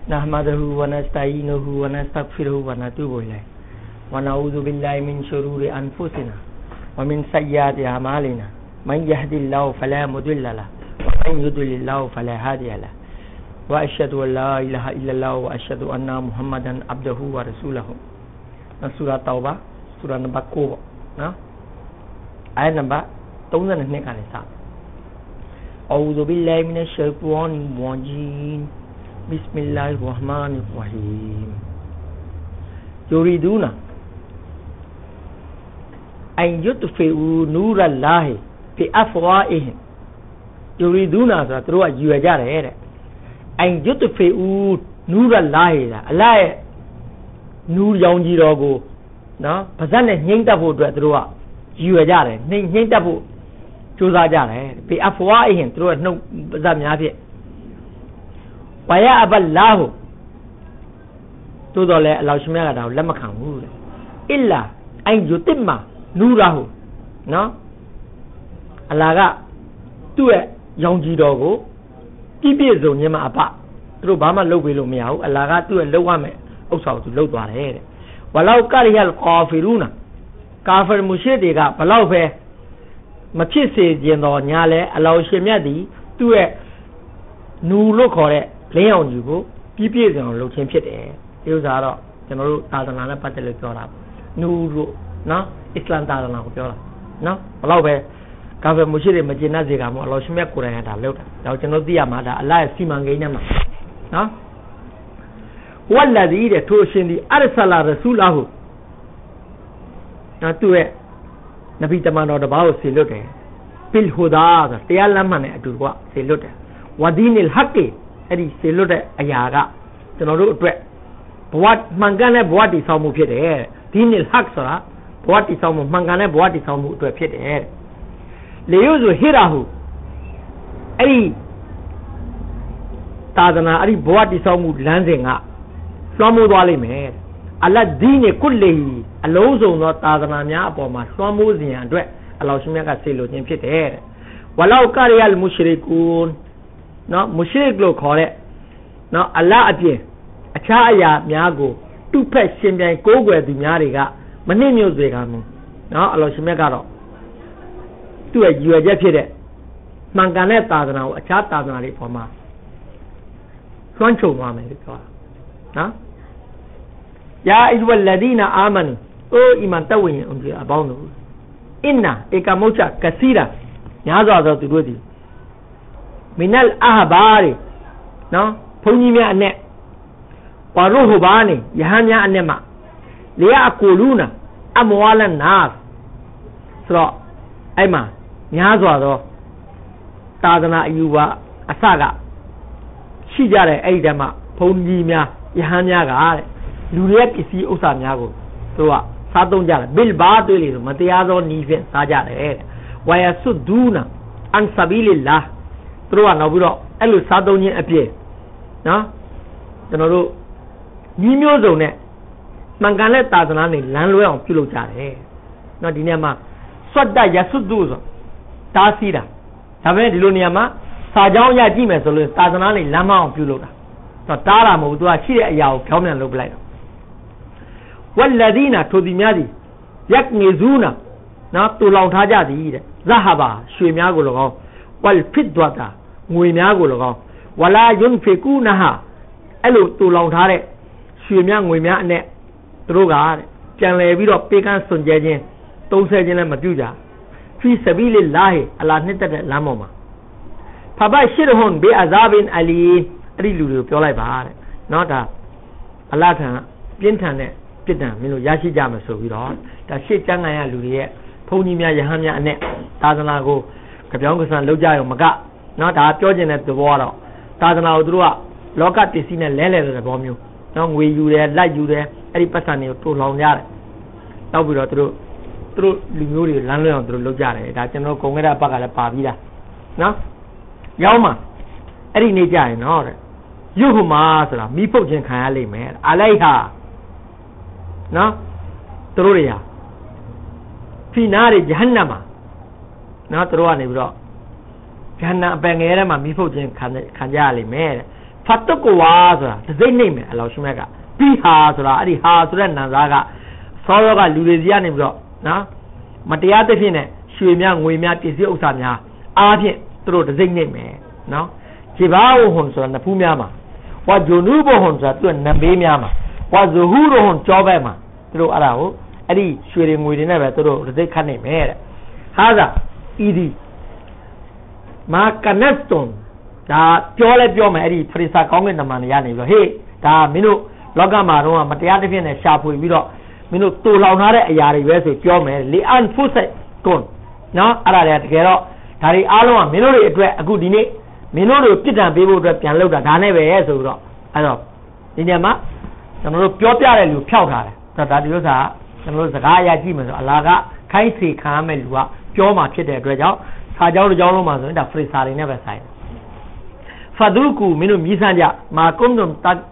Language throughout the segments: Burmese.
نحمده ونستعينه ونستغفره ونتوب إليه ونعوذ بالله من شرور أنفسنا ومن سيئات أعمالنا من يهد الله فلا مضل له ومن يضلل الله فلا هادي له وأشهد أن لا إله إلا الله وأشهد أن محمدا عبده ورسوله สุราเตาบะสุรานัมเบอร์9นะอายะนัมเบอร์32ကနေစأعوذ بالله من الشيطان الرجيم بسم الله الرحمن الرحيم يريدون أن يطفئوا نور الله بأفواههم يريدون ဆိုတာသူတို့ကယူရကြတယ်တဲ့ أن يطفئوا نور الله အလ္လာဟ်ရဲ့နူးရောင်ကြီးတော်ကိုနော်ပါဇက်နဲ့ညှိမ့်တက်ဖို့အတွက်သူတို့ကယူရကြတယ်ညှိမ့်တက်ဖို့ကြိုးစားကြတယ်ဘေအဖွာအရင်သူတို့ကနှုတ်ပါဇက်များဖြင့်ဝါယအဘလာဟုသို့တော်လည်းအလောရှင်မြတ်ကဒါကိုလက်မခံဘူးလေအစ်လာအန်ယူတစ်မာနူရာဟုနော်အလာကသူ့ရဲ့ရောင်ကြီးတော်ကိုပြည့်စုံခြင်းမှာအပသူတို့ဘာမှလုပ်ပေးလို့မရဘူးအလာကသူ့ရဲ့လောက်ရမယ်ဥစ္စာကိုသူလုပ်သွားတယ်တဲ့ဝလောက်ကရိယလ်ကာဖီရူနာကာဖီမူရှစ်တွေကဘလောက်ပဲမဖြစ်စေခြင်းတော်ညာလဲအလောရှင်မြတ်သည်သူ့ရဲ့နူလို့ခေါ်တဲ့လင်းအောင်ကြီးကိုပြည့်စုံအောင်လုပ်ခြင်းဖြစ်တယ်ဒီဥစ္စာတော့ကျွန်တော်တို့သာသနာနဲ့ပတ်သက်လို့ပြောတာနူလို့နော်အစ္စလမ်သာသနာကိုပြောတာနော်ဘလောက်ပဲကာဖီမူရှစ်တွေမကျေနပ်စေကမို့အလောရှင်မြတ်ကိုယ်တိုင်ကဒါလုပ်တာဒါကျွန်တော်သိရမှာဒါအလ္လာဟ်ရဲ့စီမံကိန်းနဲ့မှာနော်ဝလ္လဒီတဲ့ထိုအရှင်ဒီအရဆလာရဆူလာဟုနော်သူရဲ့နဗီတမန်တော်တစ်ပါးကိုဆေလွတ်တယ်ဘီလ်ဟူဒါဆိုတရားလမ်းမှန်နဲ့အတူကဆေလွတ်တယ်ဝဒီနီလ်ဟက်ကီအဲ့ဒီဆေလွတ်တဲ့အရာကကျွန်တော်တို့အတွက်ဘဝမှန်ကန်တဲ့ဘဝတည်ဆောက်မှုဖြစ်တယ်ဒီနီလ်ဟက်ဆိုတာဘဝတည်ဆောက်မှုမှန်ကန်တဲ့ဘဝတည်ဆောက်မှုအတွက်ဖြစ်တယ်လေယုဆိုဟီရာဟုအဲ့ဒီသာသနာအဲ့ဒီဘဝတည်ဆောက်မှုလမ်းစဉ်ကလွှမ်းမိုးသွားလိမ့်မယ်အလတ်ဒီနေကုလီအလုံးစုံသောသာသနာများအပေါ်မှာလွှမ်းမိုးစေရန်အတွက်အလောရှင်မြတ်ကဆေလိုခြင်းဖြစ်တယ်ဝလောက်ကာရီယလ်မုရှရီကွန်နော်မုရှရစ်လို့ခေါ်တဲ့နော်အလတ်အပြင်အခြားအရာများကိုတုဖက်ရှင်ပြိုင်ကိုးကွယ်သူများတွေကမနှိမ့်ညွတ်စေကမူနော်အလောရှင်မြတ်ကတော့သူ့ရဲ့ရွယ်ချက်ဖြစ်တဲ့မှန်ကန်တဲ့သာသနာကိုအခြားသာသနာတွေပေါ်မှာလွှမ်းခြုံသွားမယ်လို့ပြောတာနော်ယာအီဝလဒီနာအာမန်အိုအီမန်တဝင်းအောင်အပေါင်းတို့အင်နာဧကမုတ်ချကစီရာညာစွာသောသူတို့သည်မီနလ်အာဘာရီနော်ဘုန်းကြီးများအနဲ့ဝါရုဟဘာနီယဟန်များအနဲ့မှလျာအကူလူနာအမဝါလနာဆိုတော့အဲ့မှာညာစွာသောသာသနာအယူဝါအစကရှိကြတဲ့အဲ့ဒီတည်းမှာဘုန်းကြီးများယဟန်များကတဲ့လူတွေရဲ့ပစ္စည်းဥစ္စာများကိုသူကစားသုံးကြတယ်ဘီလ်ဘာတွေလေဆိုမတရားသောနီးဖြင့်စားကြတယ်တဲ့ဝါယဆုဒူနာအန်ဆဘီလလာသူတို့ကနောက်ပြီးတော့အဲ့လိုစားသုံးခြင်းအပြင်နော်ကျွန်တော်တို့ညီမျိုးစုံနဲ့မှန်ကန်တဲ့သာသနာနဲ့လမ်းလွဲအောင်ပြုလုပ်ကြတယ်နော်ဒီနေရာမှာဆွတ်တယဆုဒူဆိုတားစီတာဒါပေမဲ့ဒီလိုနေရာမှာစာကြောင်းရကြည့်မယ်ဆိုလို့သာသနာနဲ့လမ်းမအောင်ပြုလုပ်တာတော့တားတာမဟုတ်ဘူးသူကရှိတဲ့အရာကိုဖြောင်းပြန်လုပ်ပလိုက်တော့ဝလ္လဒီနာထိုဒီများသည်ယက်နေဇူနာနော်တူလောင်ထားကြသည်တဲ့ဇဟဘာရွှေများကို၎င်းဝလ်ဖစ်ဒဝတာငွေများကို၎င်းဝလာယွန်ဖီကူနာဟာအဲ့လိုတူလောင်ထားတဲ့ရွှေများငွေများအနဲ့သူတို့ကတဲ့ပြန်လည်ပြီးတော့ပေးကမ်းစွန့်ကြဲခြင်းသုံးဆဲခြင်းလည်းမပြုကြဖီဆဘီလလာဟီအလာနှစ်သက်တဲ့လမ်းပေါ်မှာဖဘရှိရဟွန်ဘေအဇာဘင်အလီအဲ့ဒီလူတွေကိုပြောလိုက်ပါတဲ့နော်ဒါအလထံပြင်းထန်တဲ့ပြစ်ဒဏ်မင်းတို့ရရှိကြမယ်ဆိုပြီးတော့ဒါရှေ့ကျမ်းဂန်ရလူတွေရဲ့ဘုန်းကြီးများယဟန်များအနဲ့သာသနာကိုကြောင်ကစားလောက်ကြရုံမကနော်ဒါပြောကျင်တဲ့သဘောကတော့သာသနာကိုသူတို့ကလောကပစ္စည်းနဲ့လဲလှယ်တဲ့သဘောမျိုးနော်ငွေယူတယ်လက်ယူတယ်အဲ့ဒီပတ်စံတွေကိုတိုးလောင်ကြတယ်နောက်ပြီးတော့သူတို့လူမျိုးတွေလမ်းလွဲအောင်သူတို့လုပ်ကြတယ်ဒါကျွန်တော်ကုံခဲ့တဲ့အပတ်ကလည်းပါပြီးသားနော်ရောက်မှာအဲ့ဒီနေကြရင်နော်တဲ့ယုဟမာဆိုတာမိဖုတ်ခြင်းခံရလိမ့်မယ်အလိုက်ဟာနော်သူတို့တွေဟာဖီနာတွေဂျဟန္နမ်မှာနော်သူတို့ကနေပြီးတော့ဂျဟန္နမ်အပင်ငယ်ထဲမှာမိဖုတ်ခြင်းခံကြရလိမ့်မယ်တဲ့ Fatukuwa the same name Alashmega Pihazra Adi Hazra Nazaga Soroga Louisiana na Matiate Fine Shimian Wimia Tisi Usanya Adi through the same name no Chibao Honsa and the Pumiama what Junubo Honsa to Nambemiama what the Huro Hon Chobema through Arao Adi shooting with never through the Kane Mere Haza Idi Makaneston daပြောလဲပြောမယ်အဲ့ဒီဖရိစာကောင်းကင်တမန်တွေကနေပြီးတော့ဟေးဒါမင်းတို့လောကမှာတော့မတရားတစ်ဖြစ်နဲ့ရှာဖွေပြီးတော့မင်းတို့တူလောင်ထားတဲ့အရာတွေပဲဆိုပြောမယ်လေအန်ဖုဆက်ကွန်နော်အဲ့ဒါတွေတကယ်တော့ဒါတွေအားလုံးကမင်းတို့တွေအတွက်အခုဒီနေ့မင်းတို့တွေပြစ်ဒဏ်ပေးဖို့အတွက်ပြန်လုပ်တာဒါနဲ့ပဲဆိုပြီးတော့အဲ့တော့ဒီနေ့မှာကျွန်တော်တို့ပြောပြတဲ့လူဖျောက်ထားတယ်ဒါဒီဥစ္စာကျွန်တော်တို့စကားအရာကြည့်မယ်ဆိုအလားကခိုင်းစီခံရမယ့်လူကပြောမှဖြစ်တဲ့အတွက်ကြောင့်စာကြောင်းတစ်ကြောင်းလုံးမှာဆိုရင်ဒါဖရိစာတွေနဲ့ပဲဆိုင်Faduku minu misanja ma kondom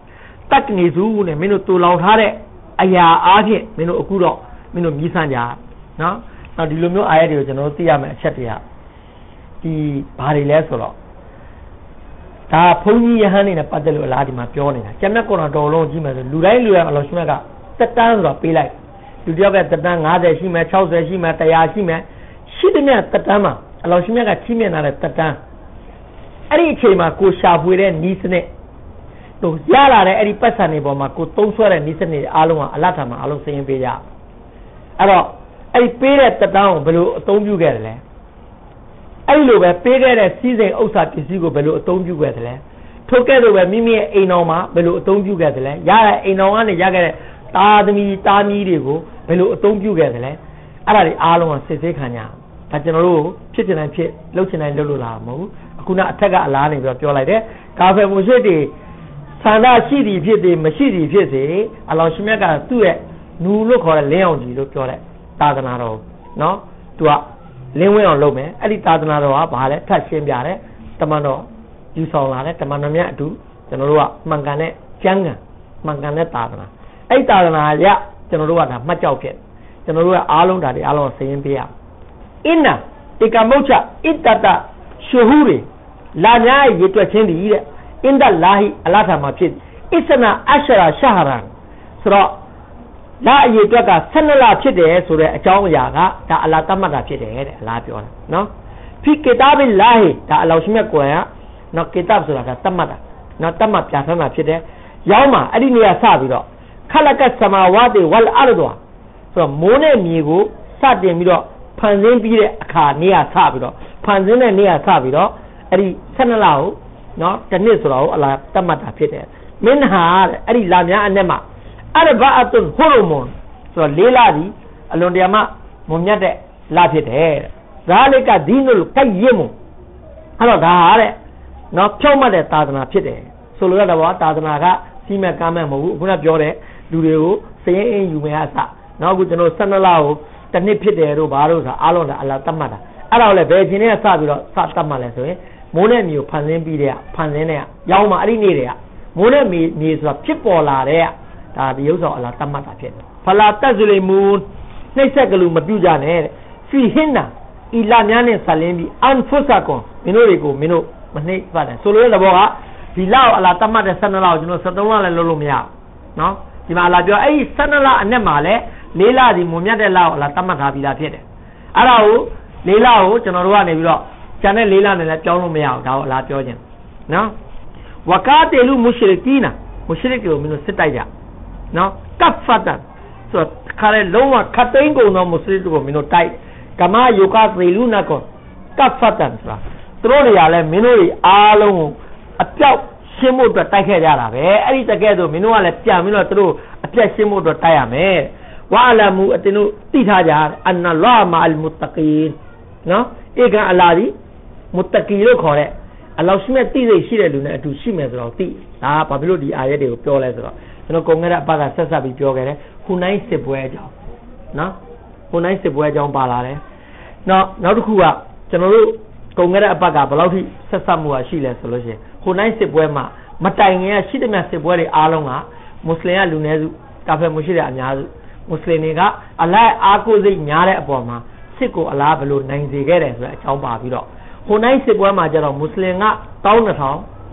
tak ni zu ne minu tu lao tha de aya a phit minu akku do minu misanja no now di lo myo aya de koကျွန်တော်သိရမယ်အချက်တွေကဒီဘာတွေလဲဆိုတော့ဒါဘုန်းကြီးယဟန်နေနဲ့ပတ်သက်လို့အလားဒီမှာပြောနေတာကျမ်းမြတ်ကုံတော်လုံးကြည့်မယ်ဆိုလူတိုင်းလူရအလောရှိမြတ်ကတက်တန်းဆိုတော့ပေးလိုက်လူတယောက်ကတက်တန်း50ရှိမယ်60ရှိမယ်100ရှိမယ်ရှိတဲ့မြတ်တက်တန်းမှာအလောရှိမြတ်ကချီးမြှင့်လာတဲ့တက်တန်းအဲ့ဒီအချိန်မှာကိုရှာဖွေတဲ့နီးစနစ်တို့ရလာတဲ့အဲ့ဒီပတ်စံတွေပေါ်မှာကိုသုံးဆွဲတဲ့နီးစနစ်အားလုံးကအလတ်ထာမှာအားလုံးစရင်ပေးကြအဲ့တော့အဲ့ဒီပေးတဲ့တက်တန်းကိုဘယ်လိုအသုံးပြုခဲ့တယ်လဲအဲ့ဒီလိုပဲပေးခဲ့တဲ့စီးစိမ်ဥစ္စာပစ္စည်းကိုဘယ်လိုအသုံးပြုခဲ့တယ်လဲထို့ကဲ့သို့ပဲမိမိရဲ့အိမ်တော်မှာဘယ်လိုအသုံးပြုခဲ့တယ်လဲရတဲ့အိမ်တော်ကနေရခဲ့တဲ့သားသမီးသားမီးတွေကိုဘယ်လိုအသုံးပြုခဲ့တယ်လဲအဲ့ဒါတွေအားလုံးကစစ်ဆေးခံကြဒါကျွန်တော်တို့ဖြစ်ချင်တိုင်းဖြစ်လုပ်ချင်တိုင်းလုပ်လို့လာမှာမဟုတ်အခုနအထက်ကအလားနေပြီးပြောလိုက်တယ်ကာဖယ်မွှေတွေဆန္ဒရှိသည်ဖြစ်သည်မရှိသည်ဖြစ်စေအလောရှင်မြတ်ကသူ့ရဲ့နူလို့ခေါ်တဲ့လင်းအောင်ကြီးလို့ပြောတဲ့သာသနာတော်နော်သူကလင်းဝင်းအောင်လုပ်မယ်အဲ့ဒီသာသနာတော်ကဘာလဲထပ်ရှင်းပြတယ်တမန်တော်ယူဆောင်လာတဲ့တမန်တော်မြတ်အတူကျွန်တော်တို့ကမှန်ကန်တဲ့ကျမ်းဂန်မှန်ကန်တဲ့သာသနာအဲ့သာသနာရကျွန်တော်တို့ကဒါမှတ်ကြောက်ဖြစ်ကျွန်တော်တို့ကအားလုံးဒါတွေအားလုံးစရင်ပေးရအင်းနာဧကမုတ်ချဣတတရှုဟုတွေလာညာရေတွက်ချင်းတည်းတဲ့အင်းဒလာဟိအလားထာမှာဖြစ်အစ္စနာအရှရာရှာဟရန်ဆိုတော့လာအရေတွက်က12လဖြစ်တယ်ဆိုတဲ့အကြောင်းအရာကဒါအလားတမတ်တာဖြစ်တယ်တဲ့အလားပြောတာနော်ဖိကေတာဘီလာဟိဒါအလောရှိမြတ်ကိုယ်ကနော်ကေတာဆိုတာကတမတ်တာနော်တမတ်ပြဌာန်းတာဖြစ်တယ်ရောက်မှာအဲ့ဒီနေရာစပြီးတော့ခလကဆမာဝါတေဝလ်အာရဒွာဆိုတော့မိုးနဲ့မြေကိုစတင်ပြီးတော့ဖန်ဆင်းပြီးတဲ့အခါနေရာစပြီးတော့ဖန်ဆင်းတဲ့နေရာစပြီးတော့အဲ့ဒီ12လကိုနော်တစ်နှစ်ဆိုတော့အလားတတ်မှတ်တာဖြစ်တယ်မင်းဟာအဲ့ဒီလာများအနဲ့မှာအရဘအတုန်ဟိုရိုမွန်ဆိုတော့လေးလဒီအလွန်တရာမှမွန်မြတ်တဲ့လဖြစ်တယ်ဒါလေးကဒီနုလ်ကိုက်ရမွန်အဲ့တော့ဒါဟာတဲ့နော်ဖြောက်မှတ်တဲ့သာသနာဖြစ်တယ်ဆိုလိုရတဲ့ဘောသာသနာကစီမံကမ်းမဲ့မဟုတ်ဘူးခုနပြောတဲ့လူတွေကိုစရင်အင်းယူမယ်အစနောက်အခုကျွန်တော်12လကိုတစ်နှစ်ဖြစ်တယ်တို့ဘာလို့ဆိုအားလုံးဒါအလားတတ်မှတ်တာအဲ့ဒါကိုလည်းဘယ်ချိန်နဲ့စပြီးတော့စတတ်မှတ်လဲဆိုရင်မိုးနဲ့မြေကိုဖန်ဆင်းပြီးတဲ့ဖန်ဆင်းတဲ့ရောင်းမှာအဲ့ဒီနေ့တွေကမိုးနဲ့မြေဆိုတာဖြစ်ပေါ်လာတဲ့ဒါဒီဥစ္စာအလားတတ်မှတ်တာဖြစ်တယ်ဖလာတက်စုလိမူနှိမ့်ဆက်ကလူမပြုတ်ကြနဲ့တဲ့ဖီဟင်နာအီလာများနဲ့ဆက်လင်းပြီးအန်ဖုဆာကွန်မင်းတို့တွေကိုမင်းတို့မနှိမ့်ပါတယ်ဆိုလိုတဲ့ဘောကဒီလောက်အလားတတ်မှတ်တဲ့12လောက်ကျွန်တော်73လလည်းလုပ်လို့မရဘူးနော်ဒီမှာအလားပြောအဲ့ဒီ12လအနက်မှာလည်း4လဒီမွန်မြတ်တဲ့လောက်အလားတတ်မှတ်ထားပြီးသားဖြစ်တယ်အဲ့ဒါကို4လကိုကျွန်တော်တို့ကနေပြီးတော့ကျန်တဲ့4လနဲ့လည်းပြောင်းလို့မရဘူးဒါကိုအလားပြောခြင်းနော်ဝကာတေလူမုရှရကီနာမုရှရကီကိုမင်းတို့စစ်တိုက်ကြနော်ကပ်ဖတ်တန်ဆိုတော့ခါရဲလုံးဝခတ်သိမ်းကုန်သောမုရှရကိုမင်းတို့တိုက်ကမာယိုကာသေလူနာကိုကပ်ဖတ်တန်ဆိုတာသူတို့တွေကလည်းမင်းတို့တွေအားလုံးကိုအပြောက်ရှင်းဖို့အတွက်တိုက်ခဲ့ကြတာပဲအဲ့ဒီတကယ်ဆိုမင်းတို့ကလည်းပြန်ပြီးတော့သူတို့အပြက်ရှင်းဖို့အတွက်တိုက်ရမယ်ဝါလာမူအတင်တို့သိထားကြအန်နလာမာအလ်မုတကီန်နော်ဧကအလာဒီမုတကီလို့ခေါ်တဲ့အလောရှိမဲ့သိစိတ်ရှိတဲ့လူနဲ့အတူရှိမယ်ဆိုတော့သိဒါဘာဖြစ်လို့ဒီအာရက်တွေကိုပြောလဲဆိုတော့ကျွန်တော်ကုံငဲတဲ့အပတ်ကဆက်ဆက်ပြီးပြောခဲ့တယ်ဟူနိုင်စစ်ပွဲအကြောင်းနော်ဟူနိုင်စစ်ပွဲအကြောင်းပါလာတယ်နောက်တစ်ခုကကျွန်တော်တို့ကုံငဲတဲ့အပတ်ကဘယ်လောက်ထိဆက်ဆက်မှုရှိလဲဆိုလို့ရှိရင်ဟူနိုင်စစ်ပွဲမှာမတိုင်ခင်ကရှိတဲ့မြတ်စစ်ပွဲတွေအားလုံးကမွတ်စလင်ကလူနည်းစုကာဖယ်မရှိတဲ့အများစုမွတ်စလင်တွေကအလိုက်အားကိုးစိတ်များတဲ့အပေါ်မှာစစ်ကိုအလားဘယ်လိုနိုင်စေခဲ့တယ်ဆိုတဲ့အကြောင်းပါပြီးတော့ဟိုနိုင်စစ်ပွဲမှာကျတော့မွတ်စလင်က12000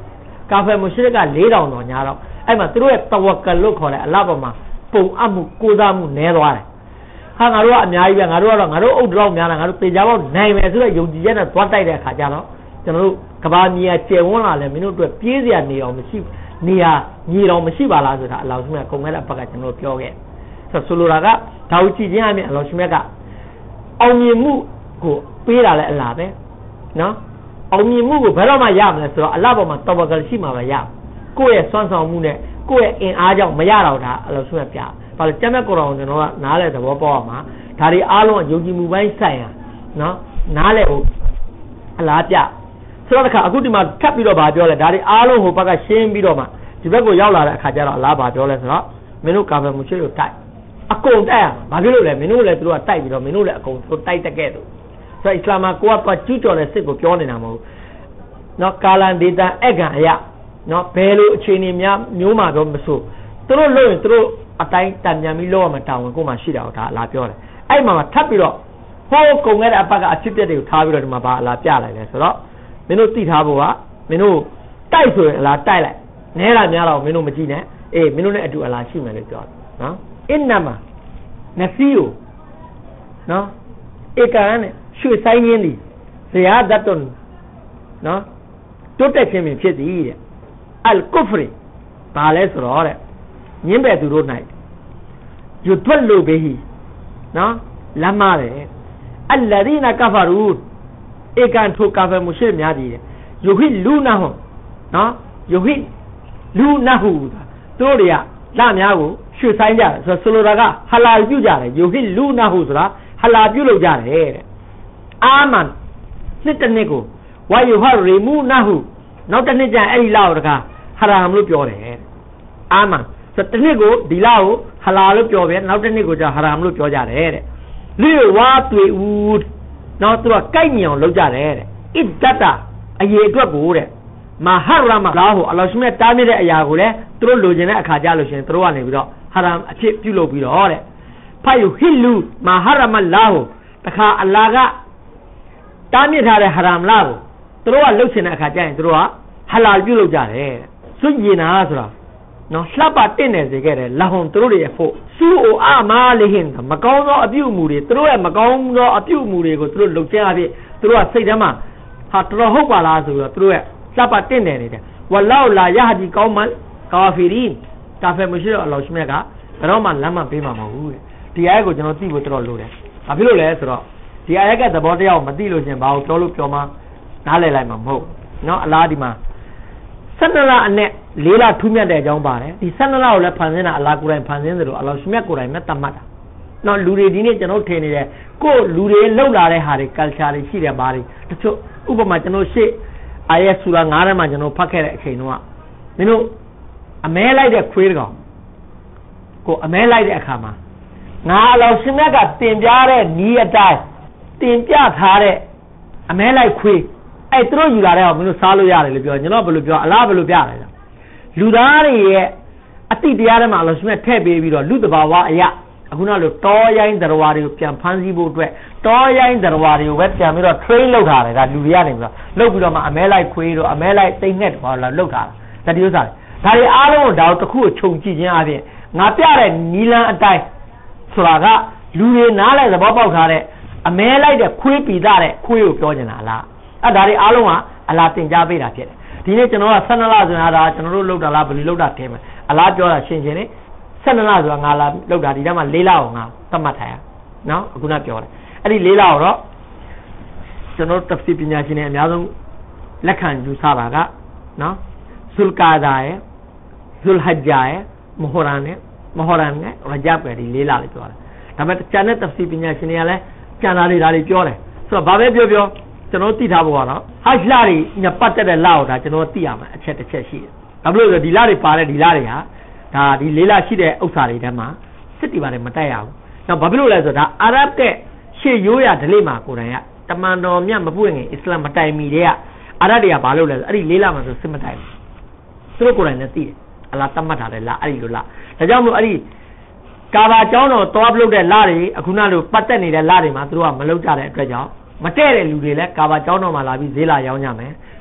ကာဖယ်မွတ်ရှရစ်က4000တော်ညာတော့အဲ့မှာသူတို့ရဲ့တဝကလုတ်ခေါ်တဲ့အလားပေါ်မှာပုံအပ်မှုကိုးစားမှုနည်းသွားတယ်ဟာငါတို့ကအများကြီးပဲငါတို့ကတော့ငါတို့အုပ်တော်များတာငါတို့တေချာပေါက်နိုင်မယ်ဆိုတော့ယုံကြည်ချက်နဲ့သွားတိုက်တဲ့အခါကျတော့ကျွန်တော်တို့ကဘာမြေယာကျယ်ဝန်းလာလဲမင်းတို့အတွက်ပြေးစရာနေအောင်မရှိနေရာညီတော်မရှိပါလားဆိုတာအလောင်းရှင်ကကုန်ခဲ့တဲ့အပတ်ကကျွန်တော်ပြောခဲ့ဆိုလိုတာကဒါဝကြည့်ခြင်းအပြင်အလောင်းရှင်ကအောင်မြင်မှုကိုပေးတာလဲအလားပဲနော်အောင်မြင်မှုကိုဘယ်တော့မှရမလဲဆိုတော့အလားပေါ်မှာတဝကရှိမှာပဲရကိုယ့်ရဲ့စွမ်းဆောင်မှုနဲ့ကိုယ့်ရဲ့အင်အားကြောင့်မရတော့တာအလောင်းရှင်ကပြဘာလို့ကျမ်းမြတ်ကိုယ်တော်ကျွန်တော်ကနားလဲသဘောပေါက်အောင်မှာဒါတွေအားလုံးယုံကြည်မှုပိုင်းဆိုင်ရာနော်နားလဲဟိုအလားပြဆိုတော့တခါအခုဒီမှာထပ်ပြီးတော့ဗာပြောလဲဒါတွေအားလုံးဟိုဘက်ကရှင်းပြီးတော့မှဒီဘက်ကိုရောက်လာတဲ့အခါကျတော့အလားဗာပြောလဲဆိုတော့မင်းတို့ကာဖယ်မှုရှိလို့တိုက်အကုန်တိုက်ရဘာဖြစ်လို့လဲမင်းတို့လည်းသူတို့ကတိုက်ပြီးတော့မင်းတို့လည်းအကုန်သူတိုက်တက်ခဲ့သူဆိုတော့အစ္စလာမ်ကိုကကျူးကျော်တဲ့စစ်ကိုပြောနေတာမဟုတ်နော်ကာလန်ဒေတာအကံအရာနော်ဘယ်လိုအခြေအနေများမျိုးမှာတော့မဆိုသူတို့လို့ရင်သူတို့အတိုင်းတန်ပြန်ပြီးလောက်ရမှာတောင်းဝင်ကိုမှရှိတာဒါအလားပြောတယ်အဲ့မှာထပ်ပြီးတော့ဟိုးကုန်ခဲ့တဲ့အပတ်ကအဖြစ်ပြက်တွေကိုထားပြီးတော့ဒီမှာဗာအလားပြလိုက်တယ်ဆိုတော့မင်းတို့သိထားဖို့ကမင်းတို့တိုက်ဆိုရင်အလားတိုက်လိုက်နဲတာများတော့မင်းတို့မကြည့်နဲ့အေးမင်းတို့နဲ့အတူအလားရှိမယ်လို့ပြောတယ်နော်အင်နမနစီယိုနော်ဧကန်နဲ့ရွှေဆိုင်ရင်းဒီဇယာဒတ်တွန်နော်တိုးတက်ခြင်းဖြစ်သည်တဲ့အလ်ကုဖရီဘာလဲဆိုတော့တဲ့ညင်းပဲသူတို့၌ယူတွက်လို့ပဲဟိနော်လမ်းမာတယ်အလ္လာဒီနာကဖရူဧကန်ထိုကာဖယ်မွရှရစ်များသည်ယူဟိလူနာဟွန်နော်ယူဟိလူနာဟူသူတို့တွေကလမ်းများကိုရွှေဆိုင်ကြတယ်ဆိုလိုတာကဟလာပြုကြတယ်ယူဟိလူနာဟူဆိုတာဟလာပြုလုပ်ကြတယ်တဲ့အာမန်နှစ်တစ်နှစ်ကိုဝါယူဟာရီမူနာဟူနောက်တစ်နှစ်ကျရင်အဲ့ဒီလောက်တကားဟရာမ်လို့ပြောတယ်အာမန်ဆိုတစ်နှစ်ကိုဒီလောက်ကိုဟလာလို့ပြောပဲနောက်တစ်နှစ်ကိုကျဟရာမ်လို့ပြောကြတယ်တဲ့လေဝါတွေဦးနောက်သူကကိုက်ညောင်လုပ်ကြတယ်တဲ့အစ်ဒတာအရေအတွက်ကိုတဲ့မဟာရမလာဟူအလ္လာဟ်ရှင်ရဲ့တားမြစ်တဲ့အရာကိုလည်းသူတို့လိုချင်တဲ့အခါကြလို့ရှင်သူတို့ကနေပြီးတော့ဟရာမ်အဖြစ်ပြုလုပ်ပြီးတော့တဲ့ဖာယူဟီလူမဟာရမလာဟူတခါအလ္လာဟ်ကတားမြစ်ထားတဲ့ဟရာမ်လာကိုသူတို့ကလှုပ်ချင်တဲ့အခါကျရင်သူတို့ကဟလာပြုလုပ်ကြတယ်စွန့်ကျင်တာဆိုတာနော်လှပတင့်နေစေခဲ့တယ်လာဟွန်သူတို့ရဲ့ဖို့စူအိုအာမာလဟင်မကောင်းသောအပြုအမူတွေသူတို့ရဲ့မကောင်းသောအပြုအမူတွေကိုသူတို့လှုပ်ချင်အဖြစ်သူတို့ကစိတ်ထဲမှာဟာတော်ဟုတ်ပါလားဆိုပြီးတော့သူတို့ရဲ့လှပတင့်နေတယ်ဝလောလာယဟဒီကောင်းမန်ကာဖီရီကာဖယ်မရှိတော့အလ္လာဟ်ရှမြတ်ကဘယ်တော့မှလမ်းမပေးမှာမဟုတ်ဘူးတဲ့ဒီအာယတ်ကိုကျွန်တော်သိဖို့တော်တော်လိုတယ်ဘာဖြစ်လို့လဲဆိုတော့ဒီအာယတ်ကသဘောတရားကိုမသိလို့ရှင်ဘာကိုပြောလို့ပြောမှနားလည်လိုက်မှာမဟုတ်နော်အလားဒီမှာ12လအနဲ့4လထူးမြတ်တဲ့အကြောင်းပါတယ်ဒီ12လကိုလည်းဖန်ဆင်းတာအလားကိုယ်တိုင်ဖန်ဆင်းသလိုအလ္လာဟ်ရှမြတ်ကိုယ်တိုင်နဲ့တတ်မှတ်တာနော်လူတွေဒီနေ့ကျွန်တော်ထင်နေတယ်ကိုယ်လူတွေလှုပ်လာတဲ့ဟာတွေ culture တွေရှိတယ်ဘာတွေတချို့ဥပမာကျွန်တော်ရှေ့အာယတ်ဆူရာ9ထဲမှာကျွန်တော်ဖတ်ခဲ့တဲ့အချိန်တုန်းကမင်းတို့အမဲလိုက်တဲ့ခွေးတကောင်ကိုအမဲလိုက်တဲ့အခါမှာငါအလ္လာဟ်ရှမြတ်ကတင်ပြတဲ့နီးအတိုင်းတင်ပြထားတဲ့အမဲလိုက်ခွေးအဲ့သူတို့ယူလာတဲ့အောင်မင်းတို့စားလို့ရတယ်လို့ပြောကျွန်တော်ဘယ်လိုပြောအလားဘယ်လိုပြလဲလူသားတွေရဲ့အတိတရားထဲမှာအလ္လာဟ်ရှမြတ်ထည့်ပေးပြီးတော့လူတဘာဝအရာအခုနောက်လို့တောရိုင်းသရဝါတွေကိုပြန်ဖမ်းဆီးဖို့အတွက်တောရိုင်းသရဝါတွေကိုပဲပြန်ပြီးတော့ train လုပ်ထားတယ်ဒါလူတွေကနေပြီးတော့လုပ်ပြီးတော့မှအမဲလိုက်ခွေးတို့အမဲလိုက်တိတ်ငှက်တို့ဘာလို့လုပ်ထားတာဒါဒီဥစ္စာဒါတွေအားလုံးကိုဒါတစ်ခုကိုခြုံကြည့်ခြင်းအပြင်ငါပြတဲ့နီလန်းအတိုင်းဆိုတာကလူတွေနားလဲသဘောပေါက်ထားတဲ့အမဲလိုက်တဲ့ခွေးပီသားတဲ့ခွေးကိုပြောနေတာလားအဲ့ဒါတွေအားလုံးကအလားတင် जा ပေးတာဖြစ်တယ်ဒီနေ့ကျွန်တော်က12လဆိုတာဒါကျွန်တော်တို့လောက်တာလားဘယ်လိုလောက်တာထင်မယ်အလားပြောတာရှင်းရှင်းလေး12လဆိုတာငါလာလောက်တာဒီထဲမှာ4လကိုငါသတ်မှတ်ထားရနော်အခုနပြောတယ်အဲ့ဒီ4လကိုတော့ကျွန်တော်တဖစီပညာရှင်တွေအများဆုံးလက်ခံယူဆတာကနော်ဇူလ်ကာဒါရဲ့ဇူလ်ဟဂျ်ဂျာရဲ့မဟောရန်နဲ့ရဂျပ်ပဲဒီ4လလေးပြောတယ်ဒါပေမဲ့ကျန်တဲ့တဖစီပညာရှင်တွေကလည်းကျန်တာတွေဒါတွေပြောတယ်ဆိုတော့ဘာပဲပြောကျွန်တော်သိထားဖို့ကတော့ဟဂျ်လတွေညပတ်တက်တဲ့လကိုဒါကျွန်တော်သိရမယ်အချက်တစ်ချက်ရှိတယ်ဒါဘလို့ဆိုဒီလတွေပါတဲ့ဒီလတွေဟာဒါဒီ4လရှိတဲ့ဥစ္စာတွေထဲမှာစစ်တီပါတယ်မတက်ရဘူး။နောက်ဘာဖြစ်လို့လဲဆိုတော့ဒါအာရဗ်တဲ့ရှေ့ရိုးရဓလေ့မှာကိုယ်တိုင်ကတမန်တော်မြတ်မပွင့်ခင်အစ္စလာမ်မတိုင်မီတဲ့အာရဗ်တွေကဘာလုပ်လဲဆိုအဲ့ဒီ4လမှာဆိုစစ်မတိုင်ဘူး။သူတို့ကိုယ်တိုင်လည်းသိတယ်။အလားတတ်မှတ်ထားတယ်လားအဲ့ဒီလိုလား။ဒါကြောင့်မို့အဲ့ဒီကာဘာကျောင်းတော်သွားပြုတ်တဲ့လတွေအခုနလိုပတ်သက်နေတဲ့လတွေမှာသူတို့ကမလုပ်ကြတဲ့အတွက်ကြောင့်မတဲ့တဲ့လူတွေလည်းကာဘာကျောင်းတော်မှာလာပြီးဈေးလာရောင်းကြမယ်။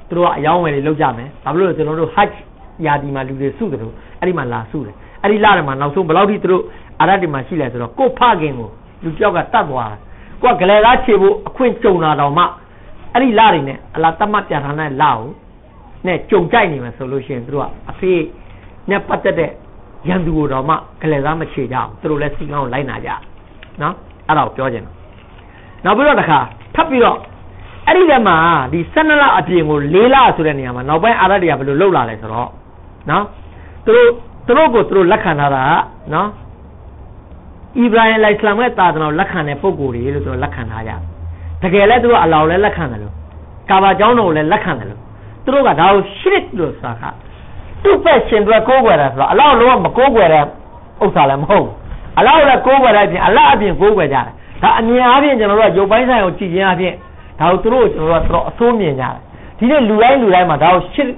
သူတို့ကအယောင်းဝယ်တွေလုပ်ကြမယ်ဒါဘလို့ကျွန်တော်တို့ hajj ယာဒီမှာလူတွေစုတယ်လို့အဲ့ဒီမှာလာစုတယ်အဲ့ဒီလာတယ်မှာနောက်ဆုံးဘယ်လောက်ထိသူတို့အာရတ်တွေမှာရှိလဲဆိုတော့ကိုဖခင်ကိုလူတယောက်ကတတ်သွားတာကိုကဂလဲသားခြေဖို့အခွင့်ကြုံလာတော့မှအဲ့ဒီလာတွေနဲ့အလားတတ်မှတ်ပြထားတဲ့လာကိုနဲ့ကြုံကြိုက်နေမှာဆိုလို့ရှိရင်သူတို့ကအဖေနဲ့ပတ်သက်တဲ့ရန်သူကိုတော့မှဂလဲသားမခြေကြအောင်သူတို့လည်းစီကောင်းလိုက်နာကြနော်အဲ့ဒါကိုပြောချင်တယ်နောက်ပြီးတော့တစ်ခါထပ်ပြီးတော့အဲ့ဒီထဲမှာဒီ12လအပြင်ကို4လဆိုတဲ့နေရာမှာနောက်ပိုင်းအာရတ်တွေကဘယ်လိုလုပ်လာလဲဆိုတော့နော်သူတို့ကိုသူတို့လက်ခံထားတာနော်ဣဗရာဟင်အစ္စလာမ်ရဲ့သာသနာကိုလက်ခံတဲ့ပုဂ္ဂိုလ်တွေလို့သူတို့လက်ခံထားကြတကယ်လည်းသူတို့အလောင်းလည်းလက်ခံတယ်လို့ကာဘာကျောင်းတော်ကိုလည်းလက်ခံတယ်လို့သူတို့ကဒါကိုရှရစ်လို့ဆိုတာကသူ့ပဲရှင်တွေကိုးကွယ်တာဆိုတော့အလောင်းလုံးဝမကိုးကွယ်တဲ့ဥစ္စာလည်းမဟုတ်ဘူးအလောင်းလည်းကိုးကွယ်တဲ့အပြင်အလအပြင်ကိုးကွယ်ကြတယ်ဒါအမြင်အားဖြင့်ကျွန်တော်တို့ကရုပ်ပိုင်းဆိုင်ကိုကြည့်ခြင်းအပြင်ဒါကိုသူတို့ကျွန်တော်တို့အဆိုးမြင်ကြတယ်ဒီနေ့လူတိုင်းမှာဒါကိုရှ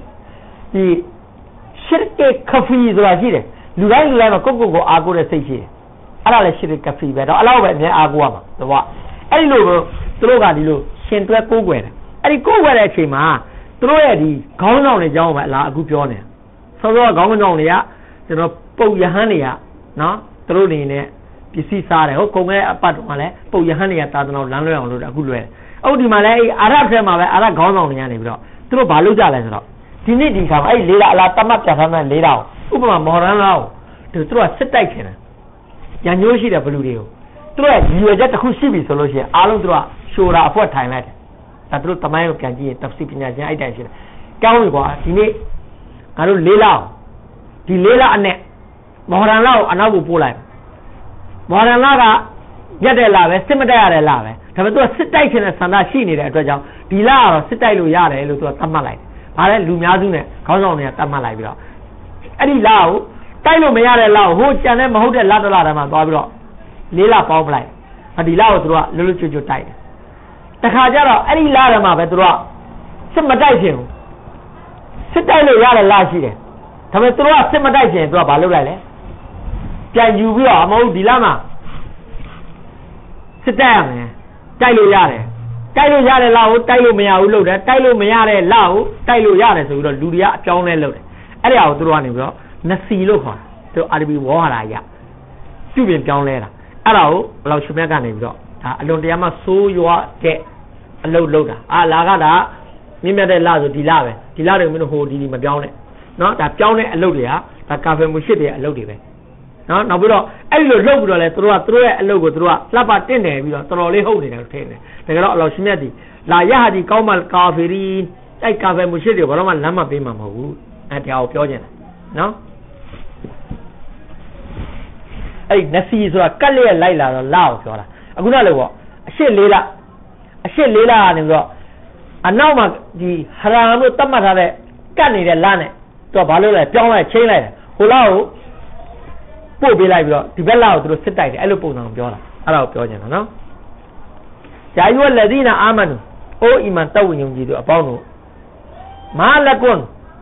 စ်ကေခဖီဆိုတာရှိတယ်လူတိုင်းမှာကိုအားကိုးတဲ့စိတ်ရှိတယ်အဲ့ဒါလည်းရှစ်ကေခဖီပဲတော့အလောက်ပဲအမြဲအားကိုးရမှာတော့အဲ့ဒီလိုသူတို့ကဒီလိုရှင်တွဲကိုးကွယ်တယ်အဲ့ဒီကိုးကွယ်တဲ့အချိန်မှာသူတို့ရဲ့ဒီခေါင်းဆောင်တွေအကြောင်းပဲအလားအခုပြောနေဆောစောခေါင်းဆောင်တွေကကျွန်တော်ပုတ်ရဟန်းတွေကနော်သူတို့နေနဲ့ပစ္စည်းစားတယ်ဟုတ်ကုန်တဲ့အပတ်တော့လည်းပုတ်ရဟန်းတွေကသာသနာ့လမ်းလွဲအောင်လို့အခုလွယ်အဲ့ဒီမှာလည်းအဲ့အာရတ်ထဲမှာပဲအာရတ်ခေါင်းဆောင်တွေကနေပြီးတော့သူတို့ဘာလုပ်ကြလဲဆိုတော့ဒီနေ့ဒီခါမှာအဲ့၄လအလားတတ်မှတ်ပြထားတဲ့၄လဥပမာမော်ရန်လောက်သူတို့ကစစ်တိုက်ခင်တယ်ရန်ညိုးရှိတဲ့ဘလူတွေကိုသူတို့ကရည်ရွယ်ချက်တစ်ခုရှိပြီဆိုလို့ရှိရင်အားလုံးသူတို့ကရှိုးတာအဖွက်ထိုင်လိုက်တယ်ဒါသူတို့တမိုင်းကိုပြန်ကြည့်ရင်တဖစီပညာရှင်အဲ့တိုင်ရှိတယ်ကောင်းပြီကွာဒီနေ့ငါတို့၄လဒီ၄လအနဲ့မော်ရန်လောက်အနောက်ကိုပို့လိုက်မော်ရန်လောက်ကရက်တဲ့လားပဲစစ်မတိုက်ရတဲ့လားပဲဒါပေမဲ့သူကစစ်တိုက်ခြင်းနဲ့ဆန္ဒရှိနေတဲ့အတွက်ကြောင့်ဒီလကတော့စစ်တိုက်လို့ရတယ်လို့သူကသတ်မှတ်လိုက်တယ်။ဒါလည်းလူများစုနဲ့ခေါင်းဆောင်တွေကသတ်မှတ်လိုက်ပြီးတော့အဲ့ဒီလကိုတိုက်လို့မရတဲ့လကိုဟိုကြံတဲ့မဟုတ်တဲ့လတစ်လတည်းမှာသွားပြီးတော့၄လပေါင်းပလိုက်။ဒီလကိုသူကလွတ်လွတ်ကျွတ်ကျွတ်တိုက်တယ်။တခါကျတော့အဲ့ဒီလထဲမှာပဲသူကစစ်မတိုက်ခြင်းဘူး။စစ်တိုက်လို့ရတဲ့လရှိတယ်။ဒါပေမဲ့သူကစစ်မတိုက်ခြင်းသူကဘာလုပ်လိုက်လဲ။ပြန်ယူပြီးတော့အမဟုတ်ဒီလမှာစစ်တိုက်ရမယ်တိုက်လို့ရတယ်တိုက်လို့ရတဲ့လောက်ကိုတိုက်လို့မရဘူးလို့တယ်တိုက်လို့မရတဲ့လောက်ကိုတိုက်လို့ရတယ်ဆိုပြီးတော့လူတွေကအပြောင်းလဲလုပ်တယ်အဲ့ဒါကိုသူတို့ကနေပြီးတော့နစီလို့ခေါ်တာသူအာရဘီဝေါ်ဟာရာရပြုပြင်ပြောင်းလဲတာအဲ့ဒါကိုဘလောက်ရှင်မြတ်ကနေပြီးတော့ဒါအလွန်တရာမှဆိုးရွားတဲ့အလုပ်လုပ်တာလာကဒါမြင့်မြတ်တဲ့လဆိုဒီလပဲဒီလတွေမင်းတို့ဟိုဒီမပြောင်းနဲ့နော်ဒါပြောင်းတဲ့အလုပ်တွေကဒါကာဖယ်မှုရှစ်တွေအလုပ်တွေပဲနော်နောက်ပြီးတော့အဲ့လိုလှုပ်ပြီးတော့လဲသူတို့ရဲ့အလုပ်ကိုသူတို့ကလှပ်ပါတင့်တယ်ပြီးတော့တော်တော်လေးဟုတ်နေတယ်ထင်တယ်တကယ်တော့အလောရှင်မြတ်ဒီလာရဟာဒီကောင်းမှကာဖီရီအဲ့ကာဖယ်မှုရှိတယ်ဘာလို့မှလမ်းမပေးမှာမဟုတ်ဘူးအဲ့တရားကိုပြောခြင်းတယ်နော်အဲ့နစီဆိုတာကတ်လျက်လိုက်လာတော့လာကိုပြောတာအခုနလည်းပေါ့အရှိ၄လကနေပြီးတော့အနောက်မှာဒီဟရာမ်လို့တတ်မှတ်ထားတဲ့ကတ်နေတဲ့လနဲ့သူကဘာလို့လဲပြောင်းလိုက်ချင်းလိုက်တယ်ဟိုလောက်ကိုပို့ပေးလိုက်ပြီးတော့ဒီဘက်လောက်ကိုသူတို့စစ်တိုက်တယ်အဲ့လိုပုံစံကိုပြောတာအဲ့ဒါကိုပြောချင်တာနော်ဂျာယူလက်ဒီနာအာမနူအိုအီမန်တဝဉ္ယုံကြည်တို့အပေါင်းတို့မာလကွန်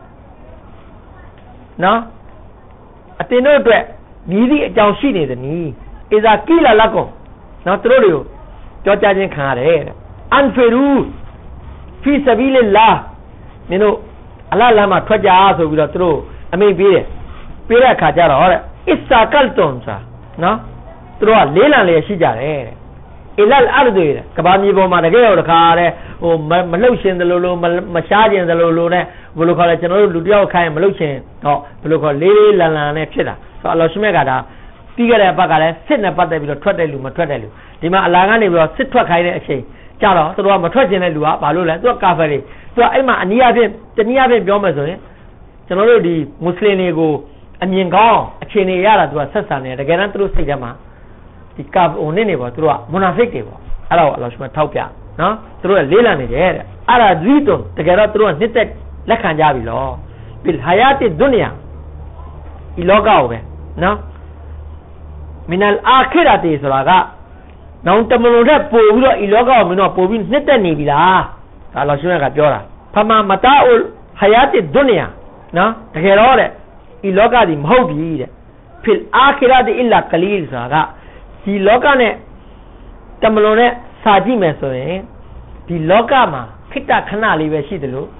နော်အတင်တို့အတွက်မြည်သည့်အကြောင်းရှိနေသည်နီအဇာကီလာလကွန်နော်သူတို့တွေကိုကြောကြားခြင်းခံရတယ်အန်ဖီရူဖီဆဘီလလာမင်းတို့အလ္လာဟ်လမ်းမှာထွက်ကြဆိုပြီးတော့သူတို့အမိန့်ပေးတယ်ပေးတဲ့အခါကျတော့တဲ့အစ္စကလ်တွန်စာနော်သူတို့ကလေးလံလေးရှိကြတယ်အီလတ်အာရဒ်တွေကဘာမြေပေါ်မှာတကယ်တော့တခါတဲ့ဟိုမလှုပ်ရှင်သလိုလိုမရှားခြင်းသလိုလိုနဲ့ဘယ်လိုခေါ်လဲကျွန်တော်တို့လူတယောက်ခိုင်းမလှုပ်ရှင်တော့ဘယ်လိုခေါ်လေးလံနဲ့ဖြစ်တာဆိုတော့အလ္လာဟ်ရှိမြတ်ကဒါပြီးခဲ့တဲ့အပတ်ကလည်းစစ်နဲ့ပတ်သက်ပြီးတော့ထွက်တဲ့လူမထွက်တဲ့လူဒီမှာအလာကနေပြီးတော့စစ်ထွက်ခိုင်းတဲ့အချိန်ကြတော့သူတို့ကမထွက်ခြင်းတဲ့လူကဘာလို့လဲသူကကာဖာတွေသူကအဲ့မှာအနည်းအားဖြင့်တနည်းအားဖြင့်ပြောမယ်ဆိုရင်ကျွန်တော်တို့ဒီမွတ်စလင်တွေကိုအမြင်ကောင်းအခြေအနေရတာသူကဆက်ဆံနေတယ်တကယ်တမ်းသူတို့စိတ်ထဲမှာဒီကာဘုံနေပေါ့သူတို့ကမွနာဖစ်တွေပေါ့အဲ့ဒါကိုအလ္လာဟ်ရှိမထောက်ပြနော်သူတို့ကလေးလံနေတယ်တဲ့အဲ့ဒါဇီတုန်တကယ်တော့သူတို့ကနှစ်သက်လက်ခံကြပြီလို့ဘီလ်ဟာယာတီဒုနီယာဒီလောကကိုပဲနော်မင်နလ်အာခိရတီဆိုတာကနောင်တမလွန်တဲ့ပို့ပြီးတော့ဒီလောကကိုမင်းတို့ပို့ပြီးနှစ်သက်နေပြီလားဒါအလ္လာဟ်ရှိမကပြောတာဖမာမတာအူလ်ဟာယာတီဒုနီယာနော်တကယ်တော့တဲ့ဒီလောကဒီမဟုတ်ပြီတဲ့ဖီလ်အာခိရတီအီလာကလီလ်ဆိုတာကဒီလောကနဲ့တမလွန်နဲ့စာကြည့်မယ်ဆိုရင်ဒီလောကမှာခိတ္တခဏလေးပဲရှိတယ်လို့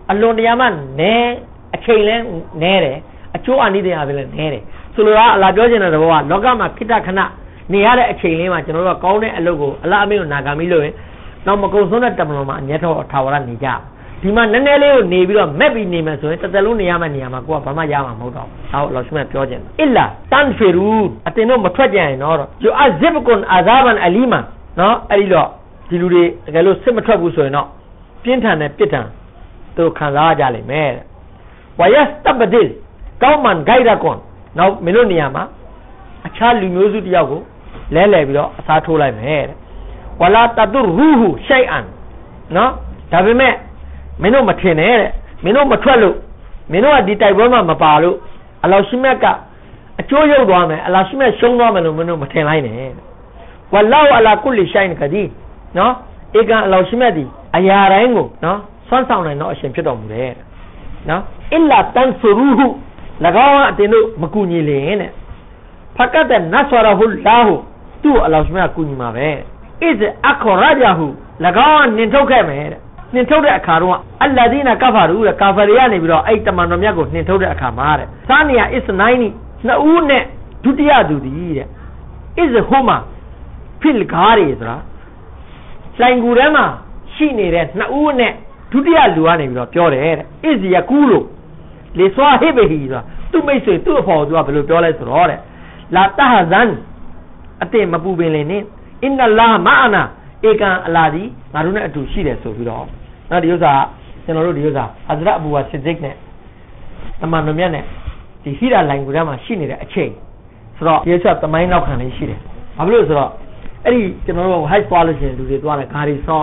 အလွန်တရာမှနဲအချိန်လဲနဲတယ်အချိုးအနိဒင်အပဲလဲနဲတယ်ဆိုလိုတာအလားပြောချင်တဲ့သဘောကလောကမှာခိတ္တခဏနေရတဲ့အချိန်လေးမှာကျွန်တော်တို့ကကောင်းတဲ့အလုပ်ကိုအလားအမင်းကိုနာခံပြီးလို့ရင်တော့မကုံဆုံးတဲ့တမန်တော်မှာအညက်တော်ထာဝရနေကြဒီမှာနည်းနည်းလေးကိုနေပြီးတော့မက်ပြီးနေမယ်ဆိုရင်တစ်သက်လုံးနေရမယ့်နေရာမှာကိုကဘာမှရမှာမဟုတ်တော့ဘူးဒါကိုလောရှမပြောချင်တယ်အစ်လာတန်ဖီရူအတင်တို့မထွက်ကြရင်တော့ယူအဇစ်ကွန်အာဇာဘန်အလီမန်နော်အဲ့ဒီတော့ဒီလူတွေတကယ်လို့စစ်မထွက်ဘူးဆိုရင်တော့ပြင်းထန်တဲ့ပြစ်ဒဏ်သူခံစားကြလိမ့်မယ်ဝါယက်တဘဒစ်ကောင်းမှန်ဂိုက်ရကွန်နောက်မင်းတို့နေရာမှာအခြားလူမျိုးစုတယောက်ကိုလဲလှယ်ပြီးတော့အစားထိုးလိုက်မယ်ဝလာတတုရူဟူရှိုင်အန်နော်ဒါပေမဲ့မင်းတို့မထင်နဲ့တဲ့မင်းတို့မထွက်လို့မင်းတို့ကဒီတိုက်ပွဲမှာမပါလို့အလောရှိမြတ်ကအကျိုးရောက်သွားမယ်အလောရှိမြတ်ရှုံးသွားမယ်လို့မင်းတို့မထင်လိုက်နဲ့ဝလာအလာကုလီရှိုင်ကဒီနော်ဧကအလောရှိမြတ်ဒီအရာတိုင်းကိုနော်ဆွမ်းဆောင်နိုင်တော့အရှင်ဖြစ်တော်မူတယ်နော်အစ်လာတန်ဆူရူဟူ၎င်းအတင်တို့မကူညီလင်တဲ့ဖကတ်တဲ့နတ်ဆရာဟူလာဟူသူ့အလောရှိမြတ်ကူညီမှာပဲဣဇအခရာဂျာဟူ၎င်းနင်ထုတ်ခဲ့မယ်တဲ့နှင်ထုတ်တဲ့အခါတော့အလ္လာဒီနာကဖာရူတဲ့ကာဖရီကနေပြီးတော့အဲ့တမန်တော်မြတ်ကိုနှင်ထုတ်တဲ့အခါမှာတဲ့သာနီယာအစ္စနိုင်းနီနှစ်ဦးနဲ့ဒုတိယသူသည်တဲ့အစ္စဟိုမာဖိလ်ဂါရီဆိုတာလိုင်ကူထဲမှာရှိနေတဲ့နှစ်ဦးနဲ့ဒုတိယလူကနေပြီးတော့ပြောတယ်တဲ့အစ္စယကူလို့လေဆွာဟိဘဟီဆိုတာသူ့မိတ်ဆွေသူ့အဖော်သူကဘယ်လိုပြောလဲဆိုတော့တဲ့လာတဟဇန်အတင်မပူပင်လေနဲ့အင်နလာမာအနာဧကန်အလာဒီငါတို့နဲ့အတူရှိတယ်ဆိုပြီးတော့နော်ဒီဥစ္စာကျွန်တော်တို့ဒီဥစ္စာဟဇရတ်အဘူဝါစစ်ဒစ်နဲ့တမန်တော်မြတ်နဲ့ဒီဟီရာလိုင်ကူထဲမှာရှိနေတဲ့အချိန်ဆိုတော့ဒီဥစ္စာသမိုင်းနောက်ခံလေးရှိတယ်ဘာဖြစ်လို့ဆိုတော့အဲ့ဒီကျွန်တော်တို့ high quality လူတွေသွားတယ်ဂါရီဆော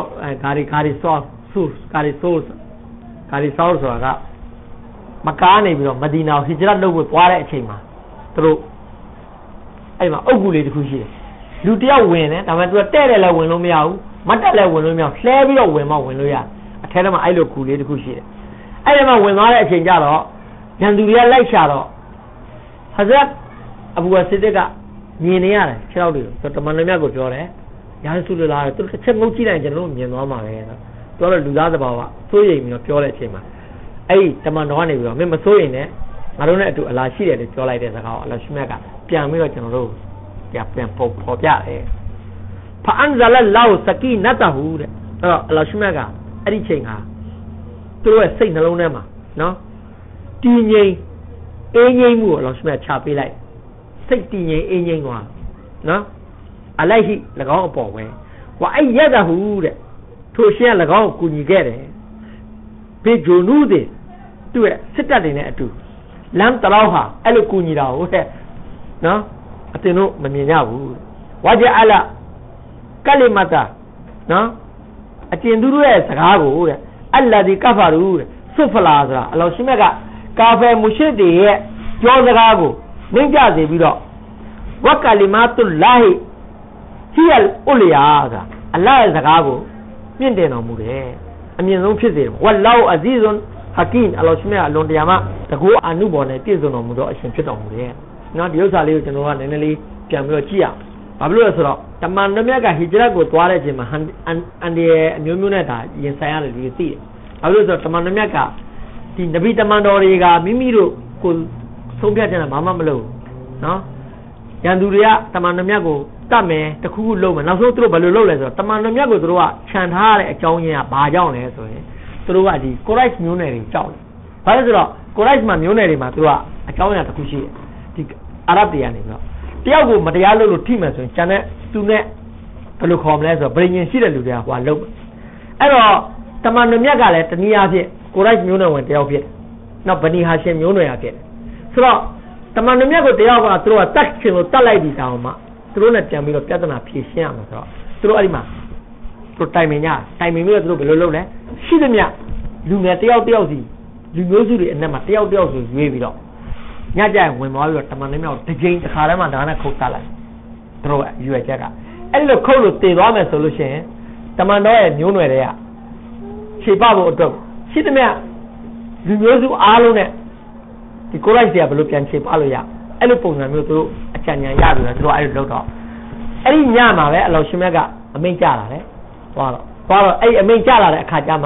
ဆိုတာကမကားနေပြီးတော့မဒီနာကိုဟီဂျရတ်လုပ်ဖို့သွားတဲ့အချိန်မှာသူတို့အဲ့မှာအုတ်ကူလေးတစ်ခုရှိတယ်လူတယောက်ဝင်တယ်ဒါပေမဲ့သူကတဲ့တယ်လည်းဝင်လို့မရဘူးမတက်လည်းဝင်လို့မရလှဲပြီးတော့ဝင်မှဝင်လို့ရအထဲထဲမှာအဲ့လိုကူလေးတစ်ခုရှိတယ်အဲ့ဒီမှာဝင်သွားတဲ့အချိန်ကျတော့ရန်သူတွေကလိုက်ရှာတော့ဟဇရတ်အဘူဝါစစ်ဒစ်ကမြင်နေရတယ်ခြေထောက်တွေကိုတမန်တော်မြတ်ကိုပြောတယ်ရာဆူလလာသူတစ်ချက်ငုတ်ကြည့်လိုက်ရင်ကျွန်တော်တို့မြင်သွားမှာပဲပြောတော့လူသားသဘာဝစိုးရိမ်ပြီးတော့ပြောတဲ့အချိန်မှာအဲ့ဒီတမန်တော်ကနေပြီးတော့မင်းမစိုးရိမ်နဲ့ငါတို့နဲ့အတူအလားရှိတယ်လို့ပြောလိုက်တဲ့စကားကိုအလရှမြတ်ကပြန်ပြီးတော့ကျွန်တော်တို့ပြန်ပေါ်ပြတယ်ဖအန်ဇလလောစကီနတဟူတဲ့အဲ့တော့အလရှမြတ်ကအဲ့ဒီချိန်ဟာသူတို့ရဲ့စိတ်နှလုံးထဲမှာနော်တည်ငြိမ်အေးငြိမ်မှုကိုအလရှမြတ်ချပေးလိုက်စိတ်တည်ငြိမ်အေးငြိမ်သွားနော်အလိုက်ဟိ၎င်းအပေါ်ပဲဝါအဲ့ရတဟူတဲ့ထိုရှင်က၎င်းကိုကူညီခဲ့တယ်ဘေဂျိုနူးတဲ့သူ့ရဲ့စစ်တပ်တွေနဲ့အတူလမ်းတလောက်ဟာအဲ့လိုကူညီတာဟုတ်တဲ့နော်အတင်တို့မမြင်ကြဘူးဝါဂျအလာကလီမတာနော်အကျဉ်သူတို့ရဲ့စကားကိုတဲ့အလ္လာဒီကဖာရူတဲ့ဆွဖလာဆိုတာအလောရှိမြတ်ကကာဖယ်မုရှရစ်တွေရဲ့ပြောစကားကိုနှိမ့်ကြစေပြီးတော့ဝကလီမာတုလာဟီဟီအလ်ဥလီယာဆိုတာအလ္လာရဲ့စကားကိုမြင့်တင်တော်မူတယ်အမြင့်ဆုံးဖြစ်စေတယ်ဝလောအဇီဇွန်ဟကင်အလောရှိမြတ်အလွန်တရာမှတကူအာနုဘော်နဲ့ပြည့်စုံတော်မူသောအရှင်ဖြစ်တော်မူတယ်နော်ဒီဥစ္စာလေးကိုကျွန်တော်ကနည်းနည်းလေးပြန်ပြီးတော့ကြည့်ရအောင်ဘာဖြစ်လို့လဲဆိုတော့တမန်တော်မြတ်ကဟီဂျရတ်ကိုသွားတဲ့အချိန်မှာအန်ဒီရဲ့အမျိုးမျိုးနဲ့ဒါရင်ဆိုင်ရတယ်လူတွေသိတယ်ဘာဖြစ်လို့ဆိုတော့တမန်တော်မြတ်ကဒီနဗီတမန်တော်တွေကမိမိတို့ကိုဆုံးဖြတ်တဲ့ဘာမှမလုပ်နော်ရန်သူတွေကတမန်တော်မြတ်ကိုတတ်မယ်တခုခုလုပ်မယ်နောက်ဆုံးသူတို့ဘယ်လိုလုပ်လဲဆိုတော့တမန်တော်မြတ်ကိုသူတို့ကခြံထားရတဲ့အကြောင်းရင်းကဘာကြောင့်လဲဆိုရင်သူတို့ကဒီကိုရိုက်မျိုးနယ်တွေကြောက်တယ်ဘာလို့ဆိုတော့ကိုရိုက်မှာမျိုးနယ်တွေမှာသူတို့ကအကြောင်းရင်းတစ်ခုရှိတယ်ဒီအာရဗ်တွေကနေပြီးတော့တယောက်ကိုမတရားလုပ်လို့ထိမှန်ဆိုရင်ကျန်တဲ့သူနဲ့ဘယ်လိုခေါ်မလဲဆိုတော့ဗြိဉ္ဉ်ရှိတဲ့လူတွေကဟိုလုပ်အဲ့တော့တမန်တော်မြတ်ကလည်းတနည်းအားဖြင့်ကိုရိုက်မျိုးနယ်ဝင်တယောက်ဖြစ်တယ်နောက်ဗနီဟာရှင်မျိုးနယ်ရဖြစ်တယ်ဆိုတော့တမန်တော်မြတ်ကိုတယောက်ကသူတို့ကတတ်ချင်လို့တတ်လိုက်ပြီးတောင်မှသူတို့နဲ့ပြန်ပြီးတော့ပြဿနာဖြေရှင်းရမှာဆိုတော့သူတို့အဲ့ဒီမှာသူတိုင်ပင်ပြီးတော့သူတို့ဘယ်လိုလုပ်လဲရှိသမျှလူငယ်တယောက်စီလူမျိုးစုတွေအနက်မှာတယောက်ဆိုရွေးပြီးတော့ညကြရင်ဝင်သွားပြီးတော့တမန်တော်မြတ်တစ်ကြိမ်တစ်ခါတည်းမှဒါနဲ့ခုတ်တတ်လိုက်သူတို့ရွေးချက်ကအဲ့လိုခုတ်လို့တည်သွားမယ်ဆိုလို့ရှိရင်တမန်တော်ရဲ့မျိုးနွယ်တွေကခြေပဖို့အတွက်ရှိသမျှလူမျိုးစုအားလုံးနဲ့ဒီကိုရိုက်တွေကဘယ်လိုပြန်ခြေပလို့ရအဲ့လိုပုံစံမျိုးသူတို့အချမ်းညာရပြီးတော့သူတို့အဲ့လိုလုပ်တော့အဲ့ဒီညမှာပဲအလောရှင်မြတ်ကအမိန့်ကြလာတယ်သွားတော့အဲ့အမိန့်ကြလာတဲ့အခါကျမှ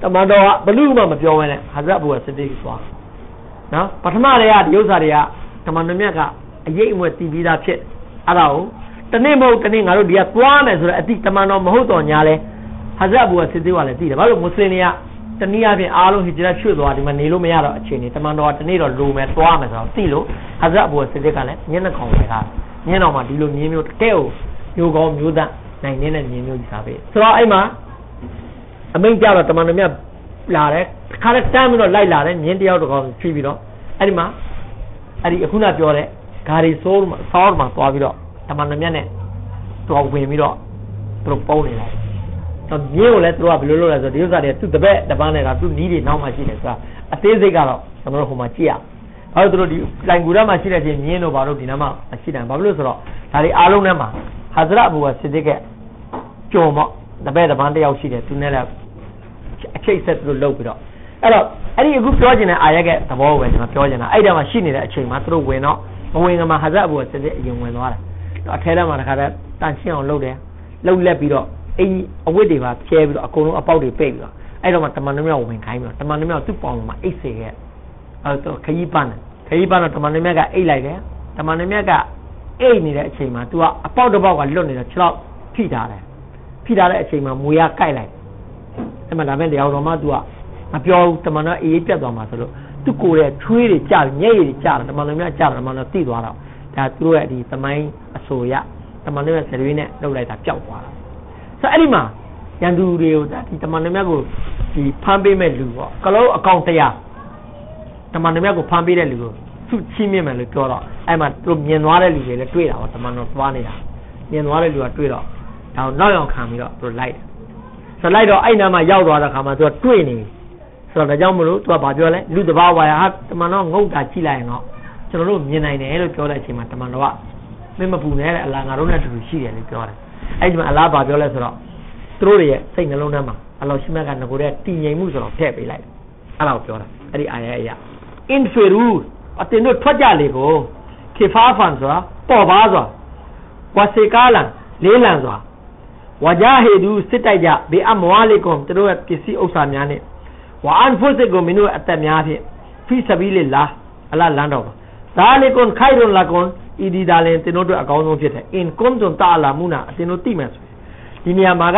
တမန်တော်ကဘလူးမှမပြောဘဲနဲ့ဟာဇရတ်ဘူကစစ်တေးသွားနော်ပထမတည်းကဒီဥစ္စာတွေကတမန်တော်မြတ်ကအရေးအမွေတည်ပြီးသားဖြစ်အဲ့ဒါကိုတနေ့မဟုတ်တနေ့ငါတို့ဒီကသွားမယ်ဆိုတော့အတိတမန်တော်မဟုတ်တော့ညာလဲဟာဇရတ်ဘူကစစ်သေးကလည်းသိတယ်ဘာလို့မွတ်စလင်တွေကတနည်းအားဖြင့်အားလုံးဟိဂျရတ်ရွှေ့သွားဒီမှာနေလို့မရတော့အခြေအနေတမန်တော်ကတနေ့တော့လိုမယ်သွားမယ်ဆိုတော့သိလို့ဟာဇရတ်ဘူကစစ်သေးကလည်းညနေကောင်ပဲကညနေတော့မှဒီလိုမြင်းမျိုးတကဲကိုမျိုးကောင်းမျိုးသားနိုင်နေတဲ့မြင်းမျိုးကြီးစားပဲဆိုတော့အဲ့မှာအမိန့်ကြတော့တမန်တော်မြတ်လာတယ်ခါနဲ့တန်းပြီးတော့လိုက်လာတယ်မြင်းတယောက်တော့ဖြီးပြီးတော့အဲ့ဒီမှာအဲ့ဒီအခုနပြောတဲ့ဂါရီဆိုးဆောင်းမှာသွားပြီးတော့တမန်တော်မြတ်နဲ့တော့ဝင်ပြီးတော့သူတို့ပုံနေလိုက်တော့မြင်းကိုလည်းသူတို့ကဘယ်လိုလုပ်လဲဆိုတော့ဒီဥစ္စာတွေသူ့တပည့်တပန်းနဲ့ကသူ့နီးတွေနောက်မှရှိတယ်ဆိုတာအသေးစိတ်ကတော့ကျွန်တော်တို့ဟိုမှာကြည့်ရအောင်ဘာလို့သူတို့ဒီလိုင်ကူရမှာရှိတဲ့ချင်းမြင်းတို့ဘာလို့ဒီနားမှာရှိတယ်ဘာလို့ဆိုတော့ဒါတွေအားလုံးထဲမှာဟာဇရတ်ဘူကစစ်တဲ့ကကြုံပေါ့တပည့်တပန်းတယောက်ရှိတယ်သူနဲ့လည်းအချိတ်ဆက်သူတို့လုပ်ပြီးတော့အဲ့တော့အဲ့ဒီအခုပြောချင်တဲ့အာရက်ရဲ့သဘောကိုပဲကျွန်တော်ပြောချင်တာအဲ့ဒါမှရှိနေတဲ့အချိန်မှာသူတို့ဝင်တော့မဝင်ကမှာဟာဇတ်အဘူကစစ်စစ်အရင်ဝင်သွားတယ်တော့အထဲထဲမှာတခါတည်းတန်ရှင်းအောင်လုပ်တယ်လှုပ်လက်ပြီးတော့အင်းအဝတ်တွေပါဖြဲပြီးတော့အကုန်လုံးအပေါက်တွေပိတ်ပြီးတော့အဲ့တော့မှတမန်တော်မြတ်ဝင်ခိုင်းပြီးတော့တမန်တော်မြတ်သူ့ပေါင်မှာအိတ်စေခဲ့အဲ့တော့ခရီးပန်းတော့တမန်တော်မြတ်ကအိတ်လိုက်တယ်တမန်တော်မြတ်ကအိတ်နေတဲ့အချိန်မှာ तू ကအပေါက်တစ်ပေါက်ကလွတ်နေတော့ခြေထောက်ဖိထားတယ်ဖိထားတဲ့အချိန်မှာမွေရကိုက်လိုက်အဲ့မှာဒါမဲ့တရားတော်မှ तू ကမပြောတမန်တော်အေးပြတ်သွားမှာဆိုလို့သူ့ကိုယ်ရဲ့ချွေးတွေကြမျက်ရည်တွေကြတယ်တမန်တော်မြတ်ကြတယ်တမန်တော်သိသွားတော့ဒါသူတို့ရဲ့ဒီသမိုင်းအဆိုရတမန်တော်ရဲ့ဆယ်ရွေးနဲ့လှုပ်လိုက်တာပျောက်သွားတာဆိုအဲ့ဒီမှာရန်သူတွေကိုဒီတမန်တော်မြတ်ကိုဒီဖမ်းပေးမဲ့လူပေါ့ကလုံးအကောင်တရားတမန်တော်မြတ်ကိုဖမ်းပေးတဲ့လူကိုသူ့ချင်းမြင့်မယ်လို့ပြောတော့အဲ့မှာသူတို့မြင်သွားတဲ့လူတွေလည်းတွေ့တာပေါ့တမန်တော်သွားနေတာမြင်သွားတဲ့လူကတွေ့တော့ဒါနောက်ရောက်ခံပြီးတော့သူတို့လိုက်တယ်ဆိုလိုက်တော့အဲ့နာမှာရောက်သွားတဲ့ခါမှာသူကတွေ့နေဆိုတော့ဒါကြောင့်မလို့သူကဘာပြောလဲလူတဘာဝါရဟာတမန်တော်ငုတ်တာကြည့်လိုက်ရင်တော့ကျွန်တော်တို့မြင်နိုင်တယ်လို့ပြောတဲ့အချိန်မှာတမန်တော်ကမင်းမပူနဲ့တဲ့အလားငါတို့နဲ့တူတူရှိတယ်လို့ပြောတယ်အဲ့ဒီမှာအလားဘာပြောလဲဆိုတော့သူတို့ရဲ့စိတ်နှလုံးထဲမှာအလောရှိမြတ်ကငကိုတဲ့တည်ငြိမ်မှုဆိုတော့ထည့်ပေးလိုက်အဲ့ဒါကိုပြောတာအဲ့ဒီအာရအရာ infiru အတင်တို့ထွက်ကြလေကိုခေဖာဖန်ဆိုတာပေါ်ပါစွာဝစေကာလံလေးလံစွာဝါဂျာဟေဒူစစ်တိုက်ကြဘေအမဝါလိကွန်သူတို့ရဲ့ပစ္စည်းဥစ္စာများနဲ့ဝါအန်ဖုစစ်ကိုမင်းတို့အသက်များဖြင့်ဖိစဘီလလာအလားလမ်းတော်ပါဒါလေကွန်ခိုင်ရွန်လာကွန်ဤဒီဒါလင်တင်တို့အတွက်အကောင်းဆုံးဖြစ်တယ်အင်ကွန်တွန်တာလာမူနာအတင်တို့သိမယ်ဆိုဒီနေရာမှာက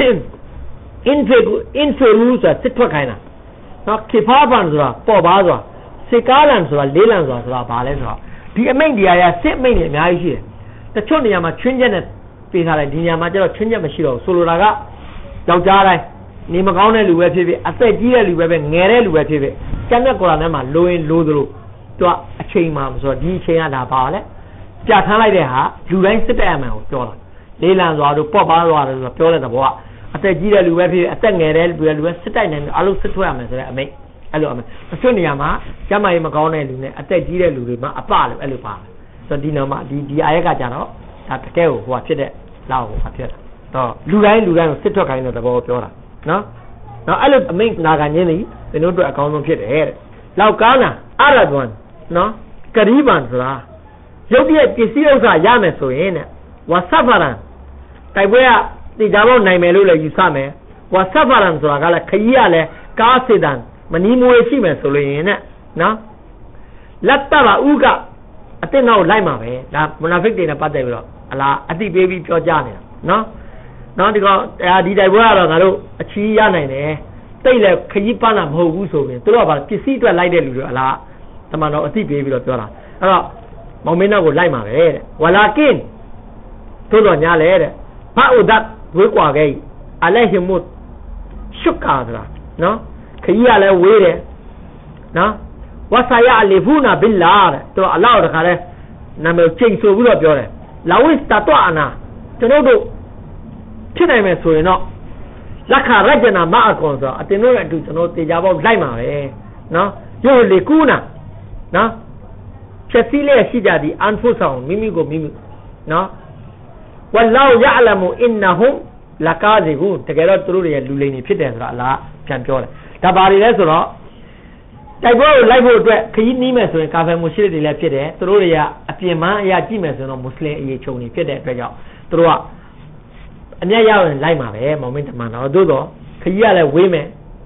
infiru ဆိုတာစစ်ထွက်ခိုင်းတာနော်ခေဖာဖန်ဆိုတာပေါ်ပါစွာစေကားလံဆိုတာလေးလံဆိုတာဘာလဲဆိုတော့ဒီအမိန့်တရားရစစ်အမိန့်တွေအများကြီးရှိတယ်တချို့နေရာမှာချွင်းချက်နဲ့ပေးထားတယ်ဒီနေရာမှာကျတော့ချွင်းချက်မရှိတော့ဘူးဆိုလိုတာကယောက်ျားတိုင်းနေမကောင်းတဲ့လူပဲဖြစ်ဖြစ်အသက်ကြီးတဲ့လူပဲငယ်တဲ့လူပဲဖြစ်ဖြစ်ကျမ်းတဲ့ကုရ်အာန်ထဲမှာလိုရင်လိုသလိုသူကအချိန်မှဆိုတော့ဒီအချိန်ကဒါပါလဲပြဋ္ဌာန်းလိုက်တဲ့ဟာလူတိုင်းစစ်တဲ့အမှန်ကိုပြောတာလေးလံစွာတို့ပေါ့ပါစွာတို့ဆိုပြောတဲ့သဘောကအသက်ကြီးတဲ့လူပဲဖြစ်ဖြစ်အသက်ငယ်တဲ့လူပဲစစ်တိုက်နေတယ်အလုံးစစ်ထွက်ရမယ်ဆိုတဲ့အမိန့်အဲ့လိုအမိန့်တချို့နေရာမှာကျမ်းမာရေးမကောင်းတဲ့လူနဲ့အသက်ကြီးတဲ့လူတွေမှာအပလို့အဲ့လိုပါဆိုတော့ဒီနောက်မှာဒီအာရက်ကကြတော့ဒါတကယ်ကိုဟိုဖြစ်တဲ့လောက်ဟိုဖြစ်တာတော့လူတိုင်းကိုစစ်ထွက်ခိုင်းတဲ့သဘောကိုပြောတာနော်အဲ့လိုအမိန့်နာခံခြင်းသည်ဒီတို့အတွက်အကောင်းဆုံးဖြစ်တယ်တဲ့လောက်ကောင်းတာအရဒွန်နော်ကရီဘန်ဆိုတာရုပ်တရက်ပစ္စည်းဥစ္စာရမယ်ဆိုရင်တဲ့ဝါဆဖရန်တိုက်ပွဲကဒီကြတော့နိုင်မယ်လို့လည်းယူဆမယ်ဝါဆဖရန်ဆိုတာကလည်းခရီးရလဲကားစေတန်မနီးမွေရှိမယ်ဆိုလို့ရင်တဲ့နော်လက်တပါဥကအတင်းတော့လိုက်မှာပဲဒါမူနာဖစ်တွေနဲ့ပတ်သက်ပြီးတော့အလားအတိပေးပြီးပြောကြနေတာနော်ဒီကောင်ဒီတိုက်ပွဲကတော့ငါတို့အချီးရနိုင်တယ်တိတ်လည်းခကြီးပန်းတာမဟုတ်ဘူးဆိုရင်တို့ကဘာပစ္စည်းအတွက်လိုက်တဲ့လူတွေအလားတမန်တော်အတိပေးပြီးတော့ပြောတာအဲ့တော့မောင်မင်းတော့ကိုလိုက်မှာပဲတဲ့ဝလာကင်တို့တော့ညာလေတဲ့ဘာဥဒတ်ဝေးကွာခဲ့အလဲဟီမုတ်ရှုကာဆိုတာနော်ခကြီးကလည်းဝေးတယ်နော်ဝဆာယအလီဖူနာဘီလာတဲ့တို့အလောက်တခါလဲနာမည်ချိန်ဆိုပြီးတော့ပြောတယ်လာဝစ်တတောအနာကျွန်တော်တို့ဖြစ်နိုင်မယ်ဆိုရင်တော့လက်ခရကြနာမအကွန်ဆိုအတင်တို့ရဲ့အတူကျွန်တော်တေချာပေါက်လိုက်မှာပဲနော်ရုပ်လေကူးနာနော်ချက်စီးလေးရှိကြသည်အန်ဖုဆောင်မိမိကိုမိမိနော်ဝလောယအလမူအင်နဟူလကာဇီဟူတကယ်တော့သူတို့ရဲ့လူလိန်တွေဖြစ်တယ်ဆိုတာအလားပြန်ပြောတယ်ဒါပါလေလဲဆိုတော့တိုက်ပွဲကိုလိုက်ဖို့အတွက်ခရီးနီးမယ်ဆိုရင်ကာဖယ်မွတ်ရှိတွေလည်းဖြစ်တယ်သူတို့တွေကအပြင်မှအရာကြည့်မယ်ဆိုတော့မွတ်စလင်အရေးချုံတွေဖြစ်တဲ့အတွက်ကြောင့်သူတို့ကအမျက်ရရင်လိုက်မှာပဲမောင်မင်းတမန်တော်သို့တော့ခကြီးကလည်းဝေးမယ်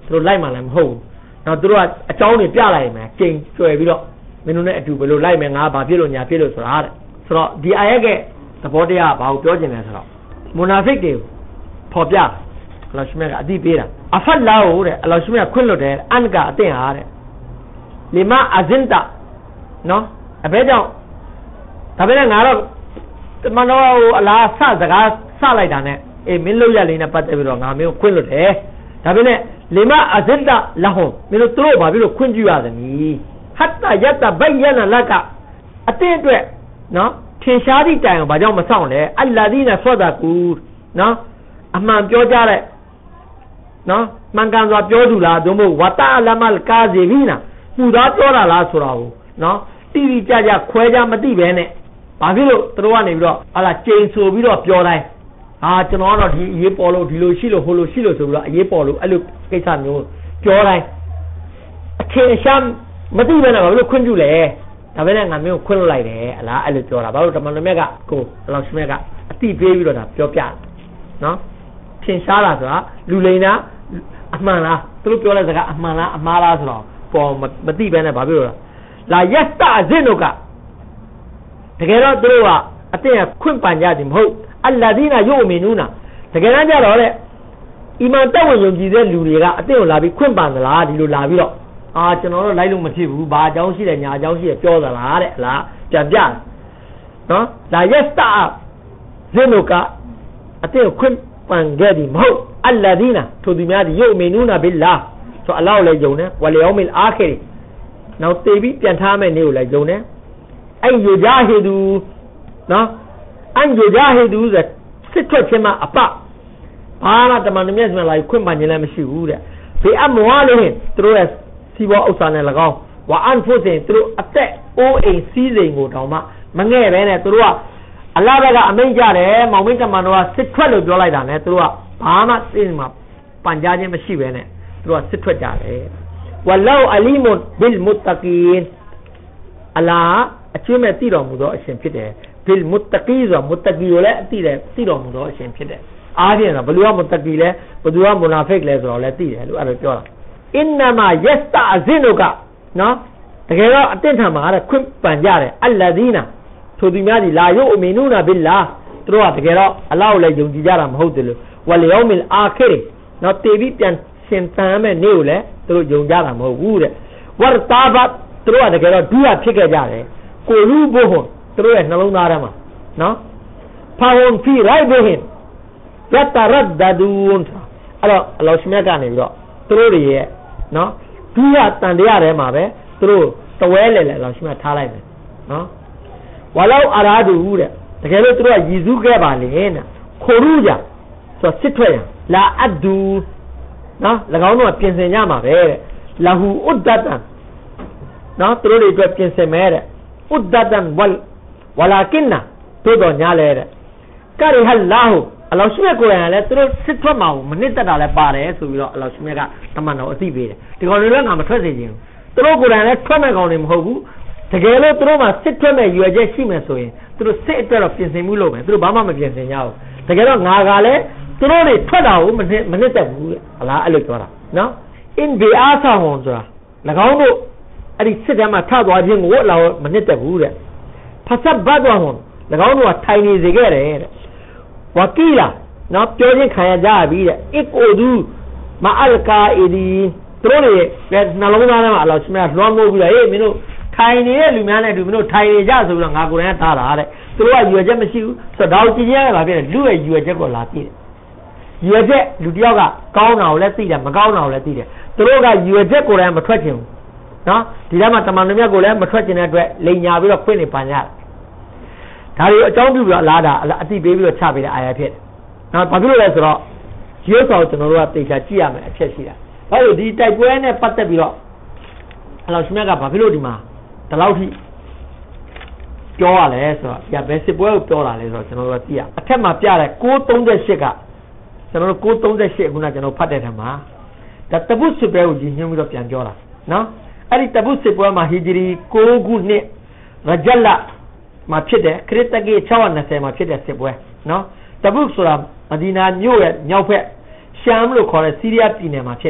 တို့လိုက်မှလည်းမဟုတ်နောက်တို့ကအကြောင်းတွေပြလိုက်မယ်ကျင်းကျွယ်ပြီးတော့မင်းတို့နဲ့အတူဘယ်လိုလိုက်မယ်ငါဘာဖြစ်လို့ညာဖြစ်လို့ဆိုတာတဲ့ဆိုတော့ဒီအာယတ်ကသဘောတရားဘာကိုပြောချင်လဲဆိုတော့မူနာဖစ်တွေပေါ်ပြအလ္လာဟ်ရှမြတ်ကအတိပေးတာအဖတ်လာဟုတ်တဲ့အလ္လာဟ်ရှမြတ်ခွင့်လွတ်တယ်အန်ကအသင်ဟာတဲ့လီမာအဇင်တာနော်အဘဲကြောင့်ဒါပဲငါတော့မနောအလားစစကားစလိုက်တာနဲ့အေးမင်းလို့ရလေးနဲ့ပတ်သက်ပြီးတော့ငါမင်းကိုခွင့်လွတ်တယ်ဒါပဲလီမာအဇင်တာလာဟွန်မင်းတို့သူတို့ဘာဖြစ်လို့ခွင့်ပြုရသနည်းဟတ်တာယတ်တာဘိယနာလကအသင်အတွက်နော်ထင်ရှားသည့်တိုင်အောင်ဘာကြောင့်မဆောင်လဲအလ္လာဒီနာဆောဒါကူနော်အမှန်ပြောကြတဲ့နော်မှန်ကန်စွာပြောသူလားသို့မဟုတ်ဝတာလမလ်ကာဇီဘီနာပူသားပြောတာလားဆိုတာကိုနော်တိတိကျကျခွဲခြားမသိပဲနဲ့ဘာဖြစ်လို့သူတို့ကနေပြီးတော့ဟာလာကျိန်ဆိုပြီးတော့ပြောတိုင်းကျွန်တော်ကတော့ဒီအရေးပေါ်လို့ဒီလိုရှိလို့ဟိုလိုရှိလို့ဆိုပြီးတော့အရေးပေါ်လို့အဲ့လိုကိစ္စမျိုးပြောတိုင်းအထင်ရှားမသိပဲနဲ့ဘာလို့ခွင့်ပြုလဲဒါပဲနဲ့ငါမျိုးခွင့်လွှတ်လိုက်တယ်အလားအဲ့လိုပြောတာဘာလို့ဓမ္မတော်မြတ်ကကိုအလောင်းရှမြတ်ကအတိပေးပြီးတော့ဒါပြောပြနော်ထင်ရှားတာဆိုတာလူလိန်တာအမှန်လားသူတို့ပြောတဲ့စကားအမှန်လားအမှားလားဆိုတော့ပေါ်မသိပဲနဲ့ဘာဖြစ်လို့လဲလာယတ်တာဇင်တို့ကတကယ်တော့သူတို့ကအတင်းကခွင့်ပန်ကြတယ်မဟုတ်အလ္လာဒီနာယိုမီနူနာတကယ်တမ်းကျတော့တဲ့အီမန်တက်ဝင်ယုံကြည်တဲ့လူတွေကအတင်းကိုလာပြီးခွင့်ပန်သလားဒီလိုလာပြီးတော့ကျွန်တော်တို့လိုက်လို့မဖြစ်ဘူးဘာအကြောင်းရှိတယ်ညာအကြောင်းရှိတယ်ပြောသလားတဲ့လားပြန်ပြနော်လာယတ်တာဇင်တို့ကအတင်းကိုခွင့်ပန်ခဲ့တယ်မဟုတ်အလ္လာဒီနာထိုသူများဒီယိုမီနူနာဘီလာဆိုအလ္လာဟ်လည်းယုံတယ်ဝလယောမီလ်အာခီရနောက်တေပြီးပြန်ထားမဲ့နေ့ကိုလည်းယုံတယ်အဲ့ယူဂျာဟီဒူနော်အန်ယူဂျာဟီဒူဆိုစစ်ထွက်ခြင်းမှာအပဘာမှတမန်တော်မြတ်စွာလာခွင့်ပန်ခြင်းလည်းမရှိဘူးတဲ့ဘေအမွားလို့သူတို့ရဲ့စီဘောဥစ္စာနဲ့၎င်းဝါအန်ဖို့စင်သူတို့အသက်အိုးအိမ်စီးစိမ်ကိုတောင်မှမငဲ့ပဲနဲ့သူတို့ကအလားဘက်ကအမိန့်ကြတယ်မောင်မိတ်တမန်တော်ကစစ်ထွက်လို့ပြောလိုက်တာနဲ့သူတို့ကဘာမှသိမှာပန်ကြားခြင်းမရှိပဲနဲ့သူတို့ကစစ်ထွက်ကြတယ်ဝလောအလီမွန်ဘီလ်မုတ္တကီန်အလာအကျွမ်းမဲ့တည်တော်မူသောအရှင်ဖြစ်တယ်ဘီလ်မုတ္တကီဆိုမုတ္တကီကိုလည်းတည်တော်မူသောအရှင်ဖြစ်တယ်အားဖြင့်ဆိုဘယ်လိုကမုတ္တကီလဲဘယ်သူကမူနာဖစ်လဲဆိုတော့လည်းတည်တယ်လို့အဲ့လိုပြောတာအင်နမာယက်တာဇင်တို့ကနော်တကယ်တော့အတင့်ထံမှာခွင့်ပန်ကြတယ်အလ္လာဒီနာထိုသူများဒီလာယုအမီနူနာဘီလာသူတို့ကတကယ်တော့အလောကိုလည်းယုံကြည်ကြတာမဟုတ်တယ်လို့ဝလယောမီလ်အာခီရနော်တေပြီးပြန်ရှင်တန်မဲ့နေ့ကိုလည်းသူတို့ယုံကြတာမဟုတ်ဘူးတဲ့ဝရတာဘတ်သူတို့ကတကယ်တော့ဒုရဖြစ်ခဲ့ကြတယ်ကိုလူဘုဟွန်သူတို့ရဲ့နှလုံးသားထဲမှာနော်ဖာဝန်ဖီရိုက်ဘဟင်ယတရဒဒူန်အဲ့တော့အလောရှမြတ်ကနေပြီးတော့သူတို့တွေရဲ့နော်ဒုရတန်တရားထဲမှာပဲသူတို့တဝဲလေလေအလောရှမြတ်ထားလိုက်တယ်နော်ဝါလောက်အရာဒူတဲ့တကယ်လို့သူတို့ကရည်စူးခဲ့ပါလေတဲ့ခိုရူကြဆိုစစ်ထွက်ရလာအဒူနော်၎င်းတို့ကပြင်ဆင်ကြမှာပဲတဲ့လာဟူဥဒ္ဒတန်နော်သူတို့တွေအတွက်ပြင်ဆင်မဲတဲ့ဥဒ္ဒတန်ဝလာကင်နာတို့တော်ညာလဲတဲ့ကရဟလာဟူအလောရှိမြတ်ကိုယ်တိုင်လည်းသူတို့စစ်ထွက်မှာမနစ်သက်တာလည်းပါတယ်ဆိုပြီးတော့အလောရှိမြတ်ကတမန်တော်အသိပေးတယ်ဒီကောင်တွေလည်းငါမထွက်စေချင်ဘူးသူတို့ကိုယ်တိုင်လည်းထွက်မဲ့ကောင်တွေမဟုတ်ဘူးတကယ်လို့သူတို့မှာစစ်ထွက်မဲ့ရွယ်ချက်ရှိမယ်ဆိုရင်သူတို့စစ်အတွက်တော့ပြင်ဆင်မှုလုပ်မယ်သူတို့ဘာမှမပြင်ဆင်ကြဘူးတကယ်တော့ငါကလည်းသူတို့တွေထွက်တာကိုမနစ်သက်ဘူးဟလားအဲ့လိုပြောတာနော်အင်ဘီအားဆောင်ဟွန်ဆိုတာ၎င်းတို့အဲ့ဒီစစ်တမ်းမှာထသွားခြင်းကိုလာမနစ်သက်ဘူးတဲ့ဖဆတ်ဘတ်သွားဟွန်၎င်းတို့ကထိုင်နေစေခဲ့တယ်တဲ့ဝကီလာနော်ပြောချင်းခံရကြပြီတဲ့အစ်ကိုဒူမအလကာအီဒီသူတို့တွေနှလုံးသားထဲမှာအလောရှိမြတ်လွှမ်းမိုးပြီးတော့ဟေးမင်းတို့ထိုင်နေတဲ့လူများနဲ့တူမင်းတို့ထိုင်နေကြဆိုပြီးတော့ငါကိုယ်တိုင်ထားတာတဲ့သူတို့ကရွယ်ချက်မရှိဘူးဆိုတော့ဒါကိုကြည်ရတာဖြစ်တယ်လူရဲ့ရွယ်ချက်ကိုလာသိတယ်ရွယ်ချက်လူတယောက်ကကောင်းတာကိုလည်းသိတယ်မကောင်းတာကိုလည်းသိတယ်သူတို့ကရွယ်ချက်ကိုယ်တိုင်မထွက်ချင်ဘူးနော်ဒီထဲမှာတမန်တော်မြတ်ကိုလည်းမထွက်ချင်တဲ့အတွက်လိန်ညာပြီးတော့ဖွင့်နေပန်ကြတယ်ဒါတွေအကြောင်းပြုပြီးတော့လာတာအတိပေးပြီးတော့ချပေးတဲ့အာရဖြစ်တယ်နော်ဘာဖြစ်လို့လဲဆိုတော့ရုပ်ဆောင်ကျွန်တော်တို့ကတေချာကြည့်ရမယ်အဖြစ်ရှိတာဘာလို့ဒီတိုက်ပွဲနဲ့ပတ်သက်ပြီးတော့အလောရှိမြတ်ကဘာဖြစ်လို့ဒီမှာဒီလောက်ထိပြောရလဲဆိုတော့ဘယ်စစ်ပွဲကိုပြောတာလဲဆိုတော့ကျွန်တော်တို့ကသိရအထက်မှာပြတဲ့938ကကျွန်တော်တို့938ခုနကျွန်တော်ဖတ်တဲ့ထက်မှာဒါတပုတ်စစ်ပွဲကိုကြီးညွှန်းပြီးတော့ပြန်ပြောတာနော်အဲ့ဒီတပုတ်စစ်ပွဲမှာဟီဂျရီ9ခုနှစ်ရဂျလမှာဖြစ်တဲ့ခရစ်တကိ620မှာဖြစ်တဲ့စစ်ပွဲနော်တပုတ်ဆိုတာမဒီနာမြို့ရဲ့မြောက်ဘက်ရှမ်လို့ခေါ်တဲ့စီးရီးယားပြည်နယ်မှာဖြစ်တယ်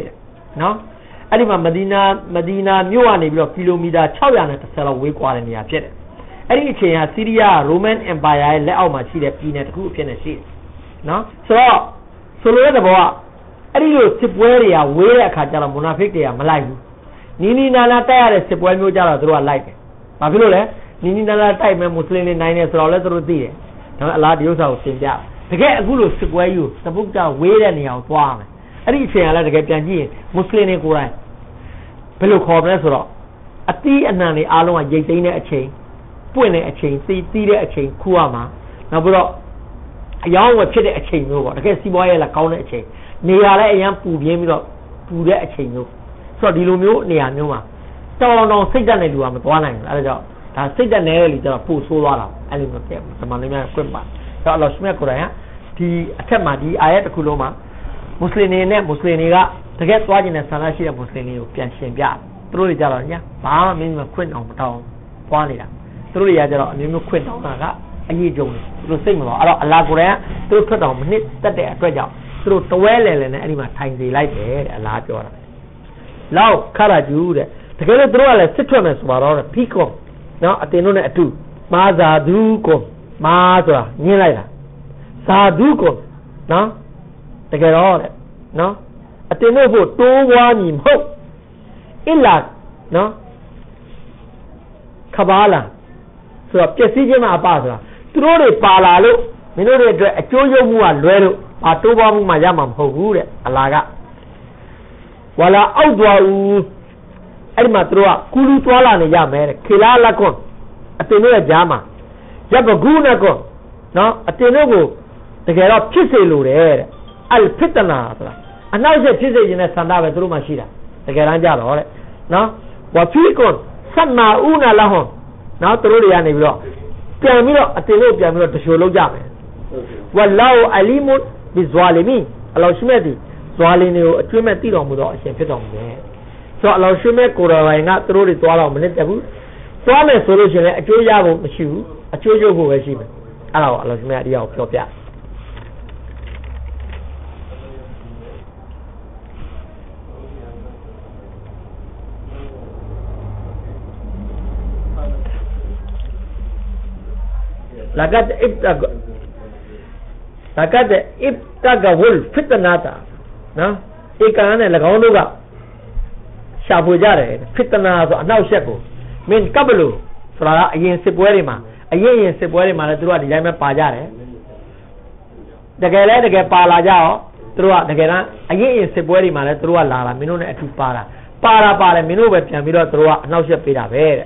နော်အဲ့ဒီမှာမဒီနာမြို့ကနေပြီးတော့ကီလိုမီတာ610လောက်ဝေးကွာတဲ့နေရာဖြစ်တယ်အဲ့ဒီအချိန်ဟာဆီးရီးယား Roman Empire ရဲ့လက်အောက်မှာရှိတဲ့ပြည်နယ်တစ်ခုအဖြစ်နဲ့ရှိတယ်နော်ဆိုလိုတဲ့ဘောကအဲ့ဒီလိုစစ်ပွဲတွေကဝေးတဲ့အခါကျတော့မူနာဖစ်တွေကမလိုက်ဘူးနီနာတိုက်ရတဲ့စစ်ပွဲမျိုးကြတော့သူတို့ကလိုက်တယ်ဘာဖြစ်လို့လဲနီနာတိုက်မဲ့မွတ်စလင်တွေနိုင်နေဆိုတော့လည်းသူတို့သိတယ်ဒါပေမဲ့အလားဒီဥစ္စာကိုသင်ပြတကယ်အခုလိုစစ်ပွဲကြီးကိုတပုတ်ကြဝေးတဲ့နေရာကိုသွားမယ်အဲ့ဒီအချိန်ကလည်းတကယ်ပြန်ကြည့်ရင်မွတ်စလင်တွေကိုယ်တိုင်ဘယ်လိုခေါ်မလဲဆိုတော့အသီးအနှံတွေအားလုံးကရိတ်သိမ်းတဲ့အချိန်ပွင့်တဲ့အချိန်သီးတဲ့အချိန်ခူရမှာနောက်ပြီးတော့အယောင်းဝယ်ဖြစ်တဲ့အချိန်မျိုးပေါ့တကယ်စီးပွားရေးလည်းကောင်းတဲ့အချိန်နေရာလည်းအရန်ပူပြင်းပြီးတော့ပူတဲ့အချိန်မျိုးဆိုတော့ဒီလိုမျိုးနေရာမျိုးမှာတော်စိတ်ဓာတ်နဲ့လူကမသွားနိုင်ဘူးအဲဒါကြောင့်ဒါစိတ်ဓာတ်နဲ့လူကျတော့ပို့ဆိုးသွားတာအဲ့လိုမျိုးပြန်ဒီမှာလည်းများကွင့်ပါတော့အလောရှမြတ်ကိုယ်တိုင်ဒီအထက်မှာဒီအာယတ်တစ်ခုလုံးမှာမွတ်စလင်တွေနဲ့မွတ်စလင်တွေကတကယ်သွားကျင်တဲ့ဆန္ဒရှိတဲ့မွတ်စလင်တွေကိုပြန်ရှင်းပြသူတို့တွေကြတော့ညာဘာမှမင်းမခွင့်အောင်မတောင်းပွားနေတာသူတို့တွေကကြတော့အမျိုးမျိုးခွင့်တောင်းတာကအရေးကြုံတယ်သူတို့စိတ်မလို့အဲ့တော့အလာကိုယ်တိုင်သူတို့ထွက်တော်မနစ်တက်တဲ့အတွက်ကြောင့်သူတို့တဝဲလဲနဲ့အဲ့ဒီမှာထိုင်စီလိုက်တယ်တဲ့အလားပြောတာလောက်ခါရကျူးတဲ့တကယ်လို့သူတို့ကလည်းစစ်ထွက်မယ်ဆိုတော့ဖီကွန်နော်အတင်တို့နဲ့အတူမာဇာဒူကွန်မာဆိုတာညင်းလိုက်တာဇာဒူကွန်နော်တကယ်တော့တဲ့နော်အတင်တို့ဖို့တိုးဝါးမည်မဟုတ်အစ်လာနော်ခဘာလာဆိုတော့ပျက်စီးခြင်းမှာအပဆိုတာသူတို့တွေပါလာလို့မင်းတို့တွေအတွက်အကျိုးရုပ်မှုကလွဲလို့ဘာတိုးပွားမှုမှရမှာမဟုတ်ဘူးတဲ့အလားကဝလာအောက်သွားဦးအဲ့ဒီမှာသူတို့ကကူလူသွားလာနေရမယ်တဲ့ခေလာလက်ကွန်အတင်တို့ရဲ့ကြားမှာရပ်ပကူးနဲ့ကွန်နော်အတင်တို့ကိုတကယ်တော့ဖြစ်စေလိုတယ်တဲ့အလ်ဖစ်တနာဆိုတာအနောက်ကျဖြစ်စေခြင်းနဲ့ဆန္ဒပဲသူတို့မှရှိတာတကယ်တမ်းကြတော့တဲ့နော်ဝဖီကွန်ဆတ်နာဦးနာလာဟွန်နော်သူတို့တွေကနေပြီးတော့ပြန်ပြီးတော့အတင်တို့ပြန်ပြီးတော့တရှိုးလုပ်ကြမယ်ဝလာဟူအလီမွန်ဘီဇဝါလီမီအလောရှိမဲ့ဒီဇွာလီနေကိုအကျွမ်းမဲ့တည်တော်မူတော့အရှင်ဖြစ်တော်မူတယ်ဆိုတော့အလောရှိမဲ့ကိုယ်တော်တိုင်ကသူတို့တွေသွားတော့မနစ်တက်ဘူးသွားမယ်ဆိုလို့ရှိရင်လည်းအကျိုးရဖို့မရှိဘူးအကျိုးရုပ်ဖို့ပဲရှိမယ်အဲ့ဒါကိုအလောရှိမဲ့အတရားကိုပြောပြلقد ابتغوا الفتنة နော်ဧကံနဲ့၎င်းတို့ကရှာဖွေကြတယ်ဖစ်တနာဆိုအနောက်ဆက်ကိုမင်းကပ်ဘလို့ဆိုတာကအရင်စစ်ပွဲတွေမှာအရင်စစ်ပွဲတွေမှာလည်းသူတို့ကဒီတိုင်းပဲပါကြတယ်တကယ်လဲတကယ်ပါလာကြရောသူတို့ကတကယ်တမ်းအရင်စစ်ပွဲတွေမှာလည်းသူတို့ကလာတာမင်းတို့နဲ့အထူးပါတယ်မင်းတို့ပဲပြန်ပြီးတော့သူတို့ကအနောက်ဆက်ပေးတာပဲတဲ့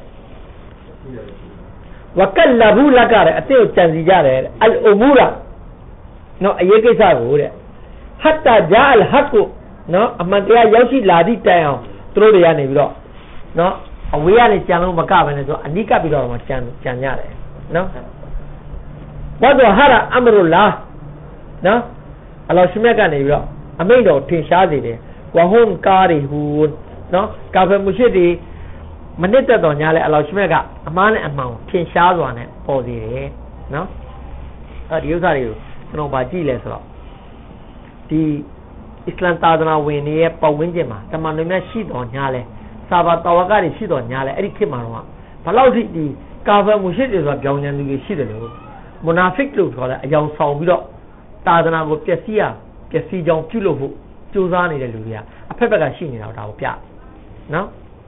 ဝကလဘူလကတဲ့အတိတ်ကြံစီကြတယ်အလ်အမူရာနော်အရေးကိစ္စကိုတဲ့ဟတ်တာဂျာအလ်ဟတ်ကိုနော်အမှန်တရားရောက်ရှိလာသည့်တိုင်အောင်သူတို့တွေကနေပြီးတော့နော်အဝေးကနေကြံလို့မကပဲနဲ့ဆိုအနိကပြီးတော့မှကြံကြရတယ်နော်ဘာတော့ဟာရအမရုလာနော်အလောရှိမြတ်ကနေပြီးတော့အမိန့်တော်ထင်ရှားစေတယ်ဝဟွန်ကာရီဟူနော်ကာဖေမူရှိတီမနစ်သက်တော်ညာလဲအလောရှိမြတ်ကအမှားနဲ့အမှန်ကိုထင်ရှားစွာနဲ့ပေါ်စေတယ်နော်အဲဒီဥစ္စာတွေကိုကျွန်တော်ဗာကြည့်လဲဆိုတော့ဒီအစ္စလမ်သာသနာဝင်တွေရဲ့ပတ်ဝန်းကျင်မှာတမန်တော်များရှိတော်ညာလဲစာဘာတဝကတွေရှိတော်ညာလဲအဲ့ဒီခေတ်မှာတော့ဘလောက်ထိဒီကာဖာမူရှိတယ်ဆိုတာပြောင်းဉာဏ်လူတွေရှိတယ်လို့မူနာဖစ်လို့ခေါ်တဲ့အယောင်ဆောင်ပြီးတော့သာသနာကိုပျက်စီးကြောင်းပြုလုပ်ဖို့ကြိုးစားနေတဲ့လူတွေကအဖက်ဖက်ကရှိနေတာဒါကိုပြနော်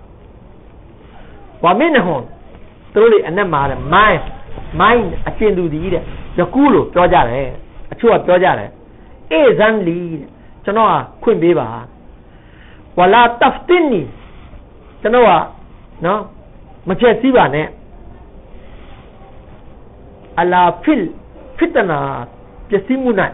ဝါမင်းဟွန်သူတို့တွေအနက်မှာတဲ့မိုင်းအကျဉ်သူကြီးတဲ့ယကူလို့ပြောကြတယ်အချို့ကပြောကြတယ်အေဇန်လီကျွန်တော်ကခွင့်ပေးပါဝလာတဖတင်နီကျွန်တော်ကနော်မချက်စည်းပါနဲ့အလာဖစ်တနာပစ္စည်းမှုနိုင်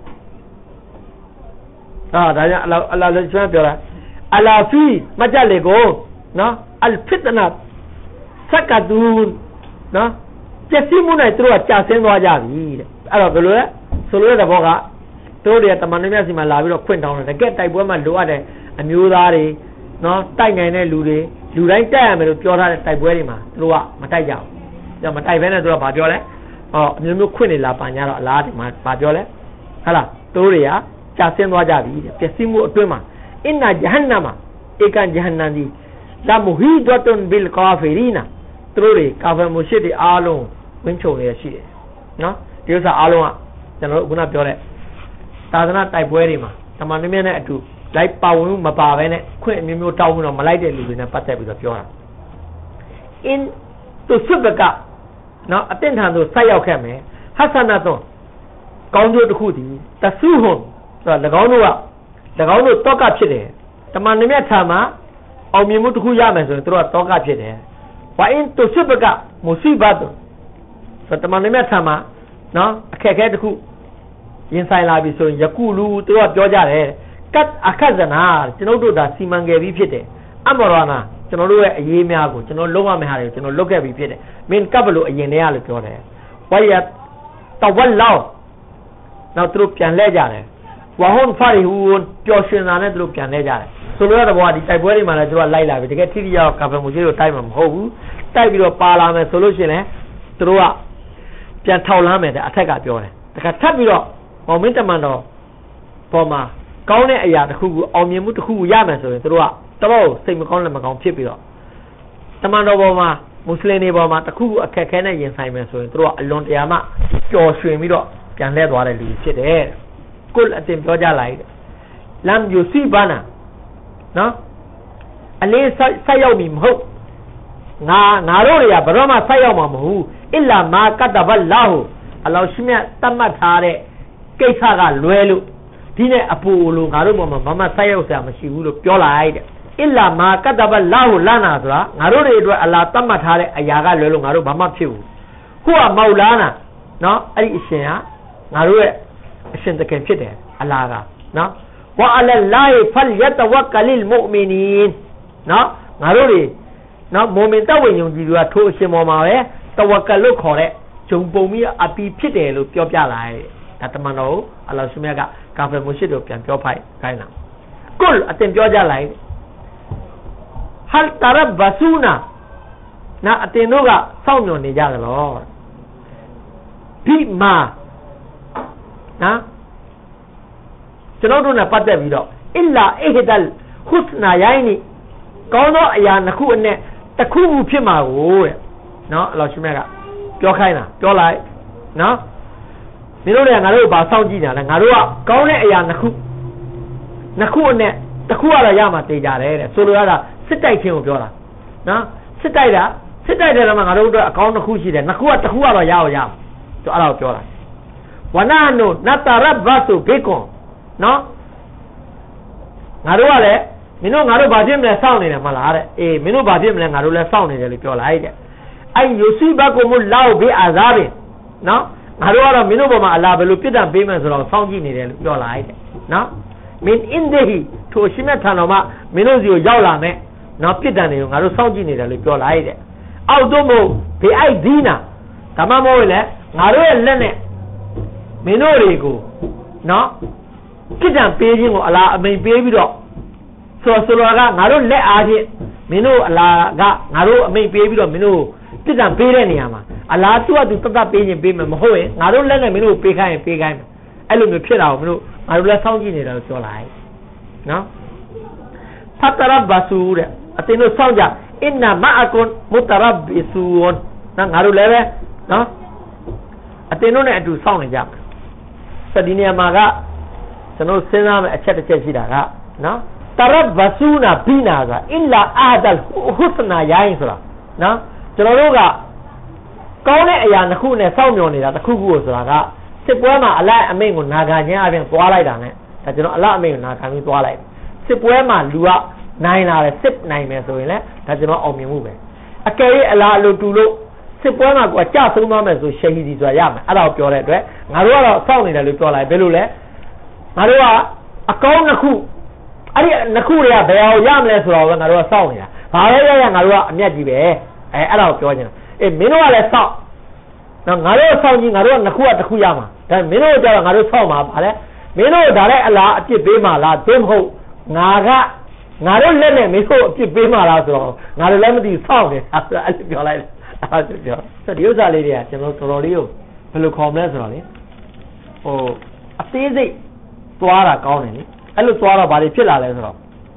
ဒါကြောင့်အလာလည်းကျွန်တော်ပြောတာအလာဖီမကြလေကိုနော်အလ်ဖစ်တနာစကဒူနော်ပစ္စည်းမှုနိုင်သူတို့ကကြာဆင်းသွားကြပြီတဲ့အဲ့တော့ဘယ်လိုလဲဆိုလိုတဲ့ဘောကတို့တွေကတမန်တော်မြတ်စီမှာလာပြီးတော့ခွင့်တောင်းတယ်တကယ်တိုက်ပွဲမှာလိုအပ်တဲ့အမျိုးသားတွေနော်တိုက်နိုင်တဲ့လူတိုင်းတိုက်ရမယ်လို့ပြောထားတဲ့တိုက်ပွဲတွေမှာသူတို့ကမတိုက်ကြဘူး။မတိုက်ဘဲနဲ့သူတို့ကဘာပြောလဲ။အမျိုးမျိုးခွင့်နေလာပန်ကြတော့အလားဒီမှာဘာပြောလဲ။ဟုတ်လားတို့တွေကကြာဆင်းသွားကြပြီတဲ့ပျက်စီးမှုအတွင်းမှာ inna jahannama ekan jahannam di la muhidatun bil kafirina သူတို့တွေကာဖယ်မှုရှစ်တွေအားလုံးဝင်းချုံနေရရှိတယ်နော်ဒီဥစ္စာအားလုံးကကျွန်တော်တို့ခုနပြောတဲ့သာသနာတိုက်ပွဲတွေမှာတမန်တော်မြတ်နဲ့အတူလိုက်ပါဝင်မှုမပါဘဲနဲ့ခွင့်အမျိုးမျိုးတောင်းပြီးတော့မလိုက်တဲ့လူတွေနဲ့ပတ်သက်ပြီးတော့ပြောတာ in သူစွတ်ကနော်အတင့်ထန်ဆိုဆိုက်ရောက်ခဲ့မယ်ဟဆနာသွန်ကောင်းကျိုးတစ်ခုတည်းတဆူဟွန်ဆိုတော့၎င်းတို့တောကဖြစ်တယ်တမန်တော်မြတ်ထာမှာအောင်မြင်မှုတစ်ခုရမယ်ဆိုရင်တို့ကတောကဖြစ်တယ်ဝါအင်သူစွတ်ကမူစီဘတ်ဆိုတမန်တော်မြတ်ထာမှာနော်အခက်အခဲတစ်ခုရင်ဆိုင်လာပြီဆိုရင်ယခုလူတို့ကပြောကြတယ်ကတ်အခက်ဇနာကျွန်တော်တို့ဒါစီမံခဲ့ပြီးဖြစ်တယ်အမရနာကျွန်တော်တို့ရဲ့အရေးများကိုကျွန်တော်လုံးဝမယ့်ဟာတွေကိုကျွန်တော်လုပ်ခဲ့ပြီးဖြစ်တယ်မင်းကပ်ဘလို့အရင်တည်းကလို့ပြောတယ်ဝါယတဝက်လောက်နောက်သူတို့ပြန်လဲကြတယ်ဝါဟွန်ဖာရီဟူန်ပျော်ရွှင်တာနဲ့သူတို့ပြန်လဲကြတယ်ဆိုလိုတဲ့ဘဝဒီတိုက်ပွဲတွေမှာလည်းသူတို့ကလိုက်လာပြီတကယ်ထိထိရောက်ကာဖယ်မှုကြီးတို့တိုက်မှာမဟုတ်ဘူးတိုက်ပြီးတော့ပါလာမယ်ဆိုလို့ရှိရင်လည်းသူတို့ကပြန်ထောက်လမ်းမယ်တဲ့အထက်ကပြောတယ်တခါထပ်ပြီးတော့မောင်မင်းတမန်တော်ပေါ်မှာကောင်းတဲ့အရာတစ်ခုကိုအောင်မြင်မှုတစ်ခုကိုရမယ်ဆိုရင်သူတို့ကတော့စိတ်မကောင်းလည်းမကောင်းဖြစ်ပြီးတော့တမန်တော်ပေါ်မှာမွတ်စလင်တွေပေါ်မှာတစ်ခုခုအခက်ခဲနဲ့ရင်ဆိုင်မယ်ဆိုရင်သူတို့ကအလွန်တရာမှပျော်ရွှင်ပြီးတော့ပြန်လှည့်သွားတဲ့လူတွေဖြစ်တယ်ကုလ်အတင်ပြောကြလိုက်လမ်ယူစီဘာနာနော်အလေးဆက်ရောက်ပြီမဟုတ်ငါတို့တွေကဘယ်တော့မှဆက်ရောက်မှာမဟုတ်အစ်လာမာကတဘလာဟူအလောရှိမြတ်တတ်မှတ်ထားတဲ့ကိစ္စကလွဲလို့ဒီနဲ့အပူလိုငါတို့ပေါ်မှာဘာမှဆက်ရောက်စရာမရှိဘူးလို့ပြောလိုက်တဲ့အစ်လာမာကတဘလာဟူလာနာဆိုတာငါတို့တွေအတွက်အလာတတ်မှတ်ထားတဲ့အရာကလွဲလို့ငါတို့ဘာမှဖြစ်ဘူးခုကမောက်လာနာနော်အဲ့ဒီအရှင်ကငါတို့ရဲ့အရှင်တကယ်ဖြစ်တယ်အလာကနော်ဝါအလလာဟီဖလ်ယတဝကလီလ်မုအ်မီနီနနော်ငါတို့တွေနော်မော်မင်တဝိညုံကြီးတွေကထိုးအရှင်ပေါ်မှာပဲတဝကလို့ခေါ်တဲ့ဂျုံပုံပြီးအပီဖြစ်တယ်လို့ပြောပြလိုက်ဒါတမန်တော်အလ္လာဟ်ရှင်မြတ်ကကာဖယ်မှုရှိတို့ပြန်ပြောဖိုက်ခိုင်းတာကုလ်အတင်ပြောကြလိုက်ဟလ်တရဘဆူနာနာအတင်တို့ကစောင့်မျှော်နေကြသလားဒီမှာနော်ကျွန်တော်တို့နဲ့ပတ်သက်ပြီးတော့အစ်လာအဟဒလ်ဟုစနာယိုင်းနီကောင်းသောအရာနှစ်ခုအနဲ့တစ်ခုခုဖြစ်မှာကိုတဲ့နော်အလ္လာဟ်ရှင်မြတ်ကပြောခိုင်းတာပြောလိုက်နော်မင်းတို့လည်းငါတို့ဘာစောင့်ကြည့်နေတာလဲငါတို့ကကောင်းတဲ့အရာနှစ်ခုအနဲ့တစ်ခုကတော့ရမှာတေးကြတယ်တဲ့ဆိုလိုရတာစစ်တိုက်ခြင်းကိုပြောတာနော်စစ်တိုက်တယ်တော့ငါတို့အတွက်အကောင်းတစ်ခုရှိတယ်နှစ်ခုကတစ်ခုကတော့ရအောင်ရသူအဲ့ဒါကိုပြောတာဝနာနုနတရဘတ်ဆိုဘေကွန်နော်ငါတို့ကလည်းမင်းတို့ငါတို့ဘာဖြစ်မလဲစောင့်နေတယ်မလားတဲ့အေးမင်းတို့ဘာဖြစ်မလဲငါတို့လည်းစောင့်နေတယ်လို့ပြောလိုက်တဲ့အဲ့ယူစီဘကုမလာဘေအာဇာဘင်နော်ငါတို့ကတော့မင်းတို့ပေါ်မှာအလာဘယ်လိုပြစ်ဒဏ်ပေးမယ်ဆိုတော့စောင့်ကြည့်နေတယ်လို့ပြောလိုက်တဲ့နော်မင်းအင်ဒဟီထိုရှိမဲ့ထံတော်မှာမင်းတို့စီကိုရောက်လာမယ်နော်ပြစ်ဒဏ်တွေကိုငါတို့စောင့်ကြည့်နေတယ်လို့ပြောလိုက်တဲ့အောက်တော့မို့ဘေအိုက်ဒီနာဒါမှမဟုတ်လေငါတို့ရဲ့လက်နဲ့မင်းတို့တွေကိုနော်ပြစ်ဒဏ်ပေးခြင်းကိုအလာအမိန်ပေးပြီးတော့ဆိုလိုကငါတို့လက်အားဖြင့်မင်းတို့အလာကငါတို့အမိန်ပေးပြီးတော့မင်းတို့ပြစ်ဒဏ်ပေးတဲ့နေရာမှာအလားတူအတူတတ်ပေးရင်ပေးမယ်မဟုတ်ရင်ငါတို့လက်နဲ့မင်းတို့ပေးခိုင်းရင်ပေးခိုင်းမယ်အဲ့လိုမျိုးဖြစ်တာကိုမင်းတို့ငါတို့လည်းစောင့်ကြည့်နေတယ်လို့ပြောလိုက်နော်ဖတ်တရဘဆူတဲ့အတင်းတို့စောင့်ကြအင်နာမအကွန်မုတရဘီဆူဝန်နော်ငါတို့လည်းပဲနော်အတင်းတို့နဲ့အတူစောင့်နေကြမယ်ဆိုဒီနေရာမှာကကျွန်တော်စဉ်းစားမယ်အချက်တစ်ချက်ရှိတာကနော်တရဘဆူနာဘီနာကအင်လာအာဒလ်ဟုစနာယိုင်းဆိုတာနော်ကျွန်တော်တို့ကကောင်းတဲ့အရာတစ်ခုနဲ့စောင့်မျှော်နေတာတစ်ခုခုဆိုတာကစစ်ပွဲမှာအလိုက်အမိန့်ကိုနာခံခြင်းအပြင်သွားလိုက်တာ ਨੇ ဒါကျွန်တော်အလိုက်အမိန့်ကိုနာခံပြီးသွားလိုက်စစ်ပွဲမှာလူကနိုင်လာတယ်စစ်နိုင်မယ်ဆိုရင်လည်းဒါကျွန်တော်အောင်မြင်မှုပဲအကယ်၍အလားအလိုတူလို့စစ်ပွဲမှာကိုကြဆုံးသွားမယ်ဆိုရှဟီဒီဆိုတာရမယ်အဲ့ဒါကိုပြောတဲ့အတွက်ငါတို့ကတော့စောင့်နေတယ်လို့ပြောလိုက်ဘယ်လိုလဲငါတို့ကအကောင်းတစ်ခုအဲ့ဒီနှစ်ခုတွေကဘယ်အောင်ရမလဲဆိုတော့ငါတို့ကစောင့်နေတာဘာလဲရငါတို့ကအမျက်ကြီးပဲအဲ့ဒါကိုပြောနေတာအေးမင်းတို့ကလည်းစောင့်နော်ငါတို့စောင့်ကြည့်ငါတို့ကနှစ်ခုကတစ်ခုရမှာဒါမင်းတို့ကြတော့ငါတို့စောင့်မှာဗါလဲမင်းတို့ဒါလည်းအလားအပြစ်ပေးမှာလားသိမဟုတ်ငါတို့လက်နဲ့မင်းတို့အပြစ်ပေးမှာလားဆိုတော့ငါတို့လည်းမသိစောင့်နေတာအဲ့လိုပြောလိုက်အဲ့လိုပြောဆိုဒီဥစ္စာလေးတွေကကျွန်တော်တော်တော်လေးကိုဘယ်လိုခေါ်မလဲဆိုတော့လေဟိုအသေးစိတ်သွားတာကောင်းတယ်လေအဲ့လိုသွားတော့ဗါတွေဖြစ်လာလဲဆိုတော့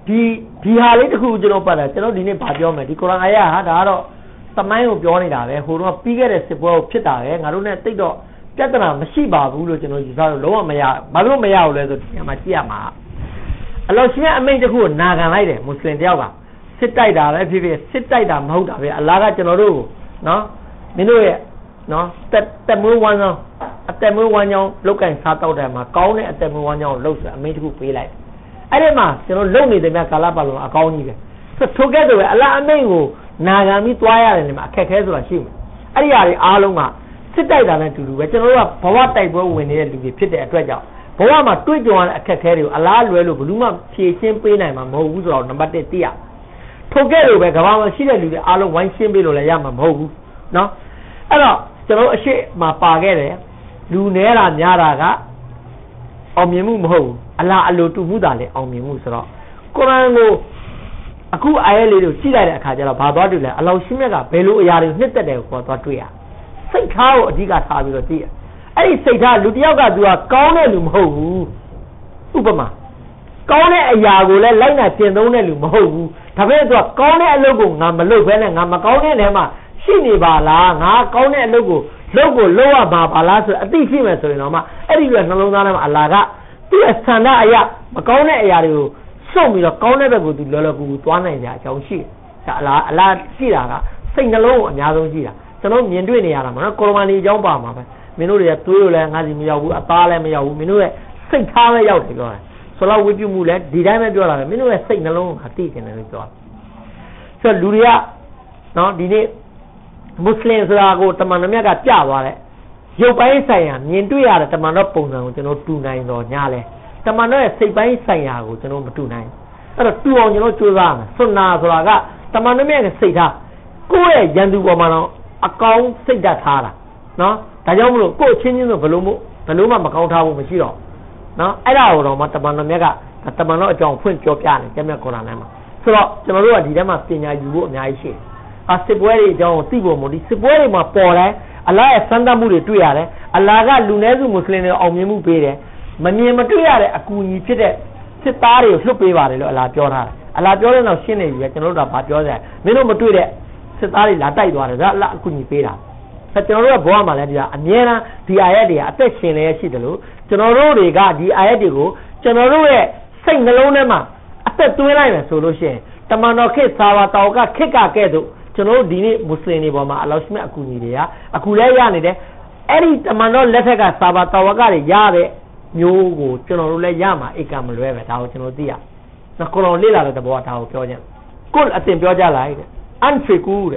ဒီဟာလေးတစ်ခုကျွန်တော်ပတ်တာကျွန်တော်ဒီနေ့ဗာပြောမယ်ဒီကုရ်အာန်အာယတ်ဟာဒါကတော့သမိုင်းကိုပြောနေတာပဲဟိုတော့ပြီးခဲ့တဲ့စစ်ပွဲကိုဖြစ်တာပဲငါတို့နဲ့တိတ်တော့ပြဿနာမရှိပါဘူးလို့ကျွန်တော်ယူဆလို့လုံးဝမရဘာလို့မရဘူးလဲဆိုဒီမှာကြည့်ရမှာအလောရှင်အမိန့်တစ်ခုကိုနာခံလိုက်တယ်မွတ်စလင်တယောက်ကစစ်တိုက်တာပဲဖြစ်ဖြစ်စစ်တိုက်တာမဟုတ်တာပဲအလ္လာဟ်ကကျွန်တော်တို့ကိုနော်မင်းတို့ရဲ့နော်တက်မွေးဝမ်းကြောင်းအတက်မွေးဝမ်းကြောင်းလောက်ကင်စားတောက်တယ်မှာကောင်းတဲ့အတက်မွေးဝမ်းကြောင်းကိုလှုပ်ဆိုအမိန့်တစ်ခုပေးလိုက်အဲ့ဒီမှာကျွန်တော်လုံနေတဲ့မြတ်ကာလပတ်လုံးအကောင်းကြီးပဲထိုကဲ့သို့ပဲအလ္လာဟ်အမိန့်ကိုနာခံပြီးသွားရတယ်နေမှာအခက်ခဲဆိုတာရှိမှာအဲ့ဒီအရာတွေအားလုံးကစစ်တိုက်တာနဲ့တူတူပဲကျွန်တော်တို့ကဘဝတိုက်ပွဲဝင်နေတဲ့လူတွေဖြစ်တဲ့အတွက်ကြောင့်ဘဝမှာတွေ့ကြုံရတဲ့အခက်ခဲတွေကိုအလ္လာဟ်လွယ်လို့ဘယ်သူမှဖြေရှင်းပေးနိုင်မှာမဟုတ်ဘူးဆိုတော့နံပါတ်1သိရထိုကဲ့သို့ပဲကမ္ဘာမှာရှိတဲ့လူတွေအားလုံးဝိုင်းရှင်းပေးလို့လည်းရမှာမဟုတ်ဘူးနော်အဲ့တော့ကျွန်တော်အရှိမှာပါခဲ့တယ်လူနဲတာများတာကအောင်မြင်မှုမဟုတ်ဘူးအလ္လာဟ်အလိုတူမှုတာလည်းအောင်မြင်မှုဆိုတော့ကုရ်အာန်ကိုအခုအာယတ်လေးတွေကိုကြည့်လိုက်တဲ့အခါကျတော့ဘာသွားတွေ့လဲအလောင်းရှင်မြတ်ကဘယ်လိုအရာတွေနှစ်သက်တယ်ကိုသွားတွေ့ရစိတ်ထားကိုအဓိကထားပြီးတော့ကြည့်ရအဲ့ဒီစိတ်ထားလူတစ်ယောက်ကသူကကောင်းတဲ့လူမဟုတ်ဘူးဥပမာကောင်းတဲ့အရာကိုလည်းလိုက်နာကျင့်သုံးတဲ့လူမဟုတ်ဘူးဒါပေမဲ့သူကကောင်းတဲ့အလုပ်ကိုငါမလုပ်ဘဲနဲ့ငါမကောင်းတဲ့နေရာမှာရှိနေပါလားငါကောင်းတဲ့အလုပ်ကိုလုပ်ရမှာပါလားဆိုအသိရှိမယ်ဆိုရင်တော့မှအဲ့ဒီလိုနှလုံးသားထဲမှာအလ္လာဟ်ကသူ့ရဲ့ဆန္ဒအရာမကောင်းတဲ့အရာတွေကိုစွန့်ပြီးတော့ကောင်းတဲ့ဘက်ကိုသူလောလောကူကူသွားနိုင်ကြအကြောင်းရှိတယ်အလ္လာဟ်ရှိတာကစိတ်နှလုံးကိုအများဆုံးရှိတာကျွန်တော်မြင်တွေ့နေရတာမနော်ကုရ်အာန်ကြီးအကြောင်းပါမှာပဲမင်းတို့တွေကသွေးကိုလည်းငါစီမရောက်ဘူးအသားလည်းမရောက်ဘူးမင်းတို့ရဲ့စိတ်ထားပဲရောက်တယ်ပြောတယ်ဆိုတော့ဝိပုမှုလည်းဒီတိုင်းပဲပြောတာပဲမင်းတို့ရဲ့စိတ်နှလုံးကိုသိကျင်တယ်လို့ပြောတာဆိုတော့လူတွေကနော်ဒီနေ့မွတ်စလင်ဆိုတာကိုတမန်တော်မြတ်ကပြသွားတယ်ရုပ်ပိုင်းဆိုင်ရာမြင်တွေ့ရတဲ့တမန်တော်ပုံစံကိုကျွန်တော်တူနိုင်တော့ညာလဲတမန်တော်ရဲ့စိတ်ပိုင်းဆိုင်ရာကိုကျွန်တော်မတူနိုင်အဲ့တော့တူအောင်ကျွန်တော်ကြိုးစားမယ်ဆွန်နာဆိုတာကတမန်တော်မြတ်ရဲ့စိတ်ထားကိုယ့်ရဲ့ရန်သူပေါ်မှာတော့အကောင်းစိတ်ဓာတ်ထားတာနော်ဒါကြောင့်မလို့ကိုယ့်ချင်းချင်းဆိုဘယ်လိုမှမကောင်းထားဘူးမရှိတော့နော်အဲ့ဒါကိုတော့တမန်တော်မြတ်ကတမန်တော်အကြောင်းဖွင့်ပြောပြတယ်ကျမ်းမြတ်ကုရ်အာန်ထဲမှာဆိုတော့ကျွန်တော်တို့ကဒီထဲမှာပညာယူဖို့အများကြီးရှိတယ်စစ်ပွဲတွေအကြောင်းကိုသိဖို့မို့ဒီစစ်ပွဲတွေမှာပေါ်တယ်အလ္လာဟ်ရဲ့စံတတ်မှုတွေတွေ့ရတယ်အလ္လာဟ်ကလူနည်းစုမွတ်စလင်တွေအောင်မြင်မှုပေးတယ်မမြင်မတွေ့ရတဲ့အကူအညီဖြစ်တဲ့စစ်သားတွေကိုလွှတ်ပေးပါတယ်လို့အလ္လာဟ်ပြောထားတယ်အလ္လာဟ်ပြောတဲ့နောက်ရှင်းနေပြီကျွန်တော်တို့ကဘာပြောကြလဲမင်းတို့မတွေ့တဲ့စစ်သားတွေလာတိုက်သွားတယ်ဒါအလ္လာဟ်အကူအညီပေးတာကျွန်တော်တို့ကဘဝမှာလည်းဒီအမြဲတမ်းဒီအာယတ်တွေအသက်ရှင်လည်းရှိတယ်လို့ကျွန်တော်တို့တွေကဒီအာယတ်တွေကိုကျွန်တော်တို့ရဲ့စိတ်နှလုံးထဲမှာအသက်သွင်းလိုက်မယ်ဆိုလို့ရှိရင်တမန်တော်ခေတ်စာဝါတော်ကခေတ်ကကဲ့သို့ကျွန်တော်တို့ဒီနေ့မွတ်စလင်တွေပေါ်မှာအလောင်းရှိမဲ့အကူအညီတွေကအခုလည်းရနေတယ်အဲ့ဒီတမန်တော်လက်ထက်ကစာဝါတော်ကတွေရတဲ့မျိုးကိုကျွန်တော်တို့လည်းရမှာအိတ်ကမလွဲပဲဒါကိုကျွန်တော်သိရနော်ကိုတော်လေ့လာတဲ့သဘောကဒါကိုပြောခြင်းကိုအတင်ပြောကြလိုက်တဲ့အန်ဖီကူ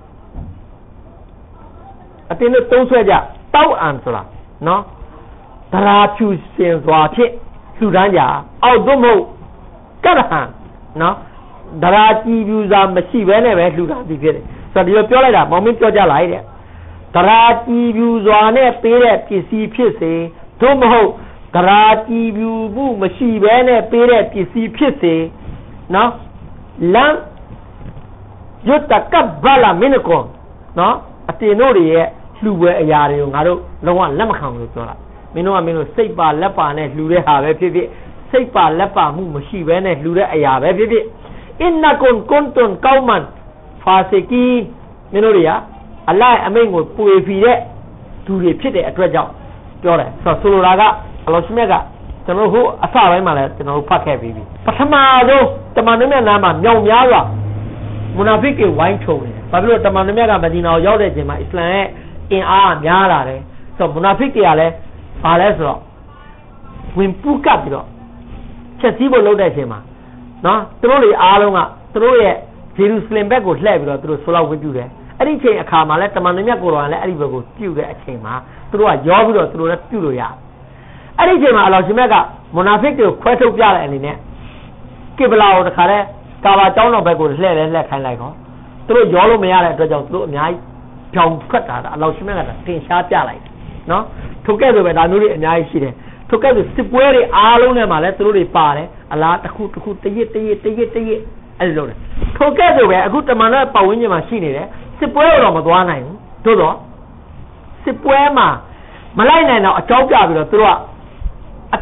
တဲ့အတင်းနဲ့သုံးဆွဲကြတောက်အံဆိုတာနော်ဒရာဖြူစင်စွာဖြင့်လှူဒန်းကြအောက်သို့မဟုတ်ကရဟံနော်ဒရာကြည်ပြူစာမရှိဘဲနဲ့ပဲလှူဒန်းပြီးဖြစ်တယ်ဆိုတော့ဒီလိုပြောလိုက်တာမောင်မင်းပြောကြလိုက်တဲ့ဒရာကြည်ပြူစွာနဲ့ပေးတဲ့ပစ္စည်းဖြစ်စေသို့မဟုတ်ဒရာကြည်ပြူမှုမရှိဘဲနဲ့ပေးတဲ့ပစ္စည်းဖြစ်စေနော်လမ်ယုတကဘလာမင်းကွန်နော်အတင်တို့တွေရဲ့လှူပွဲအရာတွေကိုငါတို့လုံးဝလက်မခံဘူးလို့ပြောတာမင်းတို့ကမင်းတို့စိတ်ပါလက်ပါနဲ့လှူတဲ့ဟာပဲဖြစ်ဖြစ်စိတ်ပါလက်ပါမှုမရှိဘဲနဲ့လှူတဲ့အရာပဲဖြစ်ဖြစ်အင်နကွန်ကွန်တွန်ကောင်းမန်ဖာစီကီမင်းတို့တွေကအလ္လာဟ်အမိန့်ကိုပွေဖီတဲ့သူတွေဖြစ်တဲ့အတွက်ကြောင့်ပြောတယ်ဆိုလိုတာကအလောရှိမြတ်ကကျွန်တော်ဟိုအစပိုင်းမှာလည်းကျွန်တော်ဖတ်ခဲ့ပြီးပြီပထမဆုံးတမန်တော်မြတ်နာမှာမြောင်များစွာမုနာဖစ်တွေဝိုင်းထုံတယ်ဘာဖြစ်လို့တမန်တော်မြတ်ကမဒီနာကိုရောက်တဲ့အချိန်မှာအစ္စလာမ်ရဲ့အင်အားများလာတယ်ဆိုတော့မုနာဖစ်တွေကလည်းဘာလဲဆိုတော့ဝင်ပူးကပ်ပြီးတော့ချက်စည်းဖို့လုပ်တဲ့အချိန်မှာနော်သူတို့တွေအားလုံးကသူတို့ရဲ့ဂျေရုဆလင်ဘက်ကိုလှည့်ပြီးတော့သူတို့ဆိုလောက်ဝတ်ပြုတယ်အဲ့ဒီအချိန်အခါမှာလဲတမန်တော်မြတ်ကိုယ်တော်ကလည်းအဲ့ဒီဘက်ကိုပြုတဲ့အချိန်မှာသူတို့ကရောပြီးတော့သူတို့လည်းပြုလို့ရအဲ့ဒီအချိန်မှာအလောရှင်မြတ်ကမုနာဖစ်တွေကိုခွဲထုတ်ပြတဲ့အနေနဲ့ကိဗလာကိုတခါတည်းကာဘာကျောင်းတော်ဘက်ကိုလှည့်ခိုင်းလိုက်တော့သူတို့ရောလို့မရတဲ့အတွက်ကြောင့်သူတို့အများကြီးဖြောင်ထွက်တာအလောရှင်မြတ်ကတင်ရှားပြလိုက်တယ်နော်ထုတ်ခဲ့ဆိုပဲဒါမျိုးတွေအများကြီးရှိတယ်ထုတ်ခဲ့ဆိုစစ်ပွဲတွေအားလုံးထဲမှာလည်းသူတို့တွေပါတယ်အလားတစ်ခုတရစ်အဲ့လိုလုပ်တယ်ထုတ်ခဲ့ဆိုပဲအခုတမန်တော်ပတ်ဝန်းကျင်မှာရှိနေတယ်စစ်ပွဲတော့မသွားနိုင်ဘူးသို့တော့စစ်ပွဲမှာမလိုက်နိုင်တော့အကြောင်းပြပြီးတော့သူတို့ကအ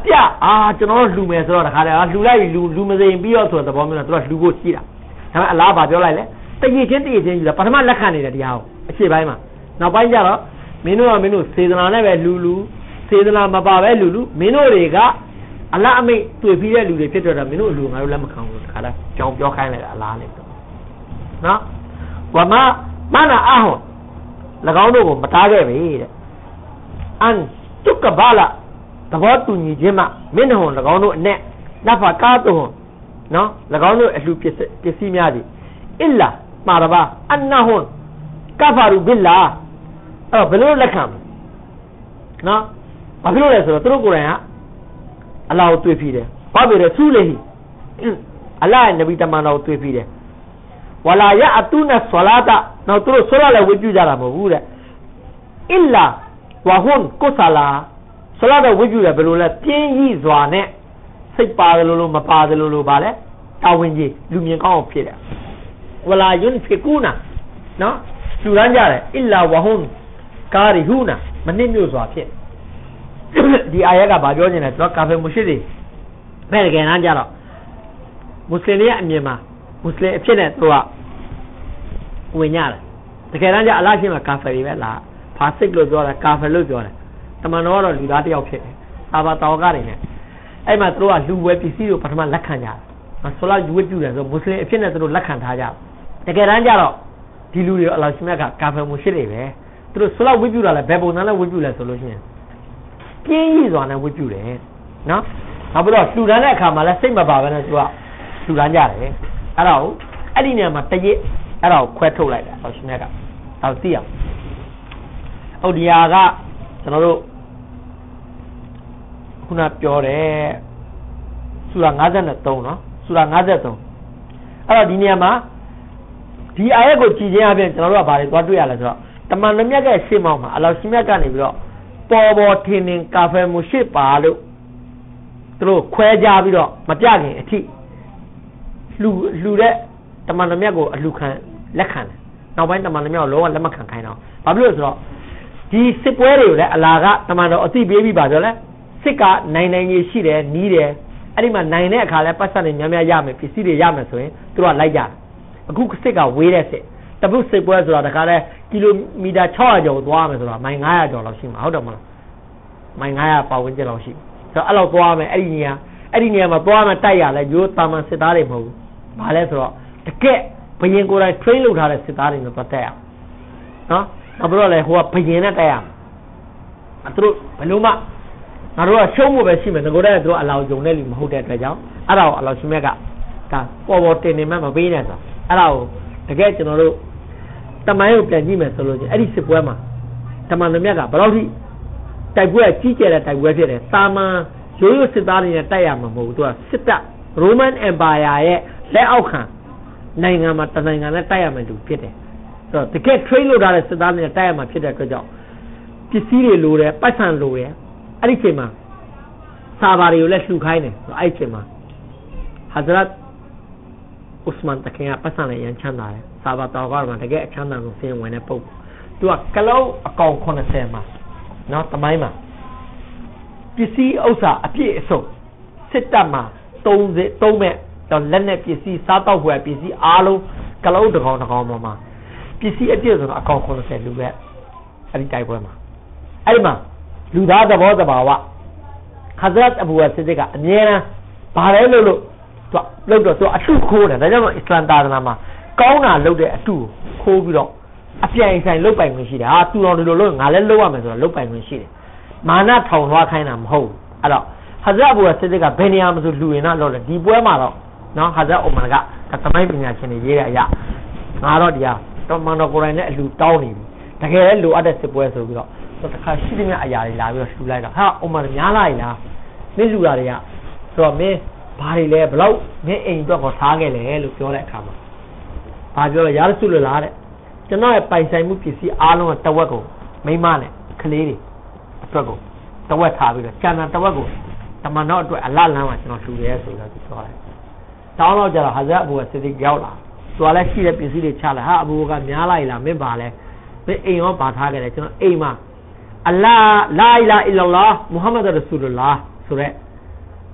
ပြကျွန်တော်လှူမယ်ဆိုတော့တခါတည်းလှူလိုက်လူမစိမ်ပြီးတော့ဆိုတဲ့သဘောမျိုးနဲ့သူကလှူဖို့ရှိတာဒါပေမဲ့အလားပါပြောလိုက်လေတရချင်းယူတာပထမလက်ခံနေတဲ့တရားကိုအခြေပိုင်းမှာနောက်ပိုင်းကျတော့မင်းတို့စေတနာနဲ့ပဲလူစေတနာမပါပဲလူမင်းတို့တွေကအလားအမိတ်တွေ့ပြီးတဲ့လူတွေဖြစ်တော့မင်းတို့လူငါတို့လက်မခံဘူးတခါတည်းကြောင်ပြောခိုင်းလိုက်တာအလားနဲ့နော်ဝမနာအာဟော၎င်းတို့ကိုမတားခဲ့ပြီတဲ့အန်တုကဘာလာသဘောတူညီခြင်းမှမင်းတို့၎င်းတို့အနဲ့နဖာကာတုဟွန်နော်၎င်းတို့အလှပစ္စည်းများသည်အစ်လာမှာရပါအန်နာဟွန်ကဖာရူဘီလာအဲ့တော့ဘယ်လိုလက်ခံနော်ဘာဖြစ်လို့လဲဆိုတော့သူတို့ကိုယ်တိုင်ကအလာကိုတွေ့ပြီးတယ်ဘာဖြစ်လဲဆူလေဟီအလာရဲ့နဗီတမန်တော်ကိုတွေ့ပြီးတယ်ဝလာယအတူနဆလာတာနောက်သူတို့ဆလာလည်းဝတ်ပြုကြတာမဟုတ်ဘူးတဲ့အစ်လာဝဟွန်ကုဆလာဆလာတော့ဝတ်ပြုတယ်ဘယ်လိုလဲပြင်းကြီးစွာနဲ့စိတ်ပါတယ်လို့မပါတယ်လို့ပါလဲတာဝန်ကြီးလူမြင်ကောင်းအောင်ဖြစ်တယ်ဝလာယွန်ဖီကူနာနော်လူရမ်းကြတယ်အစ်လာဝဟွန်ကာရီဟူနာမနစ်မြို့စွာဖြစ်ဒီအာယတ်ကဘာပြောနေလဲတော့ကာဖီမွရှိတွေမဲ့တကယ်တမ်းကြတော့မွတ်စလင်တွေရဲ့အမြင်မှာမွတ်စလင်အဖြစ်နဲ့သူကဝင်ကြတယ်တကယ်တမ်းကျအလားရှိမှကာဖီတွေပဲလားဖာစစ်လို့ပြောတာကာဖီလို့ပြောတယ်တမန်တော်ကတော့လူသားတစ်ယောက်ဖြစ်တယ်အာဘာတော်ကတွေနဲ့အဲ့မှာသူတို့ကလူဝဲပစ္စည်းကိုပထမလက်ခံကြတယ်ဆိုလာယူဝတ်ပြုတယ်ဆိုမွတ်စလင်အဖြစ်နဲ့သူတို့လက်ခံထားကြတယ်တကယ်တမ်းကျတော့ဒီလူတွေအလောရှင်မြတ်ကကာဖီမွရှိတွေပဲသူတို့ဆိုလာဝတ်ပြုတာလဲဘယ်ပုံစံနဲ့ဝတ်ပြုလဲဆိုလို့ရှိရင်ပြင်းရည်စွာနဲ့ဝတ်ပြုတယ်နော်နောက်ပြီးတော့လှူဒန်းတဲ့အခါမှာလဲစိတ်မပါဘဲနဲ့သူကလှူဒန်းကြတယ်အဲ့ဒါကိုအဲ့ဒီနေရာမှာတရစ်အဲ့ဒါကိုခွဲထုတ်လိုက်တာအလောရှင်မြတ်ကတော့သိအောင်ဟုတ်ဒီဟာကကျွန်တော်တို့ခုနပြောတယ်ဆူရာ53နော်ဆူရာ53အဲ့တော့ဒီနေရာမှာဒီအာယတ်ကိုကြည်ခြင်းအပြင်ကျွန်တော်တို့ကဘာတွေသွားတွေ့ရလဲဆိုတော့တမန်တော်မြတ်ရဲ့ရှေ့မောင်းမှာအလောရှင်မြတ်ကနေပြီးတော့ပေါ်ထင်းကာဖီမွရှိပါလို့သူတို့ခွဲကြပြီးတော့မပြခင်အထိလှူတဲ့တမန်တော်မြတ်ကိုအလှခံလက်ခံတယ်နောက်ပိုင်းတမန်တော်မြတ်ကိုလုံးဝလက်မခံခိုင်းတော့ဘာဖြစ်လို့ဆိုတော့ဒီစစ်ပွဲတွေကိုလည်းအလာကတမန်တော်အသိပေးပြီးပါဆိုလဲစစ်ကနိုင်ကြီးရှိတယ်နီးတယ်အဲ့ဒီမှာနိုင်တဲ့အခါလဲပတ်စံတွေများများရမယ်ပစ္စည်းတွေရမယ်ဆိုရင်သူတို့ကလိုက်ကြတယ်အခုစစ်ကဝေးတဲ့စစ်တပုတ်စစ်ပွဲဆိုတာတခါလဲကီလိုမီတာ600ကျော်သွားမယ်ဆိုတော့မိုင်900ကျော်လောက်ရှိမှာဟုတ်တယ်မလားမိုင်900ပတ်ဝန်းကျင်လောက်ရှိဆိုတော့အဲ့လောက်သွားမယ်အဲ့ဒီနေရာမှာသွားမယ်တိုက်ရလဲရိုးတာမန်စစ်သားတွေမဟုတ်ဘူးဘာလဲဆိုတော့တကက်ဘယင်ကိုယ်တိုင် train လုပ်ထားတဲ့စစ်သားတွေနဲ့ပတ်သက်ရနော်နောက်ပြီးတော့လေဟိုကဘယင်နဲ့တိုက်ရသူတို့ဘယ်လိုမှငါတို့ကရှုံးဖို့ပဲရှိမယ်ငါတို့ကသူတို့အလောင်းယုံတဲ့လူမဟုတ်တဲ့အတွက်ကြောင့်အဲ့ဒါကိုအလောင်းရှင်မြတ်ကဒါပေါ်တင်နေမှမပေးနဲ့ဆိုအဲ့ဒါကိုတကယ်ကျွန်တော်တို့တမန်ကိုပြန်ကြည့်မယ်ဆိုလို့ချင်းအဲ့ဒီစစ်ပွဲမှာတမန်တော်မြတ်ကဘယ်လောက်ထိတိုက်ပွဲကြီးကျယ်တဲ့တိုက်ပွဲဖြစ်တယ်သာမန်ရိုးရိုးစစ်သားတွေနဲ့တိုက်ရမှာမဟုတ်ဘူးသူကစစ်တပ် Roman Empire ရဲ့လက်အောက်ခံနိုင်ငံမှာတနိုင်ငံနဲ့တိုက်ရမယ်သူဖြစ်တယ်ဆိုတော့တကယ် train လုပ်ထားတဲ့စစ်သားတွေနဲ့တိုက်ရမှာဖြစ်တဲ့အတွက်ကြောင့်ပစ္စည်းတွေလိုတယ်ပတ်စံလိုတယ်အဲ့ဒီချိန်မှာစာဘာတွေကိုလည်းလှူခိုင်းတယ်ဆိုတော့အဲ့ဒီချိန်မှာ Hazrat Usman တခင်ကပတ်စံနဲ့ရန်ချမ်းသာတယ်စာဘာတော်ကတော့တကယ်အချမ်းသာဆုံးဆင်းဝင်တဲ့ပုံသူကကလုံးအကောင်80မှာနော်တမိုင်းမှာပစ္စည်းဥစ္စာအပြည့်အစုံစစ်တပ်မှာ3မဲ့တော့လက်နဲ့ပစ္စည်းစားတော့ဖွယ်ပစ္စည်းအားလုံးကလုံးတစ်ကောင်ပေါ်မှာပစ္စည်းအပြည့်ဆိုတော့အကောင်80လူပဲအဲ့ဒီတိုက်ပွဲမှာအဲ့ဒီမှာလူသားသဘောတဘာဝ Hazrat Abu Siddiq ကအမြဲတမ်းဘာလဲလို့သူတော့သူအထုခိုးတယ်ဒါကြောင့်အစ္စလမ်သာသနာမှာကောင်းတာလုပ်တဲ့အထုခိုးပြီးတော့အပြိုင်ဆိုင်လုတ်ပိုင်ခွင့်ရှိတယ်ဟာသူတော်ဒီလိုလုပ်ငါလည်းလုပ်ရမယ်ဆိုတော့လုတ်ပိုင်ခွင့်ရှိတယ်မာနထောင်သွားခိုင်းတာမဟုတ်ဘူးအဲ့တော့ Hazrat Abu Siddiq ကဘယ်နေရာမှာဆိုလူရင်တော့လို့ဒီပွဲမှာတော့နော် Hazrat Umar ကသမိုင်းပညာရှင်တွေရေးတဲ့အရာငါတော့ဒီဟာတော်မန်တော်ကိုယ်တိုင်နဲ့အလူတောင်းနေပြီတကယ်လည်းလိုအပ်တဲ့စစ်ပွဲဆိုပြီးတော့တခါရှိတဲ့မြအရာတွေလာပြီးတော့လှူလိုက်တော့ဟာUmarများလာပြီလားမင်းလူတာတွေကဆိုတော့မင်းဘာတွေလဲဘလောက်မင်းအိမ်အတွက်ကိုထားခဲ့လဲလို့ပြောတဲ့အခါမှာဘာပြောလဲရာရစုလလားတဲ့ကျွန်တော်ရဲ့ပိုင်ဆိုင်မှုပစ္စည်းအားလုံးကတဝက်ကိုမိမနဲ့ကလေးတွေအတွက်ကိုတဝက်ထားပြီးတော့ကျန်တဲ့တဝက်ကိုတမန်တော်အတွက်အလလန်းမှာကျွန်တော်လှူရဲဆိုတော့သူပြောတယ်တောင်းတော့ကြတော့ဟာဇတ်အဘူကစစ်စစ်ရောက်လာသူကလည်းရှိတဲ့ပစ္စည်းတွေချလာဟာအဘူကများလိုက်လားမင်းပါလဲမင်းအိမ်ရောပါထားခဲ့တယ်ကျွန်တော်အိမ်မှာအလ္လာလာအီလာအီလာလာမုဟမ္မဒ်ရဆူလလာဆိုတဲ့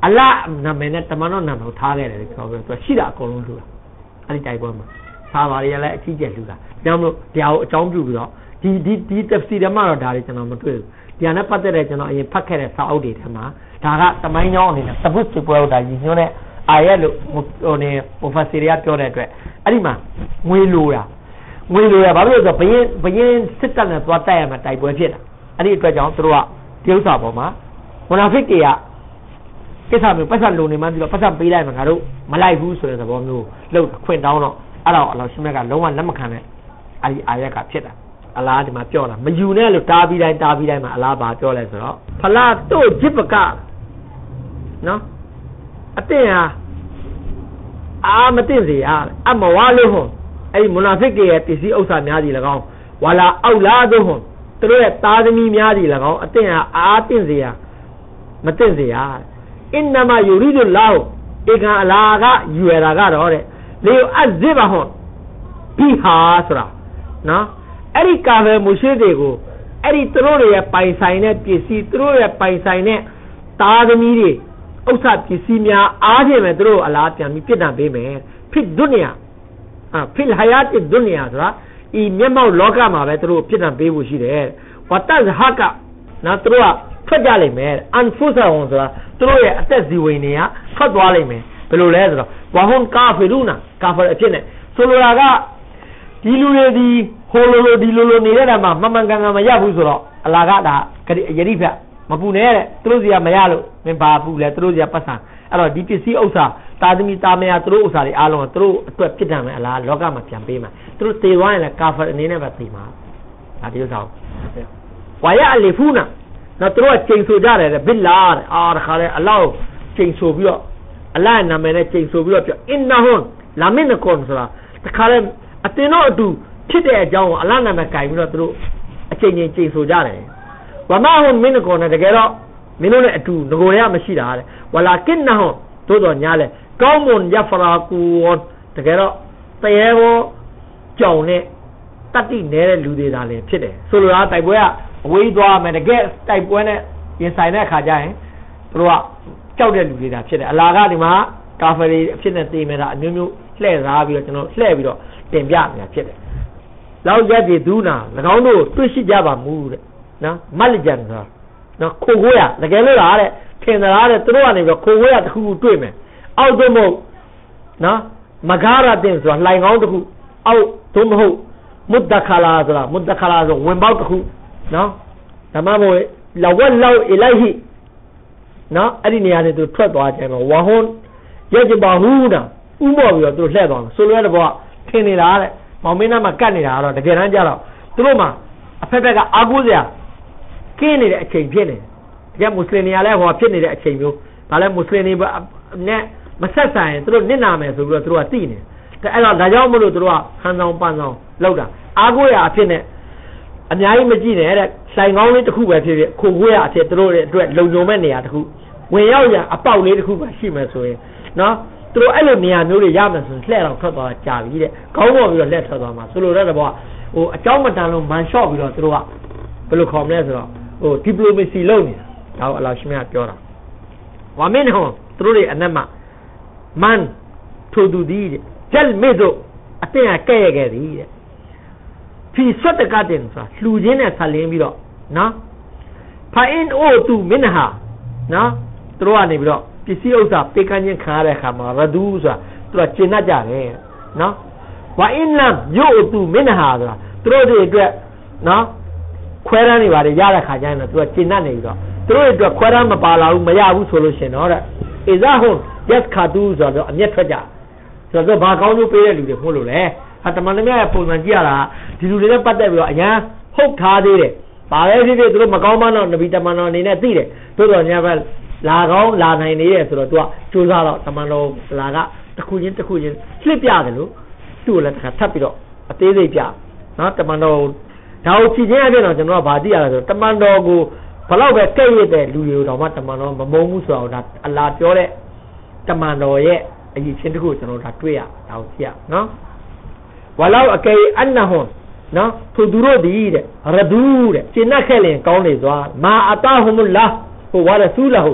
အလားနာမည်နဲ့တမန်တော်နာမည်ကိုထားခဲ့တယ်ပြောပြီးသူရှိတာအကုန်လုံးလှူတာအဲ့ဒီတိုက်ပွဲမှာသာဘာတွေကလည်းအကြီးကျယ်လှူတာကြောင့်မလို့တရားကိုအကြောင်းပြုပြီးတော့ဒီတက်စီဓမ္မတော့ဒါတွေကျွန်တော်မတွေ့ဘူးတရားနဲ့ပတ်သက်တဲ့ကျွန်တော်အရင်ဖတ်ခဲ့တဲ့စာအုပ်တွေထဲမှာဒါကတမိုင်းကြောင်းအနေနဲ့သဘုတ်စစ်ပွဲကိုဒါရည်ညွှန်းတဲ့အာရက်လို့ဟိုနေဟိုဖာစီရီယာပြောတဲ့အတွက်အဲ့ဒီမှာငွေလိုတာဘာလို့လဲဆိုတော့ဘယင်းစစ်တပ်နဲ့သွားတိုက်ရမှာတိုက်ပွဲဖြစ်တာအဲ့ဒီအတွက်ကြောင့်သူတို့ကတရုတ်စာပေါ်မှာမွနာဖစ်တွေကကိစ္စမျိုးပတ်စံလုံနေမှပြီးတော့ပတ်စံပေးလိုက်မှာငါတို့မလိုက်ဘူးဆိုတဲ့သဘောမျိုးလောက်ခွင့်တောင်းတော့အဲ့ဒါကိုအလောရှင်မြတ်ကလုံးဝလက်မခံနဲ့အဲ့ဒီအာရက်ကဖြစ်တာအလားဒီမှာပြောတာမယူနဲ့လို့တားပြီးတိုင်းမှာအလားဘာပြောလဲဆိုတော့ဖလာတို့ဂျစ်ပကနော်အတင်းဟာအာမတင်စေရအမဝါလို့ဟွန်အဲ့ဒီမွနာဖစ်တွေရဲ့ပစ္စည်းဥစ္စာများစီ၎င်းဝါလာအောက်လာတို့ဟွန်သူတို့ရဲ့သားသမီးများစီ၎င်းအတင်းဟာအာတင်စေရမတင်စေရအင်နမယူရီဒူလာဧကအလာကယူရတာကတော့တဲ့လေအဇစ်ဘဟွန်ဘီဟာဆိုတာနော်အဲ့ဒီကာဗယ်မူရှိတွေကိုအဲ့ဒီသူတို့ရဲ့ပိုင်ဆိုင်တဲ့ပစ္စည်းသူတို့ရဲ့ပိုင်ဆိုင်တဲ့သားသမီးတွေဥစ္စာပစ္စည်းများအားဖြင့်ပဲသူတို့အလားပြန်ပြီးပြစ်ဒဏ်ပေးမယ်ဖြစ်ဒုနီယာဖိလ်ဟယာတ်ဒုနီယာဆိုတာဤမျက်မှောက်လောကမှာပဲသူတို့ပြစ်ဒဏ်ပေးဖို့ရှိတယ်ဝတ်တဇဟာကနော်သူတို့ကထွက်ကြလိမ့်မယ်အန်ဖူဆာဟွန်ဆိုတာသူတို့ရဲ့အသက်ဇီဝင်တွေကထွက်သွားလိမ့်မယ်ဘယ်လိုလဲဆိုတော့ဝါဟွန်ကာဖီရူနာကာဖာအဖြစ်နဲ့ဆိုလိုတာကဒီလူတွေဒီဟိုလိုဒီလိုနေတဲ့တာမှာမှန်ကန်မရဘူးဆိုတော့အလာကဒါယတိဖက်မပူနဲ့တဲ့သူတို့စီကမရလို့မင်းဘာပူလဲသူတို့စီကပတ်စံအဲ့တော့ဒီပစ္စည်းဥစ္စာတာသမီတာမယာသူတို့ဥစ္စာတွေအားလုံးကသူတို့အတွက်ပြစ်ဒဏ်မယ်အလားလောကမှာပြန်ပေးမှာသူတို့သေသွားရင်လည်းကာဖာအနေနဲ့ပဲသေမှာဒါဒီဥစ္စာဝါရအလီဖူနာနော်သူတို့ကချိန်ဆိုကြတယ်ဘစ်လာတဲ့အာတခါလဲအလောက်ချိန်ဆိုပြီးတော့အလားနာမည်နဲ့ချိန်ဆိုပြီးတော့ပြောအင်နာဟွန်လာမင်းနကွန်ဆိုတာတခါလဲအတင်တော့အတူဖြစ်တဲ့အကြောင်းကိုအလားနာမည်ကြိုင်ပြီးတော့သူတို့အချိန်ချင်းချိန်ဆိုကြတယ်ဝမဟွန်မင်းနကွန်နဲ့တကယ်တော့မင်းတို့နဲ့အတူငကိုရမရှိတာတဲ့ဝလာကင်နဟွန်သို့တော်ညာလဲကောင်းမွန်ရဖရာကူတကယ်တော့တရေဘောကြောင်နဲ့တတိနေတဲ့လူတွေသာလည်းဖြစ်တယ်ဆိုလိုတာတိုက်ပွဲကအဝေးသွားမယ်တကယ်တိုက်ပွဲနဲ့ရင်ဆိုင်တဲ့အခါကျရင်သူတို့ကကြောက်တဲ့လူတွေသာဖြစ်တယ်အလာကဒီမှာကာဖရီအဖြစ်နဲ့သိမယ်တာအမျိုးမျိုးလှည့်စားပြီးတော့ကျွန်တော်လှည့်ပြီးတော့တင်ပြနေတာဖြစ်တယ်လောက်ရက်ဒီဒူးနာ၎င်းတို့တွေ့ရှိကြပါမူတဲ့နော်မလဂျန်ဆိုတာနော်ခိုကိုရတကယ်လို့လားတဲ့ထင်သလားတဲ့သူတို့ကနေပြီးတော့ခိုကိုရတစ်ခုခုတွေ့မယ်အောက်တော့မဟုတ်နော်မဂါရတင်ဆိုတာလှိုင်ကောင်းတစ်ခုအောက်သို့မဟုတ်မုဒ္ဒခလာဆိုတာမုဒ္ဒခလာဆိုဝင်ပေါက်တစ်ခုနော်ဓမ္မမို့လဝက်လောက်အလိုက်ဟိနော်အဲ့ဒီနေရာတွေသူထွက်သွားကြတယ်ဝါဟွန်ရဲ့ကြပါဟူးနာဥမော့ပြီးတော့သူလှည့်သွားတယ်ဆိုလိုတဲ့ဘောကထင်နေတာတဲ့မောင်မင်းသားမှာကတ်နေတာကတော့တကယ်တမ်းကျတော့သူတို့မှာအဖက်ဖက်ကအာကိုးစရာကင်းနေတဲ့အချိန်ဖြစ်နေတယ်တကယ်မွတ်စလင်တွေကလည်းဟောဖြစ်နေတဲ့အချိန်မျိုးဒါလည်းမွတ်စလင်တွေနဲ့မဆက်ဆိုင်သူတို့နစ်နာမယ်ဆိုပြီးတော့သူတို့ကသိနေတယ်အဲ့တော့ဒါကြောင့်မလို့သူတို့ကဟန်ဆောင်ပန်းဆောင်လောက်တာအာကိုးရအဖြစ်နဲ့အများကြီးမကြည့်နဲ့တဲ့ဆိုင်ကောင်းလေးတစ်ခုပဲဖြစ်ဖြစ်ခိုကိုးရအဖြစ်သူတို့ရဲ့အတွက်လုံခြုံမဲ့နေရာတစ်ခုဝင်ရောက်ရအပေါက်လေးတစ်ခုပဲရှိမယ်ဆိုရင်နော်သူတို့အဲ့လိုနေရာမျိုးတွေရမယ်ဆိုရင်လှည့်တော့ထွက်သွားတာကြာပြီတဲ့ခေါင်းပေါ်ပြီးတော့လှည့်ထွက်သွားမှာဆိုလိုတဲ့ဘောကဟိုအကြောင်းမတန်လို့မန်လျှော့ပြီးတော့သူတို့ကဘယ်လိုခေါ်မလဲဆိုတော့ဟိုဒီပလိုမစီလုပ်နေတာဒါကိုအလောရှင်မြတ်ပြောတာဝါမင်းဟောသူတို့တွေအနက်မှာမန်ထိုသူဒီတဲ့ဂျယ်မေဒိုအတင်းကဲ့ရဲ့ခဲ့သည်တဲ့ဖီဆွတ်တကတင်ဆိုတာလှူခြင်းနဲ့ဆက်လင်းပြီးတော့နော်ဖိုင်အိုတူမင်းဟာနော်သူတို့ကနေပြီးတော့ပစ္စည်းဥစ္စာပေးကမ်းခြင်းခံရတဲ့အခါမှာရဒူးဆိုတာသူကကျင့်တတ်ကြတယ်နော်ဝါအင်လမ်ယိုတူမင်းဟာဆိုတာသူတို့တွေအတွက်နော်ခွဲရမ်းနေပါတယ်ရတဲ့ခါကျရင်တော့သူကကျင့်တတ်နေပြီးတော့သူတို့အတွက်ခွဲရမ်းမပါလာဘူးမရဘူးဆိုလို့ရှင်တော့တဲ့အဇာဟွန်ရက်ခါတူဆိုတော့အမျက်ထွက်ကြဆိုတော့ဘာကောင်းကျိုးပေးတဲ့လူတွေဟုတ်လို့လဲတမန်တော်ရဲ့ပုံစံကြည့်ရတာဒီလူတွေနဲ့ပတ်သက်ပြီးတော့အရန်ဟုတ်ထားသေးတယ်ဘာပဲဖြစ်ဖြစ်သူတို့မကောင်းမှတော့နဗီတမန်တော်အနေနဲ့သိတယ်သို့တော်ညာပဲလာကောင်းလာနိုင်နေရဲ့ဆိုတော့သူကစူးစမ်းတော့တမန်တော်လာကတစ်ခုချင်းလှစ်ပြတယ်လို့သူ့လည်းတစ်ခါထပ်ပြီးတော့အသေးစိတ်ပြနော်တမန်တော်ဒါကိုကြည့်ချင်းအပြင်တော့ကျွန်တော်ကဗာသိရတာဆိုတမန်တော်ကိုဘလောက်ပဲကဲ့ရဲ့တဲ့လူတွေကိုတော့မှတမန်တော်မမုန်းဘူးဆိုတော့ဒါအလာပြောတဲ့တမန်တော်ရဲ့အရေးချင်းတခုကျွန်တော်ဒါတွေ့ရဒါကိုကြည့်ရနော်ဝလောက်အကယ်အနဟွန်နော်သူတို့ဒီတဲ့ရဒူးတဲ့ရှင်းနှက်ခဲ့ရင်ကောင်းနေသွားမာအတာဟူမူလာဟိုဝါရဆူလာဟူ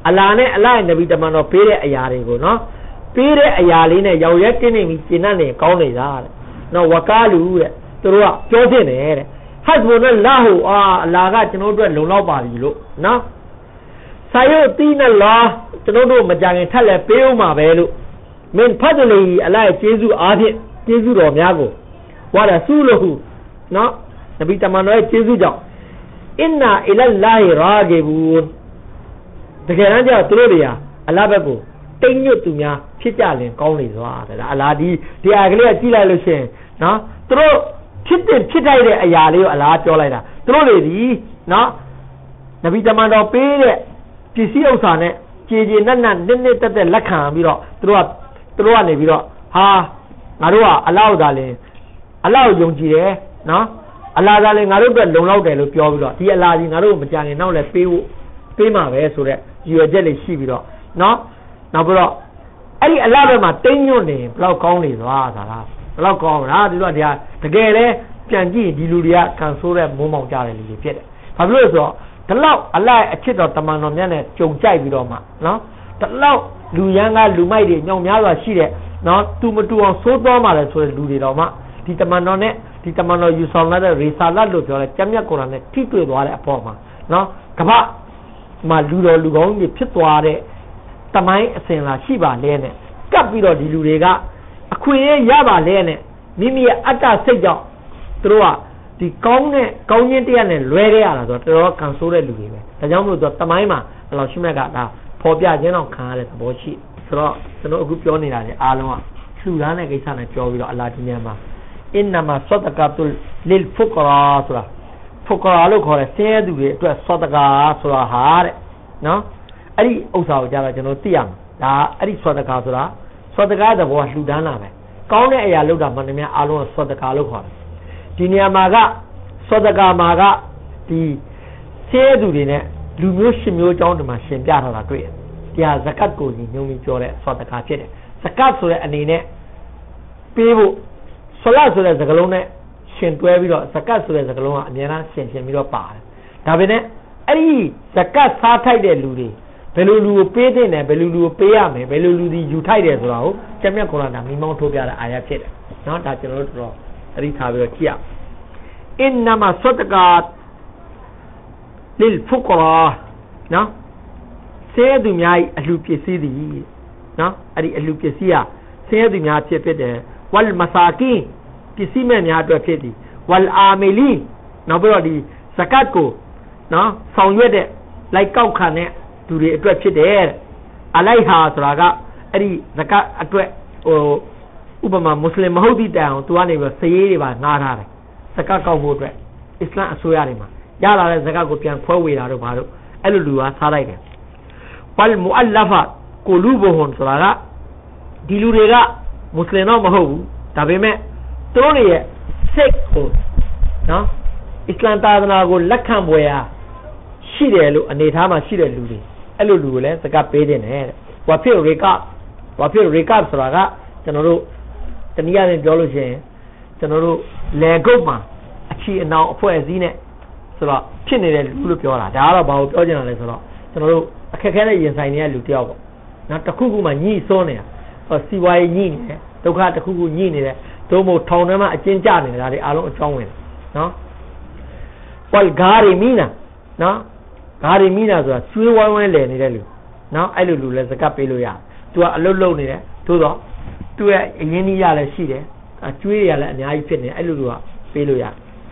အလာနဲ့အလိုက်နဗီတမန်တော်ပေးတဲ့အရာတွေကိုနော်ပေးတဲ့အရာလေးနဲ့ရောက်ရက်တင်းနေပြီးကျင့်တတ်နေကောင်းနေတာတဲ့နော်ဝကာလူတဲ့သူတို့ကပြောဖြစ်နေတဲ့ဟတ်ဘုန်နဲ့လာဟူအလာကကျွန်တော်တို့လုံလောက်ပါပြီလို့နော်ဆာယုတ်တီးနဲ့လာကျွန်တော်တို့မကြခင်ထက်လဲပေးဦးမှာပဲလို့မင်းဖတ်တယ်လေအလိုက်ကျေးဇူးအားဖြင့်ကျေးဇူးတော်များကိုဝါရဆူလဟုနော်နဗီတမန်တော်ရဲ့ကျေးဇူးကြောင့်အင်နာအီလလာဟီရာဂီဘူန်တကယ်တမ်းကျတော့သူတို့တွေဟာအလဘက်ကိုတိမ်ညွတ်သူများဖြစ်ကြလင်ကောင်းနေစွာတဲ့အလားဒီအားကလေးကကြည့်လိုက်လို့ရှိရင်နော်သူတို့ဖြစ်ထိုက်တဲ့အရာလေးကိုအလားပြောလိုက်တာသူတို့တွေဒီနော်နဗီတမန်တော်ပေးတဲ့ပစ္စည်းဥစ္စာနဲ့ကြေနက်တက်လက်ခံပြီးတော့သူတို့ကနေပြီးတော့ဟာငါတို့ကအလောက်သာလင်အလောက်ယုံကြည်တယ်နော်အလားသာလင်ငါတို့အတွက်လုံလောက်တယ်လို့ပြောပြီးတော့ဒီအလားကြီးငါတို့မကြခင်နောက်လည်းပေးမှာပဲဆိုတော့ရည်ရွယ်ချက်လေးရှိပြီးတော့နော်နောက်ပြီးတော့အဲ့ဒီအလားဘက်မှာတိမ်ညွတ်နေဘယ်လောက်ကောင်းနေသွားတာလားဘယ်လောက်ကောင်းလားဒီတော့ဒီဟာတကယ်လဲပြန်ကြည့်ဒီလူတွေကကန်ဆိုးတဲ့မိုးမောင်ကြတဲ့လူတွေဖြစ်တယ်ဘာဖြစ်လို့လဲဆိုတော့ဒီလောက်အလိုက်အချစ်တော်တမန်တော်မြတ်နဲ့ကြုံကြိုက်ပြီးတော့မှနော်ဒီလောက်လူရန်ကလူမိုက်တွေညောင်များစွာရှိတဲ့နော်သူမတူအောင်စိုးသွားမှလည်းဆိုတဲ့လူတွေတော့မှဒီတမန်တော်နဲ့ဒီတမန်တော်ယူဆောင်လာတဲ့ရေစာလတ်လို့ပြောတဲ့ကျမ်းမြတ်ကုရ်အာန်နဲ့ထိတွေ့သွားတဲ့အပေါ်မှာနော်ကမ္ဘာမှာလူတော်လူကောင်းတွေဖြစ်သွားတဲ့တမိုင်းအစဉ်လာရှိပါလဲနဲ့ကပ်ပြီးတော့ဒီလူတွေကအခွင့်အရေးရပါလဲနဲ့မိမိရဲ့အတ္တစိတ်ကြောင့်သူတို့ကဒီကောင်းခြင်းတရားနဲ့လွဲခဲ့ရတာဆိုတော့တော်တော်ကန်ဆိုးတဲ့လူတွေပဲဒါကြောင့်မလို့တမိုင်းမှာအလောရှိမြတ်ကဒါဖော်ပြခြင်းတော့ခံရတဲ့သဘောရှိဆိုတော့ကျွန်တော်အခုပြောနေတာလေအားလုံးကလှူဒါန်းတဲ့ကိစ္စနဲ့ပြောပြီးတော့အလာဒီနေမှာအင်နမဆဒကာတုလီလ်ဖုကရာဆိုတာဖုကရာလို့ခေါ်တဲ့ဆင်းရဲသူတွေအတွက်ဆဒကာဆိုတာဟာတဲ့နော်အဲ့ဒီဥစ္စာကိုကြာတော့ကျွန်တော်သိရမှာဒါအဲ့ဒီဆဒကာဆိုတာဆဒကာတဲ့ဘောလှူဒါန်းတာပဲကောင်းတဲ့အရာလုပ်တာမှန်တယ်များအားလုံးဆဒကာလို့ခေါ်တယ်ဒီနေရာမှာကဆဒကာမှာကဒီဆင်းရဲသူတွေနဲ့လူမျိုးရှင်မျိုးအကြောင်းတွေမှာရှင်ပြထားတာတွေ့တယ်တရားဇကတ်ကိုညွှန်ပြီးပြောတဲ့ဆဒကာဖြစ်တယ်ဇကတ်ဆိုတဲ့အနေနဲ့ပေးဖို့ဆလတ်ဆိုတဲ့စကားလုံးနဲ့ရှင်တွဲပြီးတော့ဇကတ်ဆိုတဲ့စကားလုံးကအများအားရှင်ပြီးတော့ပါတယ်ဒါပေမဲ့အဲ့ဒီဇကတ်စားထိုက်တဲ့လူတွေဘယ်လိုလူကိုပေးတဲ့နဲ့ဘယ်လိုလူကိုပေးရမယ်ဘယ်လိုလူဒီယူထိုက်တယ်ဆိုတာကိုကျမ်းမြတ်ကုရ်အာန်ကမိမောင်းထုတ်ပြတဲ့အာယတ်ဖြစ်တယ်နော်ဒါကျွန်တော်တို့တော့သတိထားပြီးတော့ကြည့်ရအောင်အင်နမဆဒကာလီလ်ဖုကရာနော်ဆဲသူများအလှပစ္စည်းသည်နော်အဲ့ဒီအလှပစ္စည်းဟာဆဲသူများဖြစ်တယ်ဝလ်မဆာကင်ပစ္စည်းမဲ့များအတွက်ဖြစ်သည်ဝလ်အာမီလီနောက်ပြီးတော့ဒီဇကတ်ကိုနော်ဆောင်ရွက်တဲ့လိုက်ကောက်ခံတဲ့သူတွေအတွက်ဖြစ်တယ်အလိုက်ဟာဆိုတာကအဲ့ဒီဇကတ်အတွက်ဥပမာမွတ်စလင်မဟုတ်သည့်တိုင်အောင်သူကနေပြီးစရေးတွေပါငှားထားတယ်ဇကတ်ကောက်ဖို့အတွက်အစ္စလာမ်အစိုးရတွေမှာရလာတဲ့ဇကတ်ကိုပြန်ခွဲဝေတာတို့ဘာလို့အဲ့လိုလူကစားလိုက်တယ်ဝလ်မူအလဖကိုလူဘဟွန်ဆိုတာကဒီလူတွေကမွတ်စလင်တော့မဟုတ်ဘူးဒါပေမဲ့သူတို့ရဲ့စိတ်ကိုနော်အစ္စလာမ်သာသနာကိုလက်ခံပွဲရာရှိတယ်လို့အနေထားမှာရှိတဲ့လူတွေအဲ့လိုလူကိုလည်းဇကတ်ပေးတယ်တဲ့ဝါဖြစ်ရေကဆိုတာကကျွန်တော်တို့တနည်းအားဖြင့်ပြောလို့ရှိရင်ကျွန်တော်တို့လေကုတ်မှာအချီအနှောင်အဖွဲ့အစည်းနဲ့ဆိုတော့ဖြစ်နေတဲ့လူလို့ပြောတာဒါကတော့ဘာကိုပြောချင်တာလဲဆိုတော့ကျွန်တော်တို့အခက်ခဲတဲ့ရင်ဆိုင်နေတဲ့လူတယောက်ပေါ့နော်တစ်ခုခုမှညှိစွန်းနေတာစီဝါရေးညှိနေတယ်ဒုက္ခတစ်ခုခုညှိနေတယ်သို့မဟုတ်ထောင်ထဲမှာအကျဉ်းကျနေတာတွေအားလုံးအကြောင်းဝင်တယ်နော်ဝလ်ဂါရီမီနာနော်ဂါရီမီနာဆိုတာကျွေးဝိုင်းဝိုင်းလည်နေတဲ့လူနော်အဲ့လိုလူလည်းဇကတ်ပေးလို့ရတယ်သူကအလုပ်လုပ်နေတယ်သို့တော့သူ့ရဲ့အရင်းနှီးရလည်းရှိတယ်ကျွေးရလည်းအများကြီးဖြစ်နေအဲ့လိုလူကပေးလို့ရတယ်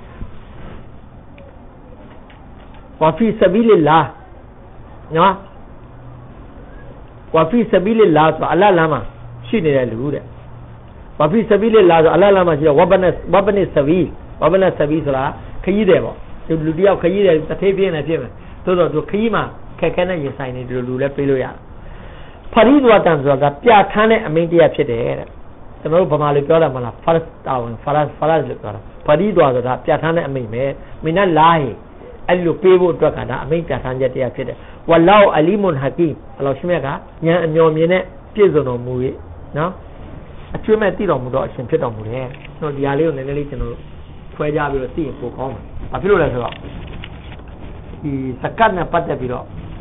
ဝါဖီဆဘီလလာနော်ဝါဖီဆဘီလလာဆိုအလ္လာဟ်လမ်းမှာရှိနေတဲ့လူတဲ့ဝါဖီဆဘီလလာဆိုအလ္လာဟ်လမ်းမှာရှိတဲ့ဝဘနဆဘီဆိုတာခရီးတယ်ပေါ့ဒီလူတယောက်ခရီးတယ်တစ်ထေးပြင်းနေဖြစ်မယ်သို့တော့သူခရီးမှာခက်ခဲနဲ့ရင်ဆိုင်နေတယ်လူလည်းပေးလို့ရတယ်ဖရီဒ်ဝါတန်ဆိုတာပြဋ္ဌာန်းတဲ့အမိန့်တရားဖြစ်တယ်တဲ့ကျွန်တော်တို့ဗမာလိုပြောတာမလားဖရတ်တာဝန်ဖရတ်လို့ပြောတာဖရီဒ်ဝါဆိုတာပြဋ္ဌာန်းတဲ့အမိန့်ပဲမင်းနဲ့လာဟီအဲ့လိုပေးဖို့အတွက်ကဒါအမိန့်ပြဋ္ဌာန်းချက်တရားဖြစ်တယ်ဝလောအလီမွန်ဟကီမ်အလောရှိမြတ်ကဉာဏ်အမြော်မြင်နဲ့ပြည့်စုံတော်မူ၏နော်အကျွမ်းမဲ့သိတော်မူတော့အရှင်ဖြစ်တော်မူတယ်ကျွန်တော်ဒီဟာလေးကိုနည်းနည်းလေးကျွန်တော်တို့ခွဲကြပြီးတော့သိရင်ပိုကောင်းတယ်ဘာဖြစ်လို့လဲဆိုတော့ဒီဇကတ်နဲ့ပတ်သက်ပြီးတော့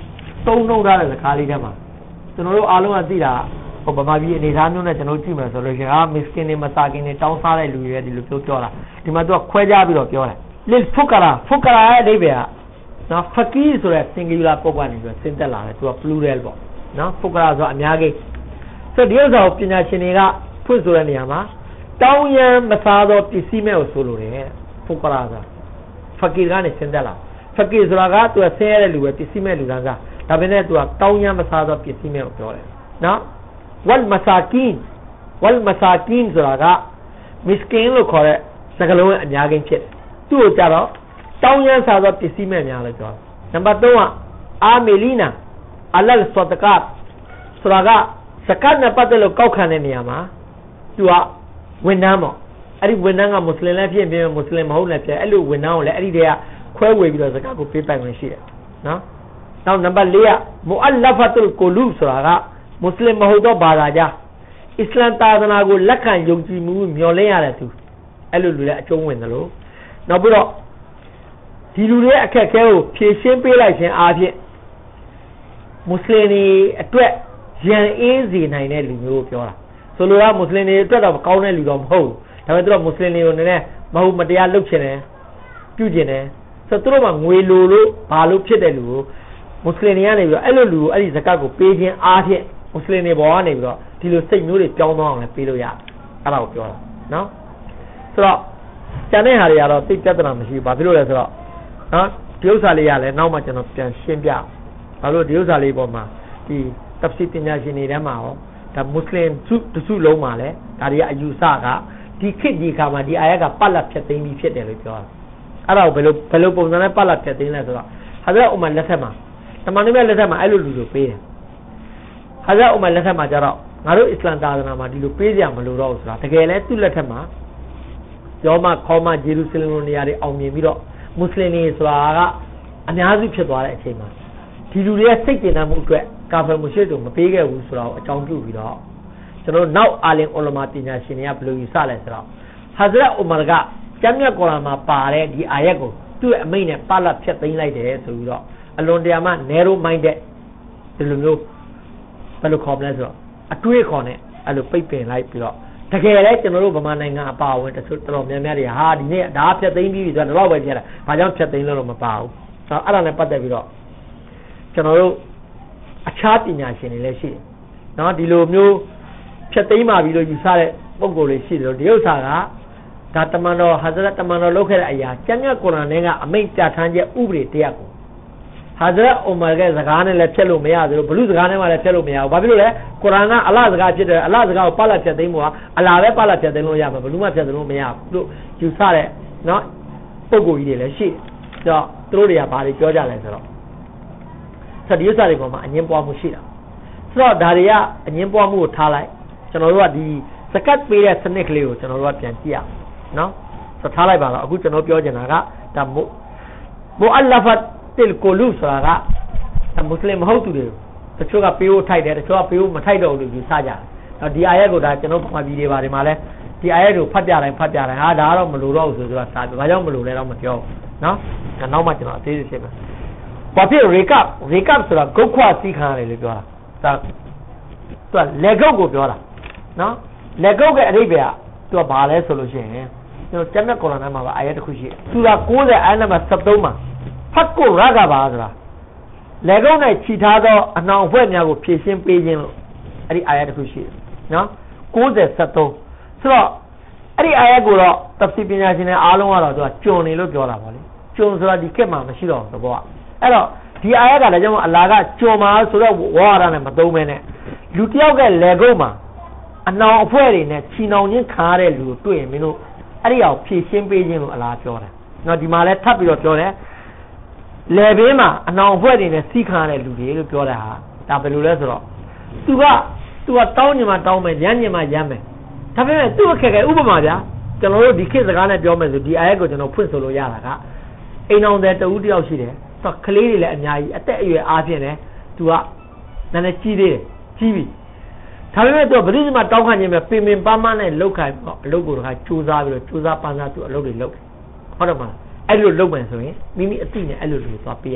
သုံးနှုတ်ထားတဲ့စကားလေးထဲမှာကျွန်တော်တို့အားလုံးကသိတာဟိုဗမာပြည်အနေသားမျိုးနဲ့ကျွန်တော်ကြည့်မယ်ဆိုလို့ရှိရင်မစ္စကင်တွေမစာကင်တွေတောင်းစားတဲ့လူတွေဒီလိုပြောတာဒီမှာသူကခွဲခြားပြီးတော့ပြောတယ်လစ်ဖုကရာရဲ့အဓိပ္ပာယ်ကနော်ဖကီဆိုတဲ့ singular ပုဂ္ဂိုလ်ကနေပြီးဆင်းသက်လာတယ်သူက plural ပေါ့နော်ဖုကရာဆိုတာအများကြီးဆိုဒီဥစ္စာကိုပညာရှင်တွေကဖွင့်ဆိုတဲ့နေရာမှာတောင်းရန်မစားသောပစ္စည်းမဲ့ကိုဆိုလိုတယ်ဖုကရာဆိုတာဖကီကနေဆင်းသက်လာဖကီဆိုတာကသူကဆင်းရဲတဲ့လူပဲပစ္စည်းမဲ့လူသားစားဒါပေမဲ့သူကတောင်းရန်မစားသောပစ္စည်းမဲ့ကိုပြောတယ်နော်ဝလ်မဆာကင်ဆိုတာကမစ္စကင်လို့ခေါ်တဲ့စကားလုံးအများကြီးဖြစ်တယ်သူ့ကိုကြတော့တောင်းရန်စားသောပစ္စည်းမဲ့များလို့ပြောတယ်နံပါတ်3ကအာမီလီနာအလလ်ဆဒကတ်ဆိုတာကစကတ်နဲ့ပတ်သက်လို့ကောက်ခံတဲ့နေရာမှာသူကဝန်ထမ်းပေါ့အဲ့ဒီဝန်ထမ်းကမွတ်စလင်လည်းဖြစ်ပြီးမွတ်စလင်မဟုတ်လည်းဖြစ်အဲ့လိုဝန်ထမ်းကိုလည်းအဲ့ဒီတည်းကခွဲဝေပြီးတော့စကတ်ကိုပေးပိုင်ခွင့်ရှိတယ်နော်နောက်နံပါတ်4ကမူအလဖတ်တုလ်ကိုလူဆိုတာကမွတ်စလင်မဟုတ်တော့ဘာသာကြအစ္စလမ်သာသနာကိုလက်ခံယုံကြည်မှုမျှော်လင့်ရတဲ့သူအဲ့လိုလူလည်းအကျုံးဝင်တယ်လို့နောက်ပြီးတော့ဒီလူတွေအခက်အခဲကိုဖြေရှင်းပေးလိုက်ခြင်းအားဖြင့်မွတ်စလင်တွေအတွက်ရန်အေးစေနိုင်တဲ့လူမျိုးပြောတာဆိုလိုတာမွတ်စလင်တွေအတွက်တော့ကောင်းတဲ့လူတော့မဟုတ်ဘူးဒါပေမဲ့သူတို့မွတ်စလင်တွေကိုနည်းနည်းမဟုတ်မတရားလုပ်ချင်တယ်ပြုကျင်တယ်ဆိုတော့သူတို့ကငွေလိုလို့ဘာလို့ဖြစ်တဲ့လူကိုမွတ်စလင်တွေကနေပြီးတော့အဲ့လိုလူကိုအဲ့ဒီဇကတ်ကိုပေးခြင်းအားဖြင့်မွတ်စလင်တွေဘောကနေပြီးတော့ဒီလိုစိတ်မျိုးတွေပြောင်းသွားအောင်လည်းပေးလို့ရတယ်အဲ့ဒါကိုပြောတာနော်ဆိုတော့ကျန်တဲ့ဟာတွေကတော့သိပြဿနာမရှိဘူးဘာဖြစ်လို့လဲဆိုတော့နော်ဒီဥစ္စာလေးရလဲနောက်မှကျွန်တော်ပြန်ရှင်းပြဘာလို့ဒီဥစ္စာလေးပေါ်မှာဒီတဖ်စီပညာရှင်တွေထဲမှာရောဒါမွတ်စလင်တစုလုံးမှာလဲဒါတွေကအယူဆကဒီခေတ်ဒီခါမှာဒီအာယတ်ကပတ်လက်ဖြတ်သိမ်းပြီးဖြစ်တယ်လို့ပြောတာအဲ့ဒါကိုဘယ်လိုပုံစံနဲ့ပတ်လက်ဖြတ်သိမ်းလဲဆိုတော့ဟာဇရတ်ဥမာလက်ထက်မှာတမန်တော်လက်ထက်မှာအဲ့လိုလူတွေပေးတယ်ဟာဇရတ်ဥမာလက်ထက်မှာကျတော့ငါတို့အစ္စလမ်သာသနာမှာဒီလိုပေးကြမလို့တော့ဆိုတာတကယ်လဲသူ့လက်ထက်မှာယောမခေါမဂျေရုဆလင်လိုနေရာတွေအောင်မြင်ပြီးတော့မွတ်စလင်တွေဆိုတာကအများစုဖြစ်သွားတဲ့အချိန်မှာဒီလူတွေကစိတ်ကျဉ်းမှုအတွက်ကာဖယ်မွတ်ရှစ်တို့မပေးခဲ့ဘူးဆိုတော့အကြောင်းပြုပြီးတော့ကျွန်တော်နောက်အာလင်အူလမာပညာရှင်တွေကဘယ်လိုယူဆလဲဆိုတော့ဟာဇရတ်ဥမာကကျမ်းမြတ်ကုရ်အာန်မှာပါတဲ့ဒီအာယတ်ကိုသူ့ရဲ့အမိန့်နဲ့ပတ်လက်ဖြတ်သိမ်းလိုက်တယ်ဆိုပြီးတော့အလွန်တရာမှ narrow minded ဒီလိုမျိုးဘယ်လိုခေါ်မလဲဆိုတော့အတွေးခေါ်နဲ့အဲ့လိုပိတ်ပင်လိုက်ပြီးတော့တကယ်လဲကျွန်တော်တို့ဗမာနိုင်ငံအပါအဝင်တချို့တော်များများတွေဟာဒီနေ့ဒါဖြတ်သိမ်းပြီးဆိုတော့တော့ပဲပြရတာဘာကြောင့်ဖြတ်သိမ်းလို့မပါဘူးဆိုတော့အဲ့ဒါနဲ့ပတ်သက်ပြီးတော့ကျွန်တော်တို့အခြားပညာရှင်တွေလည်းရှိတယ်နော်ဒီလိုမျိုးဖြတ်သိမ်းပါပြီလို့ယူဆတဲ့ပုံကိုယ်တွေရှိတယ်လို့ဒီဥစ္စာကဒါတမန်တော်ဟာဇရတ်တမန်တော်လုပ်ခဲ့တဲ့အရာကျမ်းမြတ်ကုရ်အာန်ထဲကအမိန့်ပြဋ္ဌာန်းချက်ဥပဒေတရားကိုဟာဇရတ်ဥမာကစကားနဲ့လည်းဖြတ်လို့မရသလိုဘလူစကားနဲ့မှလည်းဖြတ်လို့မရဘူးဘာဖြစ်လို့လဲကုရ်အာန်ကအလ္လာဟ်စကားဖြစ်တယ်အလ္လာဟ်စကားကိုပတ်လက်ဖြတ်သိမ်းဖို့ကအလ္လာဟ်ပဲပတ်လက်ဖြတ်သိမ်းလို့ရမှာဘလူမှဖြတ်သိမ်းလို့မရဘူးလို့ယူဆတဲ့နော်ပုံကိုယ်ကြီးတွေလည်းရှိတယ်ဆိုတော့သူတို့တွေကဘာတွေပြောကြလဲဆိုတော့ဒီဥစ္စာတွေပေါ်မှာအငင်းပွားမှုရှိတာဆိုတော့ဒါတွေကအငင်းပွားမှုကိုထားလိုက်ကျွန်တော်တို့ကဒီစကတ်ပေးတဲ့စနစ်ကလေးကိုကျွန်တော်တို့ကပြန်ကြည့်ရအောင်နော်ဆိုတော့ထားလိုက်ပါတော့အခုကျွန်တော်ပြောချင်တာကဒါမူအလဖတ်တိလ်ကိုလူဆိုတာကမွတ်စလင်မဟုတ်သူတွေတချို့ကပေးဖို့ထိုက်တယ်တချို့ကပေးဖို့မထိုက်တော့ဘူးလို့ယူဆကြတယ်တော့ဒီအာယတ်ကိုဒါကျွန်တော်ဗမာပြည်တွေပါတယ်မှာလဲဒီအာယတ်ကိုဖတ်ပြတိုင်းဟာဒါကတော့မလိုတော့ဘူးဆိုတော့စာပြဘာကြောင့်မလိုလဲတော့မပြောဘူးနော်နောက်မှကျွန်တော်အသေးစိတ်ရှင်းမယ်ဘာဖြစ်ရေကပ်ဆိုတာဂုတ်ခွစီးခံရတယ်လို့ပြောတာဒါသူကလက်ကုတ်ကိုပြောတာနော်လက်ကုတ်ရဲ့အဓိပ္ပာယ်ကသူကဘာလဲဆိုလို့ရှိရင်ကျွန်တော်ကျမ်းမြတ်ကုရ်အာန်ထဲမှာအာယတ်တစ်ခုရှိတယ်စူရာ90အာယတ်နံပါတ်73မှာဖတ်ကိုရကပါဆိုတာလက်ကုတ်နဲ့ခြိထားသောအနှောင်အဖွဲ့များကိုဖြည့်ရှင်းပေးခြင်းလို့အဲ့ဒီအာယတ်တစ်ခုရှိတယ်နော်90 73ဆိုတော့အဲ့ဒီအာယတ်ကိုတော့တဖ်စီပညာရှင်တွေအားလုံးကတော့သူကကျွံနေလို့ပြောတာပါလေကျွံဆိုတာဒီခေတ်မှာမရှိတော့ဘူးဘောကအဲ့တော့ဒီအာယတ်ကလည်းကျွန်တော်အလ္လာဟ်ကကြုံမှာဆိုတော့ဝါရနဲ့မသုံးမဲနဲ့လူတယောက်ကလေကုတ်မှာအနောင်အဖွဲ့တွေနဲ့ချီနှောင်ချင်းခါရတဲ့လူကိုတွေ့ရင်မင်းတို့အဲ့ဒီအောင်ဖြည့်ရှင်းပေးခြင်းလို့အလ္လာဟ်ပြောတယ်။နော်ဒီမှာလည်းထပ်ပြီးတော့ပြောတယ်လေဘေးမှာအနောင်အဖွဲ့တွေနဲ့စီးခါရတဲ့လူတွေလို့ပြောတာဟာဒါဘယ်လိုလဲဆိုတော့သူကတောင်းညင်မှာတောင်းမယ်ရမ်းညင်မှာရမ်းမယ်ဒါပေမဲ့သူ့အခက်အခဲဥပမာဗျာကျွန်တော်တို့ဒီခေတ်စကားနဲ့ပြောမယ်ဆိုဒီအာယတ်ကိုကျွန်တော်ဖွင့်ဆိုလို့ရတာကအိမ်အောင်တဲ့တဦးတယောက်ရှိတယ်ဆိုကလေးတွေလည်းအများကြီးအသက်အရွယ်အားဖြင့်လည်းသူကနည်းနည်းကြီးသေးတယ်ကြီးပြီဒါပေမဲ့သူကဘယ်သူမှတောင်းခံခြင်းပဲပင်ပင်ပန်းပန်းနဲ့လောက်ခိုင်အလုပ်ကိုတခါစူးစမ်းပြီးတော့စူးစမ်းပန်းစားသူအလုပ်တွေလုပ်တယ်ဟုတ်တယ်မလားအဲ့လိုလုပ်မယ်ဆိုရင်မိမိအသိနဲ့အဲ့လိုလုပ်သွားပေးရ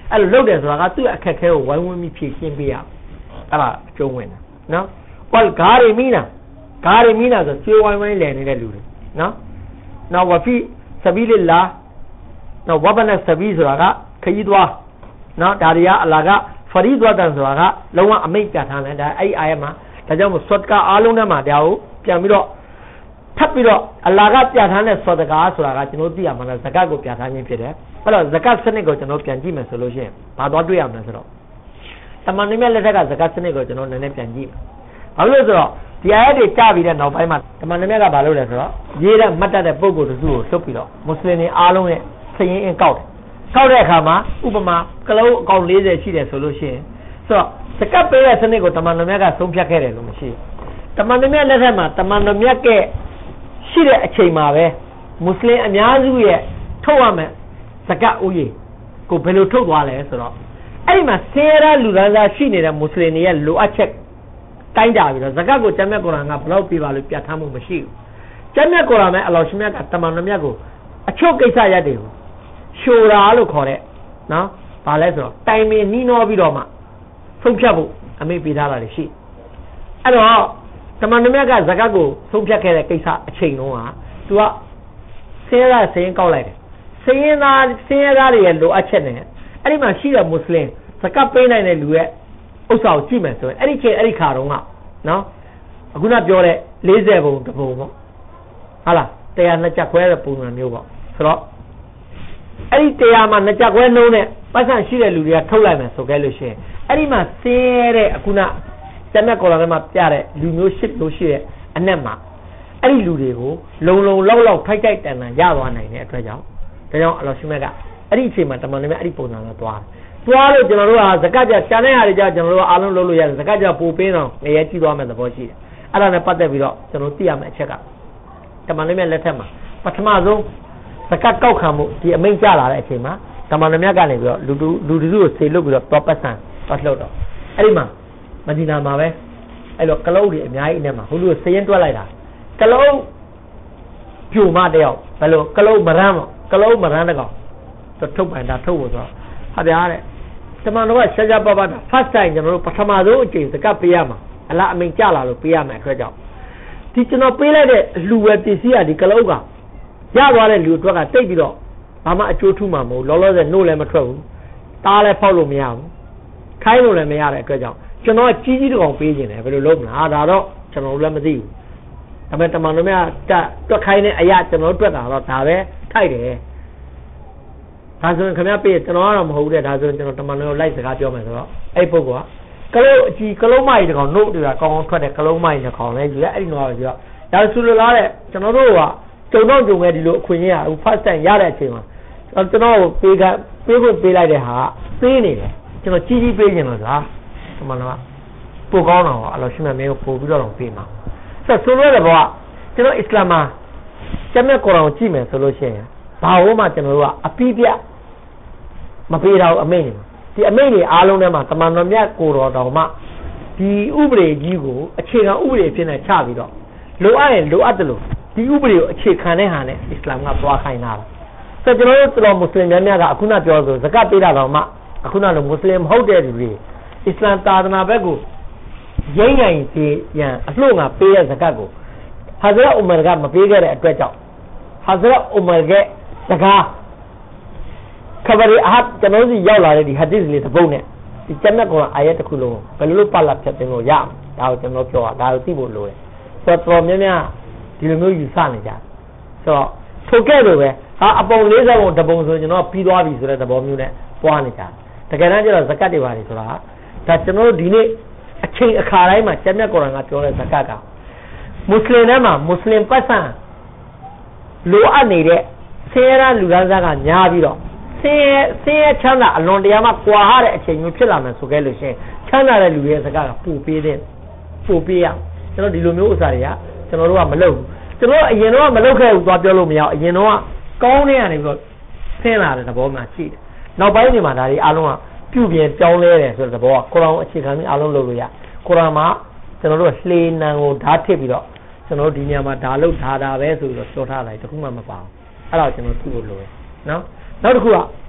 အဲ့လိုလုပ်တယ်ဆိုတာကသူ့အခက်ခဲကိုဝိုင်းဝန်းပြီးဖြေရှင်းပေးရအဲ့ဒါအကျုံးဝင်တယ်နော်ဝါဂါရီမီနာဆိုကျွေးဝိုင်းဝိုင်းလည်နေတဲ့လူတွေနော်နောက်ဝဖီဆဘီလလာနောက်ဝဘနဆဘီဆိုတာကခရီးသွားနော်ဒါတွေကအလာကဖရီဒဝတန်ဆိုတာကလုံးဝအမိတ်ပြထားတယ်ဒါအဲ့ဒီအာယတ်မှာဒါကြောင့်ဆွတ်ကာအားလုံးထဲမှာဒါကိုပြန်ပြီးတော့ထပ်ပြီးတော့အလာကပြထားတဲ့ဆွတ်ကာဆိုတာကကျွန်တော်သိရမှာလားဇကတ်ကိုပြထားခြင်းဖြစ်တယ်အဲ့တော့ဇကတ်စနစ်ကိုကျွန်တော်ပြန်ကြည့်မယ်ဆိုလို့ရှိရင်ဘာသွားတွေ့ရမလဲဆိုတော့တမန်တော်မြတ်လက်ထက်ကဇကတ်စနစ်ကိုကျွန်တော်နည်းနည်းပြန်ကြည့်ဘာလို့လဲဆိုတော့ဒီအာယတ်တွေကြားပြီးတဲ့နောက်ပိုင်းမှာတမန်တော်မြတ်ကဘာလုပ်လဲဆိုတော့ရေးတဲ့မှတ်တတ်တဲ့ပုံကိုယ်တစုကိုလှုပ်ပြီးတော့မွတ်စလင်တွေအားလုံးရဲ့စည်ရင်းအင်းကောက်တဲ့အခါမှာဥပမာကလုံးအကောင်40ရှိတယ်ဆိုလို့ရှိရင်ဆိုတော့ဇကတ်ပေးတဲ့စနစ်ကိုတမန်တော်မြတ်ကဆုံးဖြတ်ခဲ့တယ်လို့မရှိဘူးတမန်တော်မြတ်လက်ထက်မှာတမန်တော်မြတ်ကရှိတဲ့အချိန်မှာပဲမွတ်စလင်အများစုရဲ့ထုတ်ရမယ်ဇကတ်ဥယေကိုဘယ်လိုထုတ်သွားလဲဆိုတော့အဲ့ဒီမှာဆင်းရဲလူသားစားရှိနေတဲ့မွတ်စလင်တွေရဲ့လိုအပ်ချက်တိုင်းကြပြီးတော့ဇကတ်ကိုကျမ်းမြတ်ကုရ်အာန်ကဘလောက်ပြပါလို့ပြဋ္ဌာန်းမှုမရှိဘူးကျမ်းမြတ်ကုရ်အာန်မှာအလ္လာဟ်ရှင်မြတ်ကတမန်တော်မြတ်ကိုအချုပ်ကိစ္စရပ်တွေကိုရှိုရာလို့ခေါ်တဲ့နော်ဘာလဲဆိုတော့တိုင်ပင်နှီးနှောပြီးတော့မှဆုံးဖြတ်ဖို့အမိန့်ပေးထားတာရှိအဲ့တော့တမန်တော်မြတ်ကဇကတ်ကိုဆုံးဖြတ်ခဲ့တဲ့ကိစ္စအချိန်လုံးကသူကဆင်းရဲကောက်လိုက်တယ်ဆင်းရဲသားတွေရဲ့လိုအပ်ချက်နဲ့အဲ့ဒီမှာရှိတဲ့မွတ်စလင်ဇကတ်ပေးနိုင်တဲ့လူရဲ့ဥစ္စာကိုကြည့်မယ်ဆိုရင်အဲ့ဒီချိန်အဲ့ဒီခါတုန်းကနော်အခုနပြောတဲ့40ပုံတစ်ပုံပေါ့ဟာလား102ချက်ခွဲတဲ့ပုံစံမျိုးပေါ့ဆိုတော့အဲ့ဒီ100မှာ2ချက်ခွဲနှုံးနဲ့ပတ်စံရှိတဲ့လူတွေကထုတ်လိုက်မယ်ဆိုခဲ့လို့ရှိရင်အဲ့ဒီမှာဆင်းရဲတဲ့အခုနကျမ်းမြတ်ကုရ်အာန်ထဲမှာပြတဲ့လူမျိုးရှစ်မျိုးရှိတဲ့အနက်မှာအဲ့ဒီလူတွေကိုလုံလောက်ထိုက်တန်ရသွားနိုင်တဲ့အတွက်ကြောင့်ဒါကြောင့်အလ္လာဟ်ရှင်မြတ်ကအဲ့ဒီအချိန်မှာတမန်တော်မြတ်အဲ့ဒီပုံစံနဲ့သွားလို့ကျွန်တော်တို့ဟာဇကတ်ကြကျန်တဲ့ဟာတွေကြကျွန်တော်တို့အားလုံးလုပ်လို့ရတယ်ဇကတ်ကြပို့ပေးတော့ငရဲကြည့်သွားမယ်သဘောရှိတယ်အဲ့ဒါနဲ့ပတ်သက်ပြီးတော့ကျွန်တော်သိရမယ့်အချက်ကတမန်တော်မြတ်လက်ထက်မှာပထမဆုံးဇကတ်ကောက်ခံမှုဒီအမိန့်ကျလာတဲ့အချိန်မှာတမန်တော်မြတ်ကနေပြီးတော့လူတစုကိုဆေလွတ်ပြီးတော့တော့ပတ်စံပတ်လှုပ်တော့အဲ့ဒီမှာမဒီနာမှာပဲအဲ့လိုကလုတ်တွေအများကြီးနဲ့မှာဘုလူကိုစရင်တွက်လိုက်တာကလုတ်ပြူမတယောက်ဘယ်လိုကလုတ်မရမ်းပေါ့ကလုတ်မရမ်းတကောင်ထုတ်ပိုင်တာထုတ်ဖို့ဆိုတော့ဟာဗျာတဲ့တမန်တော်ကရှားပါတာ first time ကျွန်တော်တို့ပထမဆုံးအချိန်ဇကတ်ပေးရမှာအလားအမိန်ကြလာလို့ပေးရမယ်အတွက်ကြောင့်ဒီကျွန်တော်ပေးလိုက်တဲ့လူဝယ်ပစ္စည်းကဒီကလုတ်ကရသွားတဲ့လူအတွက်ကတိတ်ပြီးတော့ဘာမှအကျိုးထူးမှာမဟုတ်လောလောဆယ်နှုတ်လည်းမထွက်ဘူးတားလည်းဖောက်လို့မရဘူးခိုင်းလို့လည်းမရတဲ့အတွက်ကြောင့်ကျွန်တော်ကြီးတကောင်ပေးခြင်းတယ်ဘယ်လိုလုပ်မလားဒါတော့ကျွန်တော်လည်းမသိဘူးဒါပေမဲ့တမန်တော်များတွက်ခိုင်းတဲ့အရာကျွန်တော်တွက်တာတော့ဒါပဲထိုက်တယ်ဒါဆိုရင်ခင်ဗျားပေးကျွန်တော်ကတော့မဟုတ်တဲ့ဒါဆိုရင်ကျွန်တော်တမန်တော်လိုက်စကားပြောမယ်ဆိုတော့အဲ့ပုဂ္ဂိုလ်ကကလုံးအကြီးကလုံးမကြီးတကောင်နှုတ်တွေကကောင်းကောင်းထွက်တဲ့ကလုံးမကြီးတကောင်လဲယူရအဲ့ဒီတော့ယူရဒါဆိုလိုလားတဲ့ကျွန်တော်တို့ကကြုံခဲ့ဒီလိုအခွင့်အရေးက first time ရတဲ့အချိန်မှာကျွန်တော်ပေးဖို့ပေးလိုက်တဲ့ဟာပေးနေတယ်ကျွန်တော်ကြီးပေးခြင်းလို့ဆိုတာတမန်တော်ကပိုကောင်းတော့အလ္လာဟ်ရှင်မြတ်ကိုပို့ပြီးတော့ပေးမှာဆိုလိုတဲ့ဘောကကျွန်တော်အစ္စလာမ်မှာကျမ်းမြတ်ကုရ်အာန်ကိုကြည့်မယ်ဆိုလို့ရှိရင်ဘာလို့မှကျွန်တော်တို့ကအပိပြမပေးတော့အမိန့်နေဒီအမိန့်တွေအားလုံးထဲမှာတမန်တော်မြတ်ကိုတော်တော်မှဒီဥပဒေကြီးကိုအခြေခံဥပဒေဖြစ်နေချပြီးတော့လိုအပ်ရင်လိုအပ်တယ်လို့ဒီဥပဒေကိုအခြေခံတဲ့ဟာနဲ့အစ္စလာမ်ကသွားခိုင်းတာဆိုကျွန်တော်တို့မွတ်စလင်များကအခုနပြောဆိုဇကတ်ပေးတာတော့မှအခုနလိုမွတ်စလင်မဟုတ်တဲ့လူတွေအစ္စလာမ်သာသနာဘက်ကိုရိမ့်နိုင်စေရန်အလှုပ်ငါပေးတဲ့ဇကတ်ကိုဟာဇရတ်ဥမာကမပေးခဲ့တဲ့အတွက်ကြောင့်ဟာဇရတ်ဥမာကစကားခဘရီအဟတ်ကျွန်တော်စီရောက်လာတဲ့ဒီဟာဒီသ်လေးတစ်ပုဒ်နဲ့ဒီကျမ်းမြတ်ကုရ်အာန်အာယတ်တစ်ခုလုံးဘယ်လိုပတ်လာဖြတ်သိမ်းလို့ရဒါကိုကျွန်တော်ပြောတာဒါကိုသိဖို့လိုတယ်ဆိုတော့များများဒီလိုမျိုးယူဆနေကြဆိုတော့ထုတ်ခဲ့လို့ပဲဟာအပုံ40ပုံတပုံဆိုကျွန်တော်ပြီးသွားပြီဆိုတဲ့သဘောမျိုးနဲ့ပွားနေကြတကယ်တမ်းကျတော့ဇကတ်တွေပါလေဆိုတာဒါကျွန်တော်တို့ဒီနေ့အချိန်အခါတိုင်းမှာကျမ်းမြတ်ကုရ်အာန်ကပြောတဲ့ဇကတ်ကမွတ်စလင်တွေမှာမွတ်စလင်ပတ်စံလိုအပ်နေတဲ့ဆင်းရဲလူသားစားကညားပြီးတော့ဆင်းရဲချမ်းသာအလွန်တရာမှကွာဟတဲ့အချိန်မျိုးဖြစ်လာမယ်ဆိုခဲ့လို့ရှိရင်ချမ်းသာတဲ့လူရဲ့ဇကတ်ကပူပေးရကျွန်တော်ဒီလိုမျိုးဥစ္စာတွေကကျွန်တော်တို့ကမလုပ်ဘူးကျွန်တော်အရင်တော့မလုပ်ခဲ့ဘူးသွားပြောလို့မရအောင်အရင်တော့ကောင်းနေရနေပြီးတော့ဆင်းလာတဲ့သဘောမှရှိတယ်နောက်ပိုင်းဒီမှာဒါတွေအားလုံးကပြုပြင်ပြောင်းလဲတယ်ဆိုတဲ့သဘောကကုရ်အာန်အခြေခံပြီးအားလုံးလုပ်လို့ရကုရ်အာန်မှာကျွန်တော်တို့လှေနံကိုဓာတ်ထစ်ပြီးတော့ကျွန်တော်တို့ဒီနေရာမှာဓာလုပ်ထားတာပဲဆိုပြီးတော့ပြောထားလိုက်တခုမှမပါဘူးအဲ့ဒါကိုကျွန်တော်သိဖို့လိုတယ်နော်နောက်တစ်ခုက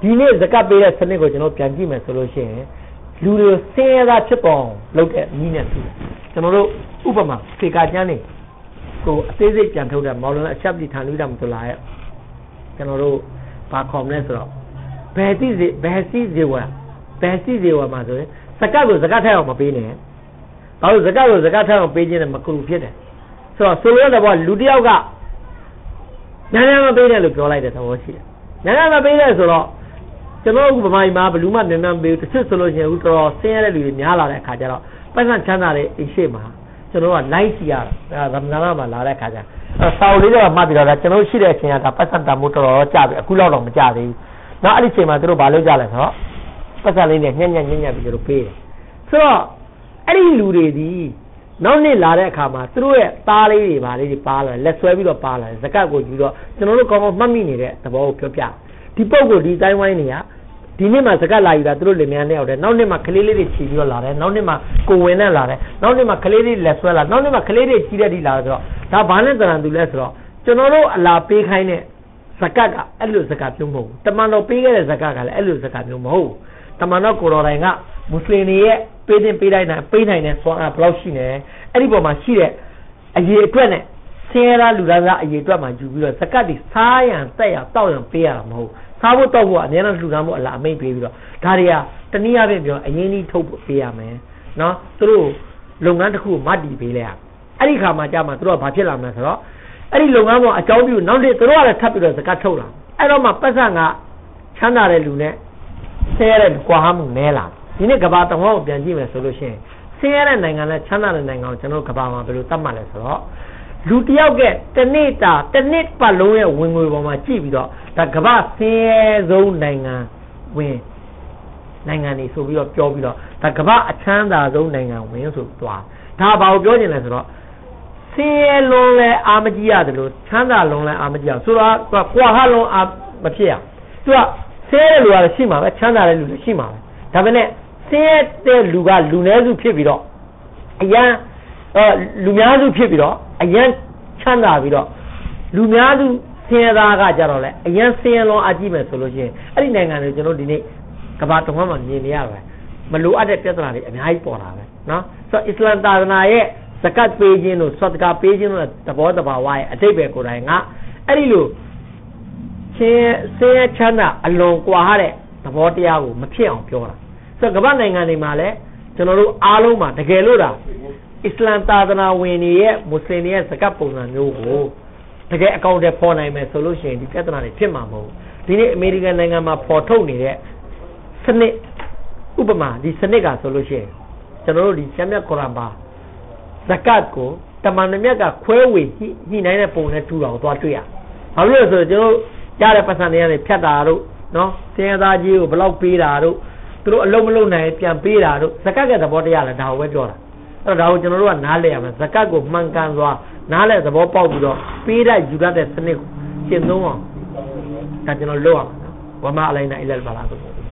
ဒီနေ့ဇကတ်ပေးတဲ့စနစ်ကိုကျွန်တော်ပြန်ကြည့်မယ်ဆိုလို့ရှိရင်လူတွေဆင်းရဲသားဖြစ်ပေါ်လုပ်တဲ့နည်းနဲ့တူတယ်ကျွန်တော်တို့ဥပမာဖေကာကျမ်းတွေကိုအသေးစိတ်ပြန်ထုတ်တဲ့မော်လန်အချက်ပလီထန်လူတာမတူလားရဲ့ကျွန်တော်တို့ဘာခေါ်မလဲဆိုတော့ဘယ်စီဇေဝမှာဆိုရင်ဇကတ်ကိုဇကတ်ထက်အောင်မပေးနဲ့ဘာလို့ဇကတ်ကိုဇကတ်ထက်အောင်ပေးခြင်းနဲ့မကူဖြစ်တယ်ဆိုတော့ဆိုရတဲ့ဘောလူတယောက်ကညာမပေးတယ်လို့ပြောလိုက်တဲ့သဘောရှိတယ်ညာမပေးတယ်ဆိုတော့ကျွန်တော်အခုဗမာပြည်မှာဘလူးမမြန်ပေးတစ်ချက်ဆိုလို့ရှိရင်အခုတော်တော်ဆင်းရဲတဲ့လူတွေများလာတဲ့အခါကျတော့ပတ်စံချမ်းသာတဲ့အိမ်ရှိမှာကျွန်တော်ကလိုက်စီရတာဗမာနာမှာလာတဲ့အခါကျဆောက်လေးတော့မှတ်ပြီးတော့ကျွန်တော်ရှိတဲ့အချိန်ကပတ်စံတမိုးတော်တော်ကြပြီအခုလောက်တော့မကြသေးဘူးနောက်အဲ့ဒီအချိန်မှာသူတို့ဘာလုပ်ကြလဲဆိုတော့ပတ်စံလေးနဲ့ညံ့ပြီးသူတို့ပေးတယ်ဆိုတော့အဲ့ဒီလူတွေဒီနောက်နေ့လာတဲ့အခါမှာသူတို့ရဲ့သားလေးတွေပါလေးတွေပါလာလက်ဆွဲပြီးတော့ပါလာဇကတ်ကိုယူတော့ကျွန်တော်တို့ကောင်းကောင်းမှတ်မိနေတဲ့သဘောကိုပြောပြဒီပုံကိုဒီတိုင်းဝိုင်းတွေကဒီနေ့မှဇကတ်လာယူတာသူတို့လင်မယားနဲ့ရောက်တယ်နောက်နေ့မှကလေးလေးတွေခြီးပြီးတော့လာတယ်နောက်နေ့မှကိုဝင်နဲ့လာတယ်နောက်နေ့မှကလေးလေးလက်ဆွဲလာနောက်နေ့မှကလေးတွေခြီးတဲ့ဒီလာဆိုတော့ဒါဘာနဲ့တရံသူလဲဆိုတော့ကျွန်တော်တို့အလာပေးခိုင်းတဲ့ဇကတ်ကအဲ့လိုဇကတ်မျိုးမဟုတ်ဘူးတမန်တော်ပေးခဲ့တဲ့ဇကတ်ကလည်းအဲ့လိုဇကတ်မျိုးမဟုတ်ဘူးတမန်တော်ကိုတော်တိုင်ကမွတ်စလင်တွေရဲ့ပေးနိုင်တဲ့ဆွမ်းအားဘယ်လောက်ရှိနေအဲ့ဒီပေါ်မှာရှိတဲ့အရေးအတွက်နဲ့ဆင်းရဲသားလူသားအရေးအတွက်မှာယူပြီးတော့ဇကတ်တွေစားရန်တက်ရတောက်ရန်ပေးရတာမဟုတ်စားဖို့တောက်ဖို့အများနဲ့လှူဒါန်းဖို့အလားအမိတ်ပေးပြီးတော့ဒါတွေကတနည်းအားဖြင့်ပြောအရင်ကြီးထုတ်ပေးရမယ်နော်သူတို့လုပ်ငန်းတစ်ခုမတ်တီပေးလိုက်ရအဲ့ဒီခါမှာကြာမှာသူတို့ကဘာဖြစ်လာမလဲဆိုတော့အဲ့ဒီလုပ်ငန်းပေါ်အကြောင်းပြုနောက်နေ့သူတို့ကလည်းထပ်ပြီးတော့ဇကတ်ထုတ်လာအဲ့တော့မှပတ်စံကချမ်းသာတဲ့လူနဲ့ဆင်းရဲတဲ့ကွာဟမှုနဲလာဒီနေ့ကဘာတဝန်းကိုပြန်ကြည့်မယ်ဆိုလို့ရှိရင်ဆင်းရဲတဲ့နိုင်ငံနဲ့ချမ်းသာတဲ့နိုင်ငံကိုကျွန်တော်တို့ကဘာမှာဘယ်လိုသတ်မှတ်လဲဆိုတော့လူတယောက်ကတစ်နှစ်ပတ်လုံးရဲ့ဝင်ငွေပေါ်မှာကြည့်ပြီးတော့ဒါကဘာဆင်းရဲဆုံးနိုင်ငံဝင်နိုင်ငံတွေဆိုပြီးတော့ပြောပြီးတော့ဒါကဘာအချမ်းသာဆုံးနိုင်ငံဝင်ဆိုသွားဒါဘာကိုပြောချင်လဲဆိုတော့ဆင်းရဲလုံးလဲအာမကြီးရတယ်လို့ချမ်းသာလုံးလဲအာမကြီးရဆိုတော့ကွာဟလုံးအာမဖြစ်ရသူကဆင်းရဲတဲ့လူကလည်းရှိမှာပဲချမ်းသာတဲ့လူလည်းရှိမှာပဲဒါပေမဲ့ဆင်းရဲတဲ့လူကလူနည်းစုဖြစ်ပြီးတော့အရန်လူများစုဖြစ်ပြီးတော့အရန်ချမ်းသာပြီးတော့လူများစုဆင်းရဲသားကကြတော့လေအရန်ဆင်းရဲလုံးအကြည့်မယ်ဆိုလို့ရှိရင်အဲ့ဒီနိုင်ငံတွေကျွန်တော်ဒီနေ့ကမ္ဘာတစ်ဝန်းမှာမြင်နေရပါတယ်မလိုအပ်တဲ့ပြဿနာတွေအများကြီးပေါ်လာပဲနော်ဆိုတော့အစ္စလာမ်သာသနာရဲ့ဇကတ်ပေးခြင်းတို့ဆွတ်ကာပေးခြင်းတို့သဘောတဘာဝရဲ့အတိတ်ပဲကိုယ်တိုင်ကအဲ့ဒီလိုဆင်းရဲချမ်းသာအလွန်ကွာတဲ့သဘောတရားကိုမဖြစ်အောင်ပြောတာဆိုတော့ကမ္ဘာနိုင်ငံတွေမှာလည်းကျွန်တော်တို့အားလုံးမှာတကယ်လို့ဒါအစ္စလာမ်သာသနာဝင်တွေရဲ့မွတ်စလင်တွေရဲ့ဇကတ်ပုံစံမျိုးကိုတကယ်အကောင့်တွေပေါ်နိုင်မယ်ဆိုလို့ရှိရင်ဒီပြဿနာတွေဖြစ်မှာမဟုတ်ဘူးဒီနေ့အမေရိကန်နိုင်ငံမှာပေါ်ထုတ်နေတဲ့စနစ်ဥပမာဒီစနစ်ကဆိုလို့ရှိရင်ကျွန်တော်တို့ဒီကျမ်းမြတ်ကုရ်အာန်ပါဇကတ်ကိုတမန်တော်မြတ်ကခွဲဝေညှိနှိုင်းတဲ့ပုံနဲ့တူတာကိုသွားတွေ့ရဘာလို့လဲဆိုတော့ကျွန်တော်ကြားတဲ့ပတ်စံတွေကနေဖြတ်တာတို့နော်ဆင်းရဲသားကြီးကိုဘယ်လောက်ပေးတာတို့သူတို့အလုံးမလုံးနိုင်ပြန်ပေးတာတို့ဇကတ်ရဲ့သဘောတရားလည်းဒါကိုပဲပြောတာအဲ့တော့ဒါကိုကျွန်တော်တို့ကနားလည်ရမယ်ဇကတ်ကိုမှန်ကန်စွာနားလည်သဘောပေါက်ပြီးတော့ပေးတဲ့ယူရတဲ့စနစ်ကိုရှင်းသုံးအောင်ဒါကျွန်တော်လုပ်ရမှာနော်ဝမအလိုင်းနာအီလလ်ဘာလာဆို